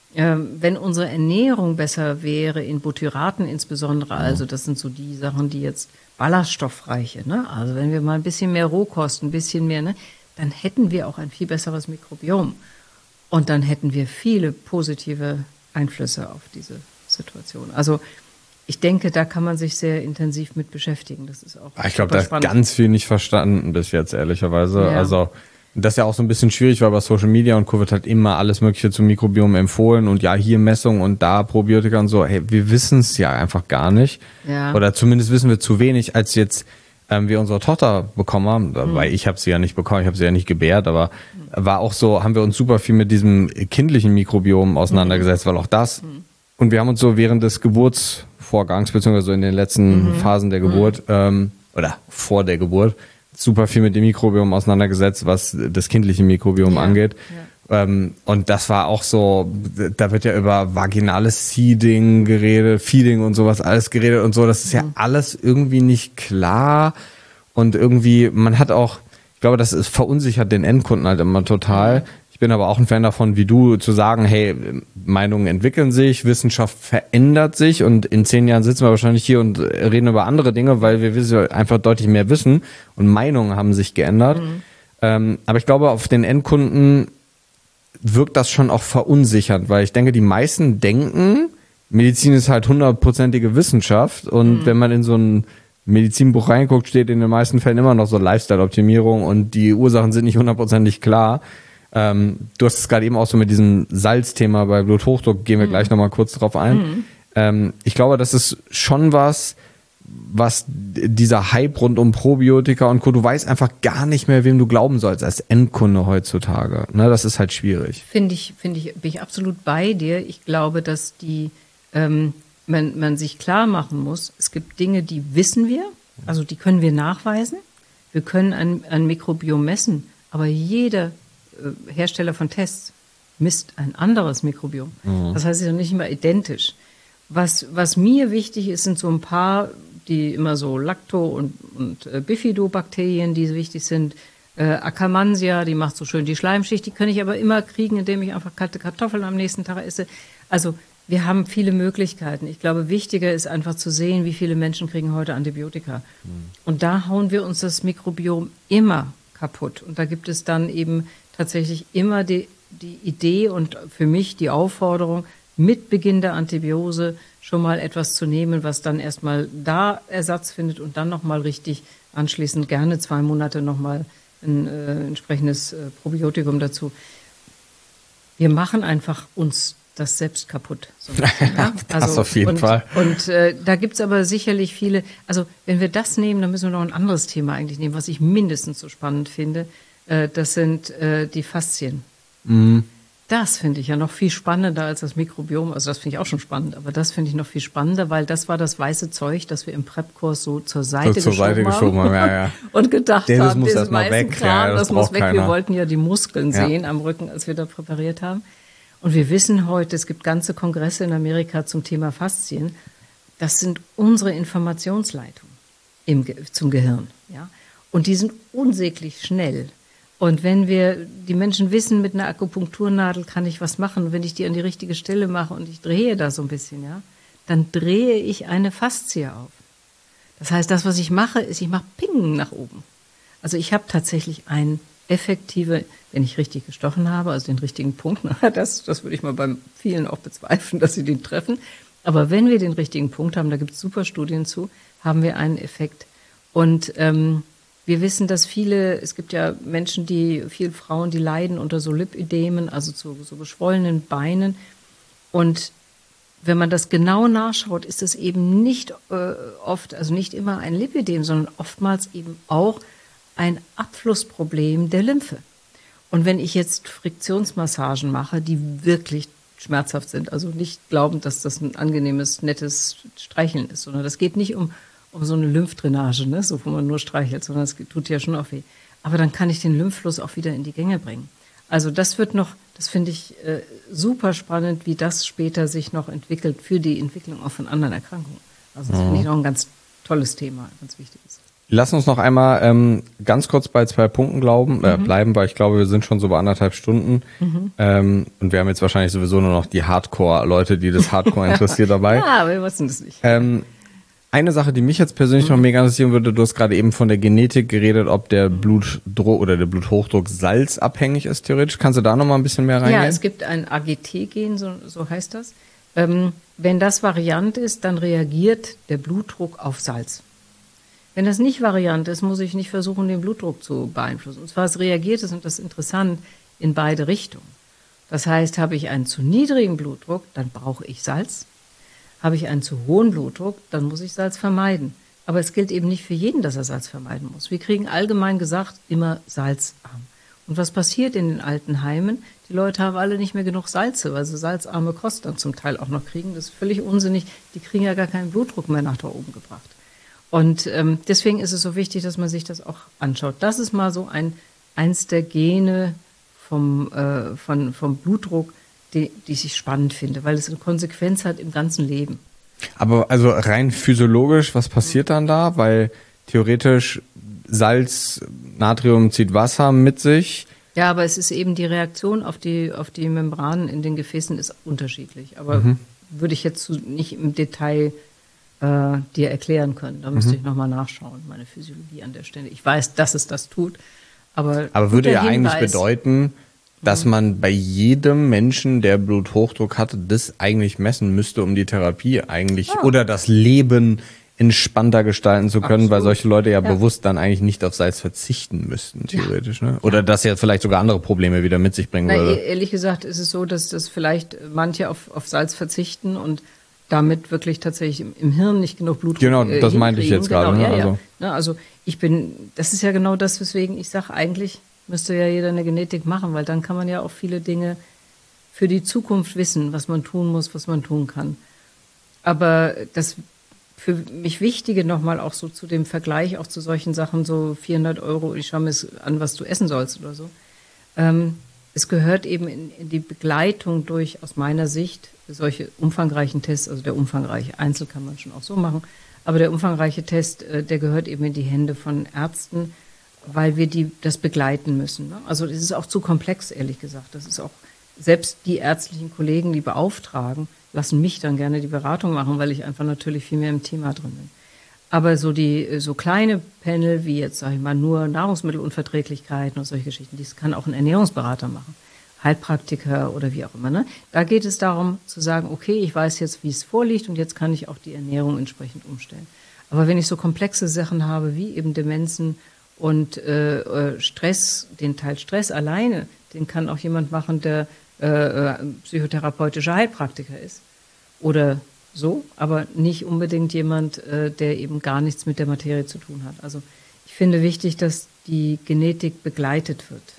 Ähm, wenn unsere Ernährung besser wäre, in Butyraten insbesondere, also das sind so die Sachen, die jetzt ballaststoffreiche, ne? Also wenn wir mal ein bisschen mehr Rohkost, ein bisschen mehr, ne, dann hätten wir auch ein viel besseres Mikrobiom. Und dann hätten wir viele positive Einflüsse auf diese Situation. Also ich denke, da kann man sich sehr intensiv mit beschäftigen. Das ist auch Ich glaube, da ist ganz viel nicht verstanden bis jetzt, ehrlicherweise. Ja. Also das ist ja auch so ein bisschen schwierig, weil bei Social Media und Co. wird halt immer alles Mögliche zum Mikrobiom empfohlen und ja, hier Messung und da Probiotika und so. Hey, wir wissen es ja einfach gar nicht. Ja. Oder zumindest wissen wir zu wenig, als jetzt ähm, wir unsere Tochter bekommen haben. Mhm. Weil ich habe sie ja nicht bekommen, ich habe sie ja nicht gebärt, aber mhm. war auch so, haben wir uns super viel mit diesem kindlichen Mikrobiom auseinandergesetzt, mhm. weil auch das, mhm. und wir haben uns so während des Geburtsvorgangs, beziehungsweise in den letzten mhm. Phasen der Geburt, mhm. ähm, oder vor der Geburt, super viel mit dem Mikrobiom auseinandergesetzt, was das kindliche Mikrobiom ja, angeht. Ja. Ähm, und das war auch so, da wird ja über vaginales Seeding geredet, Feeding und sowas alles geredet und so. Das ist mhm. ja alles irgendwie nicht klar. Und irgendwie, man hat auch, ich glaube, das ist verunsichert den Endkunden halt immer total. Mhm. Ich bin aber auch ein Fan davon, wie du, zu sagen, hey, Meinungen entwickeln sich, Wissenschaft verändert sich und in zehn Jahren sitzen wir wahrscheinlich hier und reden über andere Dinge, weil wir einfach deutlich mehr wissen und Meinungen haben sich geändert. Mhm. Ähm, aber ich glaube, auf den Endkunden wirkt das schon auch verunsichernd, weil ich denke, die meisten denken, Medizin ist halt hundertprozentige Wissenschaft und mhm. wenn man in so ein Medizinbuch reinguckt, steht in den meisten Fällen immer noch so Lifestyle-Optimierung und die Ursachen sind nicht hundertprozentig klar. Ähm, du hast es gerade eben auch so mit diesem Salzthema bei Bluthochdruck, gehen wir mhm. gleich nochmal kurz drauf ein. Mhm. Ähm, ich glaube, das ist schon was, was dieser Hype rund um Probiotika und Co., du weißt einfach gar nicht mehr, wem du glauben sollst als Endkunde heutzutage. Ne, das ist halt schwierig. Finde ich, finde ich, bin ich absolut bei dir. Ich glaube, dass die, ähm, man, man sich klar machen muss, es gibt Dinge, die wissen wir, also die können wir nachweisen. Wir können ein, ein Mikrobiom messen, aber jeder Hersteller von Tests misst ein anderes Mikrobiom. Mhm. Das heißt, sie sind nicht immer identisch. Was, was mir wichtig ist, sind so ein paar, die immer so Lacto- und, und äh, Bifidobakterien, die wichtig sind. Äh, Akkermansia, die macht so schön die Schleimschicht, die kann ich aber immer kriegen, indem ich einfach kalte Kartoffeln am nächsten Tag esse. Also wir haben viele Möglichkeiten. Ich glaube, wichtiger ist einfach zu sehen, wie viele Menschen kriegen heute Antibiotika. Mhm. Und da hauen wir uns das Mikrobiom immer kaputt. Und da gibt es dann eben tatsächlich immer die, die Idee und für mich die Aufforderung, mit Beginn der Antibiose schon mal etwas zu nehmen, was dann erstmal da Ersatz findet und dann nochmal richtig anschließend gerne zwei Monate nochmal ein äh, entsprechendes äh, Probiotikum dazu. Wir machen einfach uns das selbst kaputt. So ein bisschen, ja? Das also, auf jeden und, Fall. Und äh, da gibt's aber sicherlich viele, also wenn wir das nehmen, dann müssen wir noch ein anderes Thema eigentlich nehmen, was ich mindestens so spannend finde. Das sind äh, die Faszien. Mhm. Das finde ich ja noch viel spannender als das Mikrobiom. Also das finde ich auch schon spannend, aber das finde ich noch viel spannender, weil das war das weiße Zeug, das wir im Prep-Kurs so zur Seite, so zur geschoben, Seite geschoben haben. Ja, ja. Und gedacht das haben, muss das mal weg. Kram, ja, das, das muss weg. Keiner. Wir wollten ja die Muskeln ja. sehen am Rücken, als wir da präpariert haben. Und wir wissen heute, es gibt ganze Kongresse in Amerika zum Thema Faszien. Das sind unsere Informationsleitungen im, zum Gehirn. Ja? Und die sind unsäglich schnell. Und wenn wir, die Menschen wissen, mit einer Akupunkturnadel kann ich was machen, wenn ich die an die richtige Stelle mache und ich drehe da so ein bisschen, ja, dann drehe ich eine Faszie auf. Das heißt, das, was ich mache, ist, ich mache Ping nach oben. Also ich habe tatsächlich eine effektive, wenn ich richtig gestochen habe, also den richtigen Punkt, das, das würde ich mal bei vielen auch bezweifeln, dass sie den treffen. Aber wenn wir den richtigen Punkt haben, da gibt es super Studien zu, haben wir einen Effekt. Und ähm, wir wissen, dass viele, es gibt ja Menschen, die, viele Frauen, die leiden unter so Lipödemen, also so, so geschwollenen Beinen. Und wenn man das genau nachschaut, ist es eben nicht äh, oft, also nicht immer ein Lipödem, sondern oftmals eben auch ein Abflussproblem der Lymphe. Und wenn ich jetzt Friktionsmassagen mache, die wirklich schmerzhaft sind, also nicht glauben, dass das ein angenehmes, nettes Streicheln ist, sondern das geht nicht um um so eine Lymphdrainage, ne? So, wo man nur streichelt, sondern es tut ja schon auch weh. Aber dann kann ich den Lymphfluss auch wieder in die Gänge bringen. Also das wird noch, das finde ich äh, super spannend, wie das später sich noch entwickelt für die Entwicklung auch von anderen Erkrankungen. Also das mhm. finde ich noch ein ganz tolles Thema, ganz wichtiges. Lass uns noch einmal ähm, ganz kurz bei zwei Punkten glauben, äh, mhm. bleiben, weil ich glaube, wir sind schon so bei anderthalb Stunden. Mhm. Ähm, und wir haben jetzt wahrscheinlich sowieso nur noch die Hardcore-Leute, die das Hardcore interessiert dabei. Ja, aber wir wissen das nicht. Ähm, eine Sache, die mich jetzt persönlich mhm. noch mega interessieren würde, du hast gerade eben von der Genetik geredet, ob der Blutdruck oder der Bluthochdruck salzabhängig ist, theoretisch. Kannst du da noch mal ein bisschen mehr reingehen? Ja, es gibt ein A G T-Gen, so, so heißt das. Ähm, wenn das Variant ist, dann reagiert der Blutdruck auf Salz. Wenn das nicht Variant ist, muss ich nicht versuchen, den Blutdruck zu beeinflussen. Und zwar es reagiert es, und das ist interessant, in beide Richtungen. Das heißt, habe ich einen zu niedrigen Blutdruck, dann brauche ich Salz. Habe ich einen zu hohen Blutdruck, dann muss ich Salz vermeiden. Aber es gilt eben nicht für jeden, dass er Salz vermeiden muss. Wir kriegen allgemein gesagt immer salzarm. Und was passiert in den Altenheimen? Die Leute haben alle nicht mehr genug Salze, weil sie salzarme Kost dann zum Teil auch noch kriegen. Das ist völlig unsinnig. Die kriegen ja gar keinen Blutdruck mehr nach da oben gebracht. Und ähm, deswegen ist es so wichtig, dass man sich das auch anschaut. Das ist mal so ein eins der Gene vom, äh, von, vom Blutdruck, die, die ich spannend finde, weil es eine Konsequenz hat im ganzen Leben. Aber also rein physiologisch, was passiert dann da? Weil theoretisch Salz, Natrium zieht Wasser mit sich. Ja, aber es ist eben die Reaktion auf die, auf die Membranen in den Gefäßen ist unterschiedlich. Aber mhm. würde ich jetzt nicht im Detail äh, dir erklären können. Da müsste mhm. ich nochmal nachschauen, meine Physiologie an der Stelle. Ich weiß, dass es das tut. Aber, aber würde ja Hinweis, eigentlich bedeuten, dass man bei jedem Menschen, der Bluthochdruck hatte, das eigentlich messen müsste, um die Therapie eigentlich ja. oder das Leben entspannter gestalten zu können, Absolut. Weil solche Leute ja, ja bewusst dann eigentlich nicht auf Salz verzichten müssten, theoretisch. Ja. Ne? Oder ja. dass ja vielleicht sogar andere Probleme wieder mit sich bringen Na, würde. Ehrlich gesagt ist es so, dass das vielleicht manche auf, auf Salz verzichten und damit wirklich tatsächlich im, im Hirn nicht genug Blut Genau, das hinkriegen. Meinte ich jetzt gerade. Genau, ne? ja, also. Ja. also ich bin, das ist ja genau das, weswegen ich sage, eigentlich müsste ja jeder eine Genetik machen, weil dann kann man ja auch viele Dinge für die Zukunft wissen, was man tun muss, was man tun kann. Aber das für mich Wichtige nochmal auch so zu dem Vergleich, auch zu solchen Sachen, so vierhundert Euro, ich schaue mir an, was du essen sollst oder so. Ähm, es gehört eben in, in die Begleitung durch, aus meiner Sicht, solche umfangreichen Tests, also der umfangreiche Einzel kann man schon auch so machen, aber der umfangreiche Test, äh, der gehört eben in die Hände von Ärzten, weil wir die das begleiten müssen. Ne? Also das ist auch zu komplex, ehrlich gesagt. Das ist auch, selbst die ärztlichen Kollegen, die beauftragen, lassen mich dann gerne die Beratung machen, weil ich einfach natürlich viel mehr im Thema drin bin. Aber so die so kleine Panel, wie jetzt, sage ich mal, nur Nahrungsmittelunverträglichkeiten und solche Geschichten, das kann auch ein Ernährungsberater machen, Heilpraktiker oder wie auch immer. Ne? Da geht es darum zu sagen, okay, ich weiß jetzt, wie es vorliegt und jetzt kann ich auch die Ernährung entsprechend umstellen. Aber wenn ich so komplexe Sachen habe, wie eben Demenzen und äh, Stress, den Teil Stress alleine, den kann auch jemand machen, der äh, psychotherapeutischer Heilpraktiker ist oder so, aber nicht unbedingt jemand, äh, der eben gar nichts mit der Materie zu tun hat. Also ich finde wichtig, dass die Genetik begleitet wird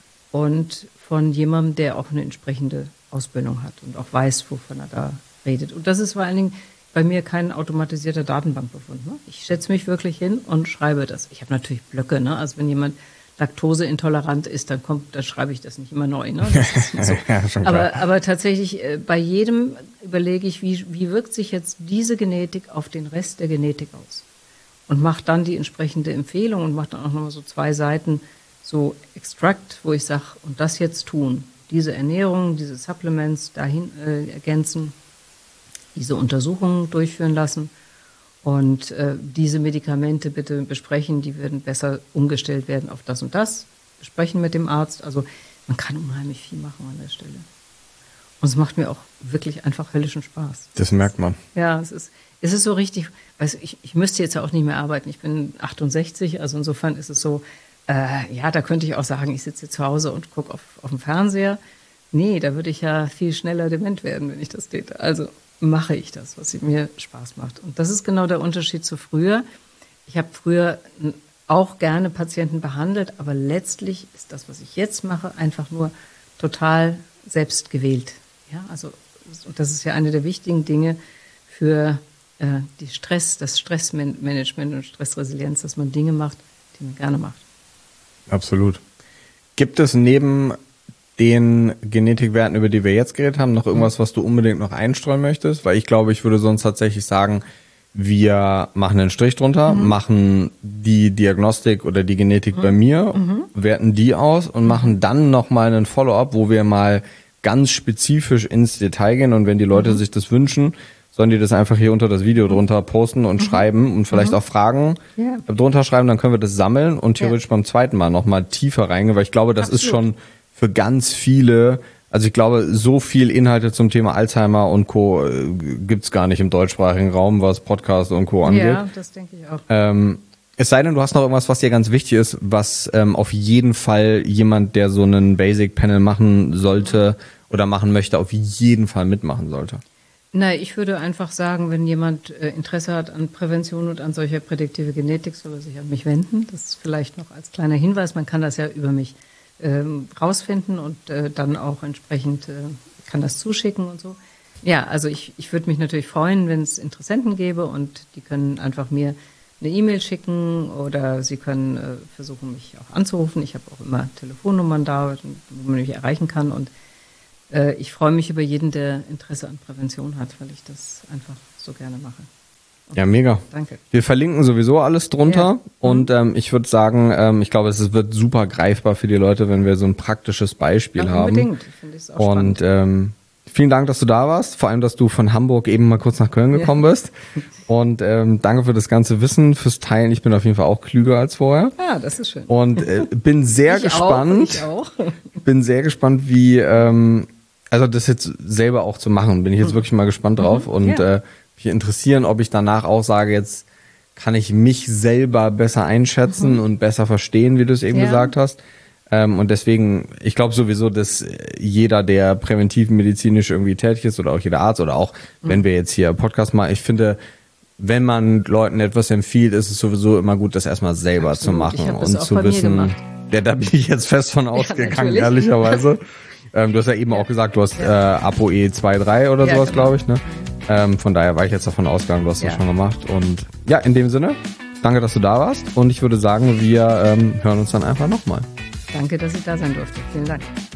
und von jemandem, der auch eine entsprechende Ausbildung hat und auch weiß, wovon er da redet. Und das ist vor allen Dingen bei mir kein automatisierter Datenbankbefund. Ne? Ich setze mich wirklich hin und schreibe das. Ich habe natürlich Blöcke, ne? Also wenn jemand laktoseintolerant ist, dann kommt, dann schreibe ich das nicht immer neu. Ne? Das ist so. Ja, schon klar. aber, aber tatsächlich äh, bei jedem überlege ich, wie, wie wirkt sich jetzt diese Genetik auf den Rest der Genetik aus? Und mache dann die entsprechende Empfehlung und mache dann auch nochmal so zwei Seiten so Extract, wo ich sage, und das jetzt tun. Diese Ernährung, diese Supplements dahin äh, ergänzen, diese Untersuchungen durchführen lassen und äh, diese Medikamente bitte besprechen, die werden besser umgestellt werden auf das und das, besprechen mit dem Arzt. Also man kann unheimlich viel machen an der Stelle. Und es macht mir auch wirklich einfach höllischen Spaß. Das merkt man. Ja, es ist, es ist so richtig, also ich, ich müsste jetzt ja auch nicht mehr arbeiten. Ich bin achtundsechzig, also insofern ist es so, äh, ja, da könnte ich auch sagen, ich sitze zu Hause und gucke auf, auf den Fernseher. Nee, da würde ich ja viel schneller dement werden, wenn ich das täte. Also mache ich das, was mir Spaß macht. Und das ist genau der Unterschied zu früher. Ich habe früher auch gerne Patienten behandelt, aber letztlich ist das, was ich jetzt mache, einfach nur total selbst gewählt. Ja, also, und das ist ja eine der wichtigen Dinge für äh, die Stress, das Stressmanagement und Stressresilienz, dass man Dinge macht, die man gerne macht. Absolut. Gibt es neben den Genetikwerten, über die wir jetzt geredet haben, noch irgendwas, was du unbedingt noch einstreuen möchtest? Weil ich glaube, ich würde sonst tatsächlich sagen, wir machen einen Strich drunter, mhm. machen die Diagnostik oder die Genetik mhm. bei mir, mhm. werten die aus und machen dann nochmal einen Follow-up, wo wir mal ganz spezifisch ins Detail gehen und wenn die Leute mhm. sich das wünschen, sollen die das einfach hier unter das Video drunter posten und mhm. schreiben und vielleicht mhm. auch Fragen yeah. drunter schreiben, dann können wir das sammeln und theoretisch yeah. beim zweiten Mal nochmal tiefer reingehen, weil ich glaube, das Absolut. Ist schon für ganz viele, also ich glaube, so viel Inhalte zum Thema Alzheimer und Co. äh, gibt's gar nicht im deutschsprachigen Raum, was Podcast und Co. angeht. Ja, das denke ich auch. Ähm, es sei denn, du hast noch irgendwas, was dir ganz wichtig ist, was ähm, auf jeden Fall jemand, der so einen Basic-Panel machen sollte oder machen möchte, auf jeden Fall mitmachen sollte. Nein, ich würde einfach sagen, wenn jemand äh, Interesse hat an Prävention und an solcher prädiktive Genetik, soll er sich an mich wenden. Das ist vielleicht noch als kleiner Hinweis. Man kann das ja über mich ähm, rausfinden und äh, dann auch entsprechend äh, kann das zuschicken und so. Ja, also ich, ich würde mich natürlich freuen, wenn es Interessenten gäbe und die können einfach mir eine E-Mail schicken oder sie können äh, versuchen, mich auch anzurufen. Ich habe auch immer Telefonnummern da, wo man mich erreichen kann und ich freue mich über jeden, der Interesse an Prävention hat, weil ich das einfach so gerne mache. Okay. Ja, mega. Danke. Wir verlinken sowieso alles drunter ja. und ähm, ich würde sagen, ähm, ich glaube, es wird super greifbar für die Leute, wenn wir so ein praktisches Beispiel ja, haben. Unbedingt. Ich finde es auch und spannend. Ähm, vielen Dank, dass du da warst, vor allem, dass du von Hamburg eben mal kurz nach Köln gekommen ja. bist. Und ähm, danke für das ganze Wissen, fürs Teilen. Ich bin auf jeden Fall auch klüger als vorher. Ah, das ist schön. Und äh, bin sehr ich gespannt. Auch, ich auch. Bin sehr gespannt, wie ähm, also das jetzt selber auch zu machen, bin ich jetzt mhm. wirklich mal gespannt drauf mhm. und ja. äh, mich interessieren, ob ich danach auch sage, jetzt kann ich mich selber besser einschätzen mhm. und besser verstehen, wie du es eben ja. gesagt hast. Ähm, und deswegen, ich glaube sowieso, dass jeder, der präventiv medizinisch irgendwie tätig ist oder auch jeder Arzt oder auch, mhm. wenn wir jetzt hier Podcast machen, ich finde, wenn man Leuten etwas empfiehlt, ist es sowieso immer gut, das erstmal selber Absolut. zu machen ich und das zu auch wissen. Ja, da bin ich jetzt fest von ausgegangen, ja, ehrlicherweise. Ähm, du hast ja eben ja. auch gesagt, du hast äh, ApoE zwei drei oder ja, sowas, genau. glaube ich. Ne? Ähm, von daher war ich jetzt davon ausgegangen, du hast ja. das schon gemacht. Und ja, in dem Sinne, danke, dass du da warst. Und ich würde sagen, wir ähm, hören uns dann einfach nochmal. Danke, dass ich da sein durfte. Vielen Dank.